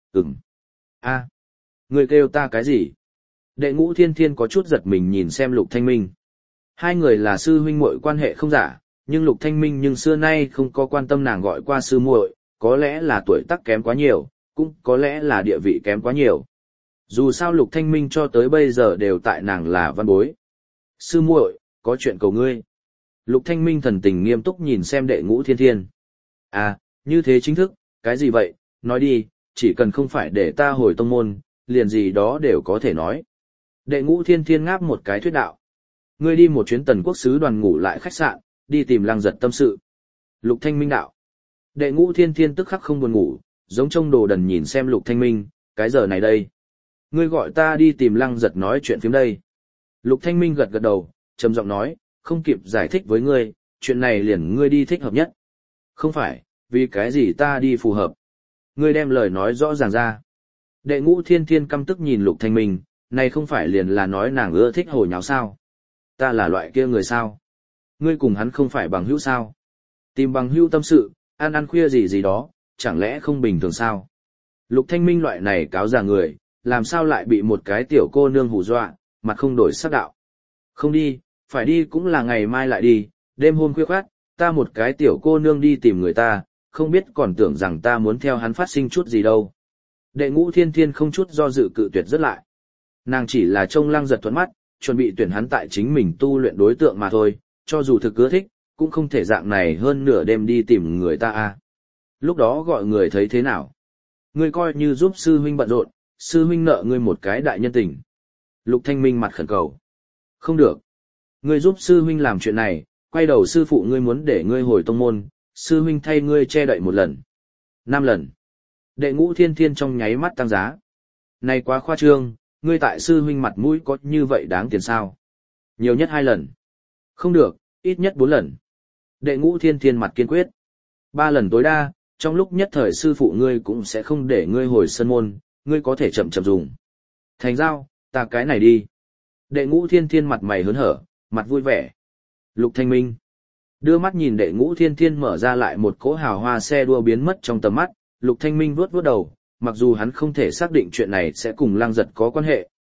A, người kêu ta cái gì? Đệ Ngũ Thiên Thiên có chút giật mình nhìn xem Lục Thanh Minh. Hai người là sư huynh muội quan hệ không giả, nhưng Lục Thanh Minh nhưng xưa nay không có quan tâm nàng gọi qua sư muội, có lẽ là tuổi tác kém quá nhiều, cũng có lẽ là địa vị kém quá nhiều. Dù sao Lục Thanh Minh cho tới bây giờ đều tại nàng là văn bối. Sư muội, có chuyện cầu ngươi. Lục Thanh Minh thần tình nghiêm túc nhìn xem Đệ Ngũ Thiên Thiên. À, như thế chính thức, cái gì vậy, nói đi, chỉ cần không phải để ta hồi tông môn, liền gì đó đều có thể nói. Đệ Ngũ Thiên Thiên ngáp một cái thuyết đạo. Ngươi đi một chuyến Tần Quốc sứ đoàn ngủ lại khách sạn, đi tìm Lăng giật tâm sự. Lục Thanh Minh đạo. Đệ Ngũ Thiên Thiên tức khắc không buồn ngủ, giống trông đồ đần nhìn xem Lục Thanh Minh, cái giờ này đây. Ngươi gọi ta đi tìm Lăng giật nói chuyện phiếm đây. Lục Thanh Minh gật gật đầu, trầm giọng nói, không kịp giải thích với ngươi, chuyện này liền ngươi đi thích hợp nhất. Không phải, vì cái gì ta đi phù hợp. Ngươi đem lời nói rõ ràng ra. Đệ Ngũ Thiên Thiên căm tức nhìn Lục Thanh Minh, này không phải liền là nói nàng ưa thích hồ nháo sao. Ta là loại kia người sao. Ngươi cùng hắn không phải bằng hữu sao. Tìm bằng hữu tâm sự, ăn khuya gì gì đó, chẳng lẽ không bình thường sao. Lục Thanh Minh loại này cáo già người, làm sao lại bị một cái tiểu cô nương hù dọa, mặt không đổi sắc đạo. Không đi, phải đi cũng là ngày mai lại đi, đêm hôm khuya khoát, ta một cái tiểu cô nương đi tìm người ta, không biết còn tưởng rằng ta muốn theo hắn phát sinh chút gì đâu. Đệ Ngũ Thiên Thiên không chút do dự cự tuyệt rất lại. Nàng chỉ là trông Lăng giật thuận mắt, chuẩn bị tuyển hắn tại chính mình tu luyện đối tượng mà thôi, cho dù thực ưa thích, cũng không thể dạng này hơn nửa đêm đi tìm người ta a. Lúc đó gọi người thấy thế nào? Ngươi coi như giúp sư huynh bận rộn, sư huynh nợ ngươi một cái đại nhân tình. Lục Thanh Minh mặt khẩn cầu. Không được. Ngươi giúp sư huynh làm chuyện này, quay đầu sư phụ ngươi muốn để ngươi hồi tông môn, sư huynh thay ngươi che đậy 1 lần. 5 lần. Đệ Ngũ Thiên Thiên trong nháy mắt tăng giá. Này quá khoa trương, ngươi tại sư huynh mặt mũi có như vậy đáng tiền sao? Nhiều nhất 2 lần. Không được, ít nhất 4 lần. Đệ Ngũ Thiên Thiên mặt kiên quyết. 3 lần tối đa, trong lúc nhất thời sư phụ ngươi cũng sẽ không để ngươi hồi sân môn, ngươi có thể chậm chậm dùng. Thành giao, ta cái này đi. Đệ Ngũ Thiên Thiên mặt mày hớn hở, mặt vui vẻ. Lục Thanh Minh đưa mắt nhìn Đệ Ngũ Thiên Thiên mở ra lại một cỗ hào hoa xe đua biến mất trong tầm mắt, Lục Thanh Minh vuốt vuốt đầu, mặc dù hắn không thể xác định chuyện này sẽ cùng Lăng giật có quan hệ,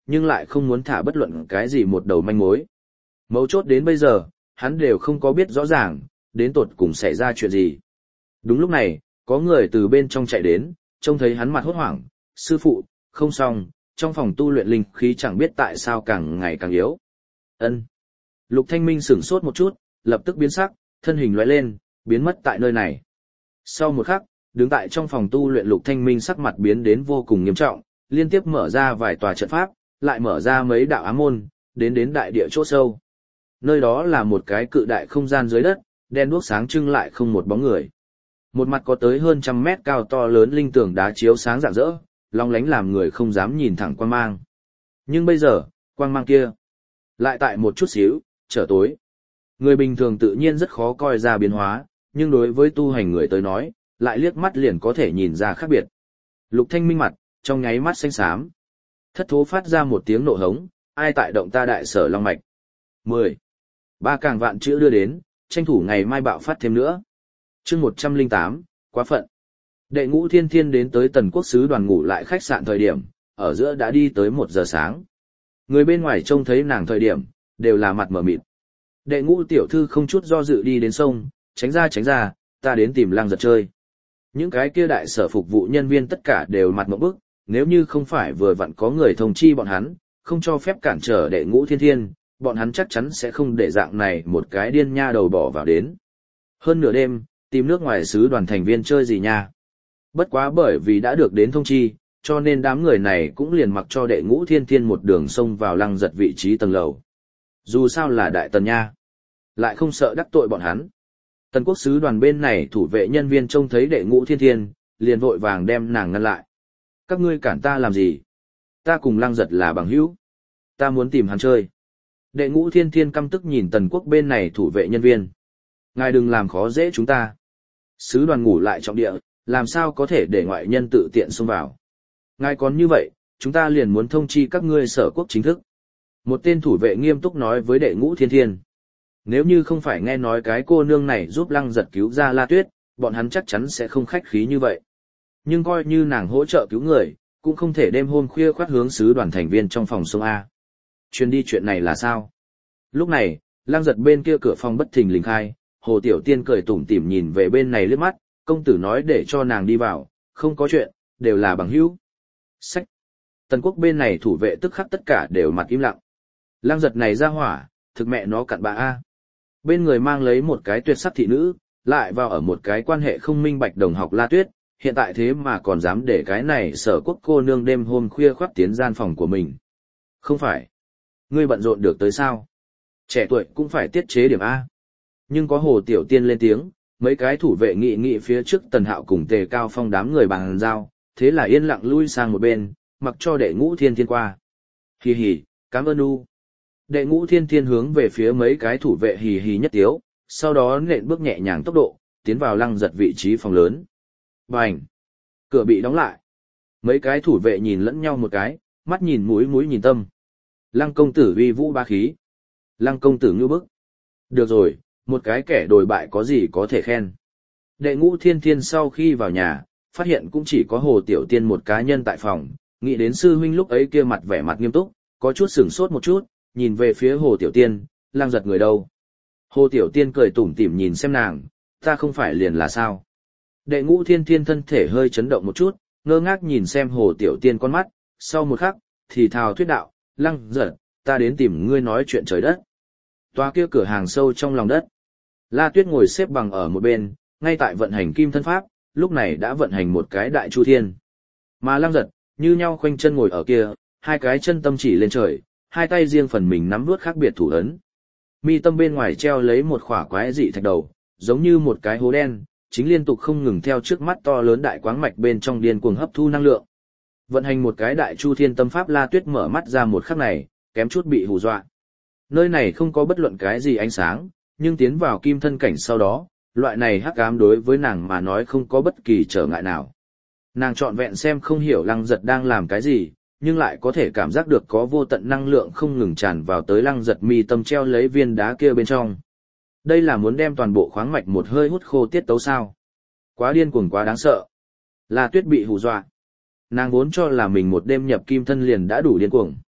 nhưng lại không muốn thả bất luận cái gì một đầu manh mối. Mấu chốt đến bây giờ, hắn đều không có biết rõ ràng, đến tột cùng xảy ra chuyện gì. Đúng lúc này, có người từ bên trong chạy đến, trông thấy hắn mặt hốt hoảng, sư phụ, không xong, trong phòng tu luyện linh khí chẳng biết tại sao càng ngày càng yếu. Ân. Lục Thanh Minh sửng sốt một chút, lập tức biến sắc, thân hình lóe lên, biến mất tại nơi này. Sau một khắc, đứng tại trong phòng tu luyện Lục Thanh Minh sắc mặt biến đến vô cùng nghiêm trọng, liên tiếp mở ra vài tòa trận pháp, lại mở ra mấy đạo ám môn, đến đại địa chỗ sâu. Nơi đó là một cái cự đại không gian dưới đất, đen đuốc sáng trưng lại không một bóng người. Một mặt có tới hơn 100 mét cao to lớn linh tường đá chiếu sáng rạng rỡ, long lánh làm người không dám nhìn thẳng quang mang. Nhưng bây giờ, quang mang kia, lại tại một chút xíu, trở tối. Người bình thường tự nhiên rất khó coi ra biến hóa, nhưng đối với tu hành người tới nói, lại liếc mắt liền có thể nhìn ra khác biệt. Lục Thanh Minh mặt, trong nháy mắt xanh xám. Thất thố phát ra một tiếng nộ hống, ai tại động ta đại sở long mạch. 10. Ba càng vạn chữ đưa đến, tranh thủ ngày mai bạo phát thêm nữa. Chương 108, quá phận. Đệ Ngũ Thiên Thiên đến tới Tần Quốc sứ đoàn ngủ lại khách sạn thời điểm, ở giữa đã đi tới 1 giờ sáng. Người bên ngoài trông thấy nàng thời điểm, đều là mặt mở mịt. Đệ Ngũ tiểu thư không chút do dự đi đến sông, tránh ra, ta đến tìm Lăng Giật chơi. Những cái kia đại sở phục vụ nhân viên tất cả đều mặt ngộp bức, nếu như không phải vừa vặn có người thông chi bọn hắn, không cho phép cản trở Đệ Ngũ Thiên Thiên, bọn hắn chắc chắn sẽ không để dạng này một cái điên nha đầu bỏ vào đến. Hơn nửa đêm, tìm nước ngoài sứ đoàn thành viên chơi gì nha. Bất quá bởi vì đã được đến thông chi, cho nên đám người này cũng liền mặc cho Đệ Ngũ Thiên Thiên một đường xông vào Lăng Giật vị trí tầng lầu. Dù sao là đại tần nha, lại không sợ đắc tội bọn hắn. Tần Quốc sứ đoàn bên này thủ vệ nhân viên trông thấy Đệ Ngũ Thiên Thiên, liền vội vàng đem nàng ngăn lại. Các ngươi cản ta làm gì? Ta cùng Lăng Giật là bằng hữu. Ta muốn tìm hắn chơi. Đệ Ngũ Thiên Thiên căm tức nhìn Tần Quốc bên này thủ vệ nhân viên. Ngài đừng làm khó dễ chúng ta. Sứ đoàn ngủ lại trọng địa, làm sao có thể để ngoại nhân tự tiện xông vào. Ngài còn như vậy, chúng ta liền muốn thông chi các ngươi sở quốc chính thức. Một tên thủ vệ nghiêm túc nói với Đệ Ngũ Thiên Thiên. Nếu như không phải nghe nói cái cô nương này giúp Lăng Giật cứu ra La Tuyết, bọn hắn chắc chắn sẽ không khách khí như vậy. Nhưng coi như nàng hỗ trợ cứu người, cũng không thể đêm hôm khuya khoát hướng sứ đoàn thành viên trong phòng sông A. Truyền đi chuyện này là sao? Lúc này, Lăng Giật bên kia cửa phòng bất thình lình khai, Hồ Tiểu Tiên cười tủm tỉm nhìn về bên này liếc mắt, công tử nói để cho nàng đi vào, không có chuyện, đều là bằng hữu. Sách. Tần Quốc bên này thủ vệ tức khắc tất cả đều mặt im lặng. Lăng Giật này ra hỏa, thực mẹ nó cặn bã A. Bên người mang lấy một cái tuyệt sắc thị nữ, lại vào ở một cái quan hệ không minh bạch đồng học La Tuyết, hiện tại thế mà còn dám để cái này sở quốc cô nương đêm hôm khuya khoắt tiến gian phòng của mình. Không phải. Ngươi bận rộn được tới sao? Trẻ tuổi cũng phải tiết chế điểm A. Nhưng có Hồ Tiểu Tiên lên tiếng, mấy cái thủ vệ nghị phía trước Tần Hạo cùng Tề Cao Phong đám người bàn giao, thế là yên lặng lui sang một bên, mặc cho Đệ Ngũ Thiên Thiên qua. Hì hì, cảm ơn u. Đệ Ngũ Thiên Thiên hướng về phía mấy cái thủ vệ hì hì nhất tiếu, sau đó nện bước nhẹ nhàng tốc độ, tiến vào Lăng Giật vị trí phòng lớn. Bành! Cửa bị đóng lại. Mấy cái thủ vệ nhìn lẫn nhau một cái, mắt nhìn mũi nhìn tâm. Lăng công tử uy vũ bá khí. Lăng công tử ngưu bức. Được rồi, một cái kẻ đồi bại có gì có thể khen. Đệ Ngũ Thiên Thiên sau khi vào nhà, phát hiện cũng chỉ có Hồ Tiểu Tiên một cá nhân tại phòng, nghĩ đến sư huynh lúc ấy kia mặt vẻ mặt nghiêm túc, có chút sửng sốt một chút, nhìn về phía Hồ Tiểu Tiên, Lăng Giật người đâu. Hồ Tiểu Tiên cười tủm tỉm nhìn xem nàng, ta không phải liền là sao. Đệ Ngũ Thiên Thiên thân thể hơi chấn động một chút, ngơ ngác nhìn xem Hồ Tiểu Tiên con mắt, sau một khắc, thì thào thuyết đạo, Lăng Giật, ta đến tìm ngươi nói chuyện trời đất. Toa kia cửa hàng sâu trong lòng đất. La Tuyết ngồi xếp bằng ở một bên, ngay tại vận hành kim thân pháp, lúc này đã vận hành một cái đại chu thiên. Mà Lăng Giật, như nhau khoanh chân ngồi ở kia, hai cái chân tâm chỉ lên trời, hai tay riêng phần mình nắm vuốt khác biệt thủ ấn. Mi tâm bên ngoài treo lấy một khỏa quái dị thạch đầu, giống như một cái hố đen, chính liên tục không ngừng theo trước mắt to lớn đại quáng mạch bên trong điên cuồng hấp thu năng lượng. Vận hành một cái đại chu thiên tâm pháp, La Tuyết mở mắt ra một khắc này, kém chút bị hù dọa. Nơi này không có bất luận cái gì ánh sáng, nhưng tiến vào kim thân cảnh sau đó, loại này hắc ám đối với nàng mà nói không có bất kỳ trở ngại nào. Nàng trọn vẹn xem không hiểu Lăng Giật đang làm cái gì, nhưng lại có thể cảm giác được có vô tận năng lượng không ngừng tràn vào tới Lăng Giật mi tâm treo lấy viên đá kia bên trong. Đây là muốn đem toàn bộ khoáng mạch một hơi hút khô tiết tấu sao? Quá điên cuồng quá đáng sợ. La Tuyết bị hù dọa. Nàng vốn cho là mình một đêm nhập kim thân liền đã đủ điên cuồng.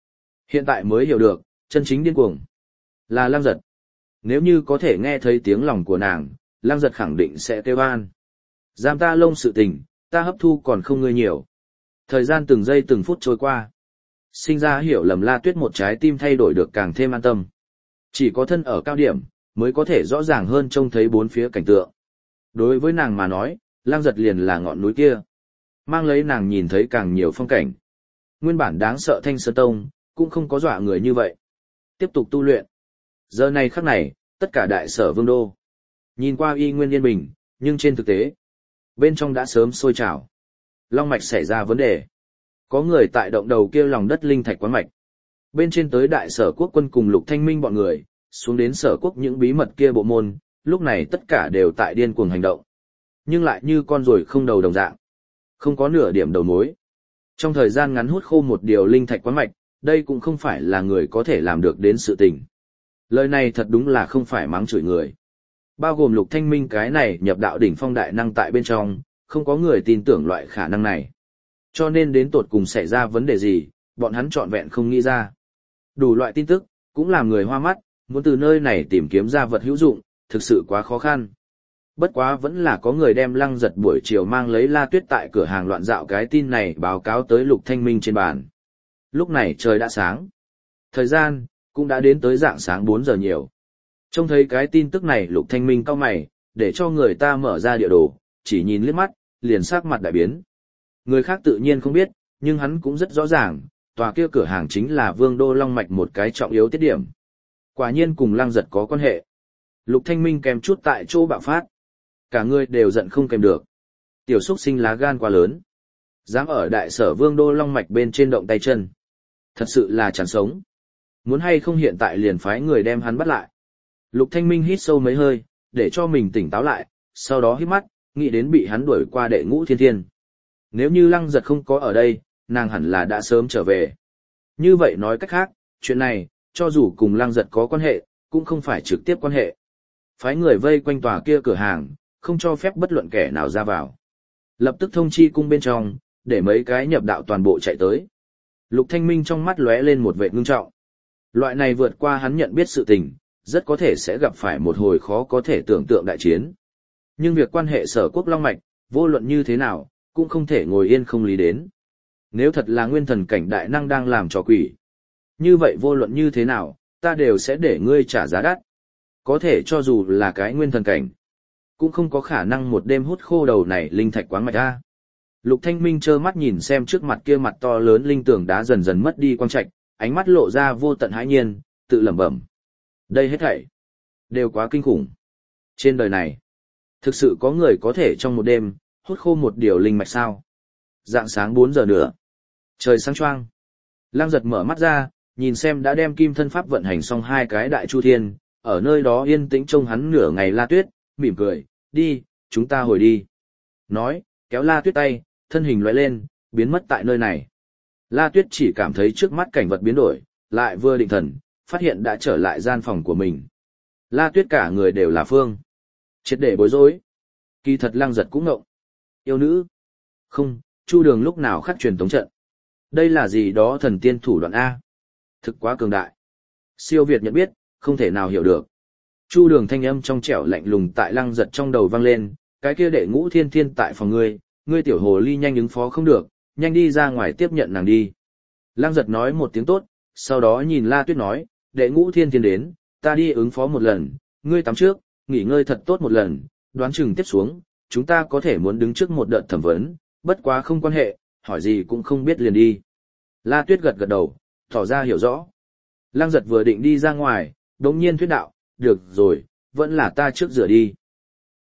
Hiện tại mới hiểu được, chân chính điên cuồng là Lăng Giật. Nếu như có thể nghe thấy tiếng lòng của nàng, Lăng Giật khẳng định sẽ kêu an. Giam ta lông sự tình, ta hấp thu còn không ngươi nhiều. Thời gian từng giây từng phút trôi qua. Sinh ra hiểu lầm La Tuyết một trái tim thay đổi được càng thêm an tâm. Chỉ có thân ở cao điểm, mới có thể rõ ràng hơn trông thấy bốn phía cảnh tượng. Đối với nàng mà nói, Lăng Giật liền là ngọn núi kia. Mang lấy nàng nhìn thấy càng nhiều phong cảnh. Nguyên bản đáng sợ Thanh Sơn Tông, cũng không có dọa người như vậy. Tiếp tục tu luyện. Giờ này khắc này, tất cả đại sở vương đô. Nhìn qua y nguyên yên bình, nhưng trên thực tế, bên trong đã sớm sôi trào. Long mạch xảy ra vấn đề. Có người tại động đầu kia lòng đất linh thạch quán mạch. Bên trên tới đại sở quốc quân cùng Lục Thanh Minh bọn người, xuống đến sở quốc những bí mật kia bộ môn, lúc này tất cả đều tại điên cuồng hành động. Nhưng lại như con ruồi không đầu đồng dạng. Không có nửa điểm đầu mối. Trong thời gian ngắn hút khô một điều linh thạch quán mạch, đây cũng không phải là người có thể làm được đến sự tình. Lời này thật đúng là không phải mắng chửi người. Bao gồm Lục Thanh Minh cái này nhập đạo đỉnh phong đại năng tại bên trong, không có người tin tưởng loại khả năng này. Cho nên đến tột cùng xảy ra vấn đề gì, bọn hắn trọn vẹn không nghĩ ra. Đủ loại tin tức, cũng làm người hoa mắt, muốn từ nơi này tìm kiếm ra vật hữu dụng, thực sự quá khó khăn. Bất quá vẫn là có người đem Lăng Giật buổi chiều mang lấy La Tuyết tại cửa hàng loạn dạo cái tin này báo cáo tới Lục Thanh Minh trên bàn. Lúc này trời đã sáng. Thời gian, cũng đã đến tới rạng sáng 4 giờ nhiều. Trông thấy cái tin tức này Lục Thanh Minh cau mày, để cho người ta mở ra địa đồ, chỉ nhìn liếc mắt, liền sắc mặt đại biến. Người khác tự nhiên không biết, nhưng hắn cũng rất rõ ràng, tòa kia cửa hàng chính là Vương Đô Long Mạch một cái trọng yếu tiết điểm. Quả nhiên cùng Lăng Giật có quan hệ. Lục Thanh Minh kèm chút tại chỗ bạo phát. Cả người đều giận không kèm được. Tiểu xúc sinh lá gan quá lớn. Dám ở đại sở Vương Đô Long Mạch bên trên động tay chân. Thật sự là chẳng sống. Muốn hay không hiện tại liền phái người đem hắn bắt lại. Lục Thanh Minh hít sâu mấy hơi, để cho mình tỉnh táo lại, sau đó hít mắt, nghĩ đến bị hắn đuổi qua Đệ Ngũ Thiên Thiên. Nếu như Lăng Giật không có ở đây, nàng hẳn là đã sớm trở về. Như vậy nói cách khác, chuyện này, cho dù cùng Lăng Giật có quan hệ, cũng không phải trực tiếp quan hệ. Phái người vây quanh tòa kia cửa hàng, không cho phép bất luận kẻ nào ra vào. Lập tức thông chi cung bên trong, để mấy cái nhập đạo toàn bộ chạy tới. Lục Thanh Minh trong mắt lóe lên một vẻ ngưng trọng. Loại này vượt qua hắn nhận biết sự tình, rất có thể sẽ gặp phải một hồi khó có thể tưởng tượng đại chiến. Nhưng việc quan hệ sở quốc long mạch, vô luận như thế nào, cũng không thể ngồi yên không lý đến. Nếu thật là nguyên thần cảnh đại năng đang làm trò quỷ, như vậy vô luận như thế nào, ta đều sẽ để ngươi trả giá đắt. Có thể cho dù là cái nguyên thần cảnh, cũng không có khả năng một đêm hút khô đầu này linh thạch quáng mạch ra. Lục Thanh Minh trơ mắt nhìn xem trước mặt kia mặt to lớn linh tường đá dần dần mất đi quang trạch, ánh mắt lộ ra vô tận hãi nhiên, tự lẩm bẩm. Đây hết thảy đều quá kinh khủng. Trên đời này, thực sự có người có thể trong một đêm, hút khô một điều linh mạch sao? Rạng sáng 4 giờ nữa. Trời sáng choang. Lăng Giật mở mắt ra, nhìn xem đã đem kim thân pháp vận hành xong hai cái đại chu thiên, ở nơi đó yên tĩnh trông hắn nửa ngày La Tuyết, mỉm cười, đi, chúng ta hồi đi. Nói, kéo La Tuyết tay, thân hình lóe lên, biến mất tại nơi này. La Tuyết chỉ cảm thấy trước mắt cảnh vật biến đổi, lại vừa định thần, phát hiện đã trở lại gian phòng của mình. La Tuyết cả người đều là phương. Triệt để bối rối. Kỳ thật Lăng Giật cũng ngộng. Yêu nữ. Không, Chu Đường lúc nào khắc truyền tống trận. Đây là gì đó thần tiên thủ đoạn A. Thực quá cường đại. Siêu Việt nhận biết, không thể nào hiểu được. Chu Đường thanh âm trong trẻo lạnh lùng tại Lăng Giật trong đầu vang lên, cái kia Đệ Ngũ Thiên Thiên tại phòng ngươi tiểu hồ ly nhanh ứng phó không được, nhanh đi ra ngoài tiếp nhận nàng đi. Lăng Giật nói một tiếng tốt, sau đó nhìn La Tuyết nói, Đệ Ngũ Thiên Thiên đến, ta đi ứng phó một lần, ngươi tắm trước, nghỉ ngơi thật tốt một lần, đoán chừng tiếp xuống, chúng ta có thể muốn đứng trước một đợt thẩm vấn, bất quá không quan hệ, hỏi gì cũng không biết liền đi. La Tuyết gật gật đầu, tỏ ra hiểu rõ. Lăng Giật vừa định đi ra ngoài, đống nhiên thuyết đạo, được rồi, vẫn là ta trước rửa đi.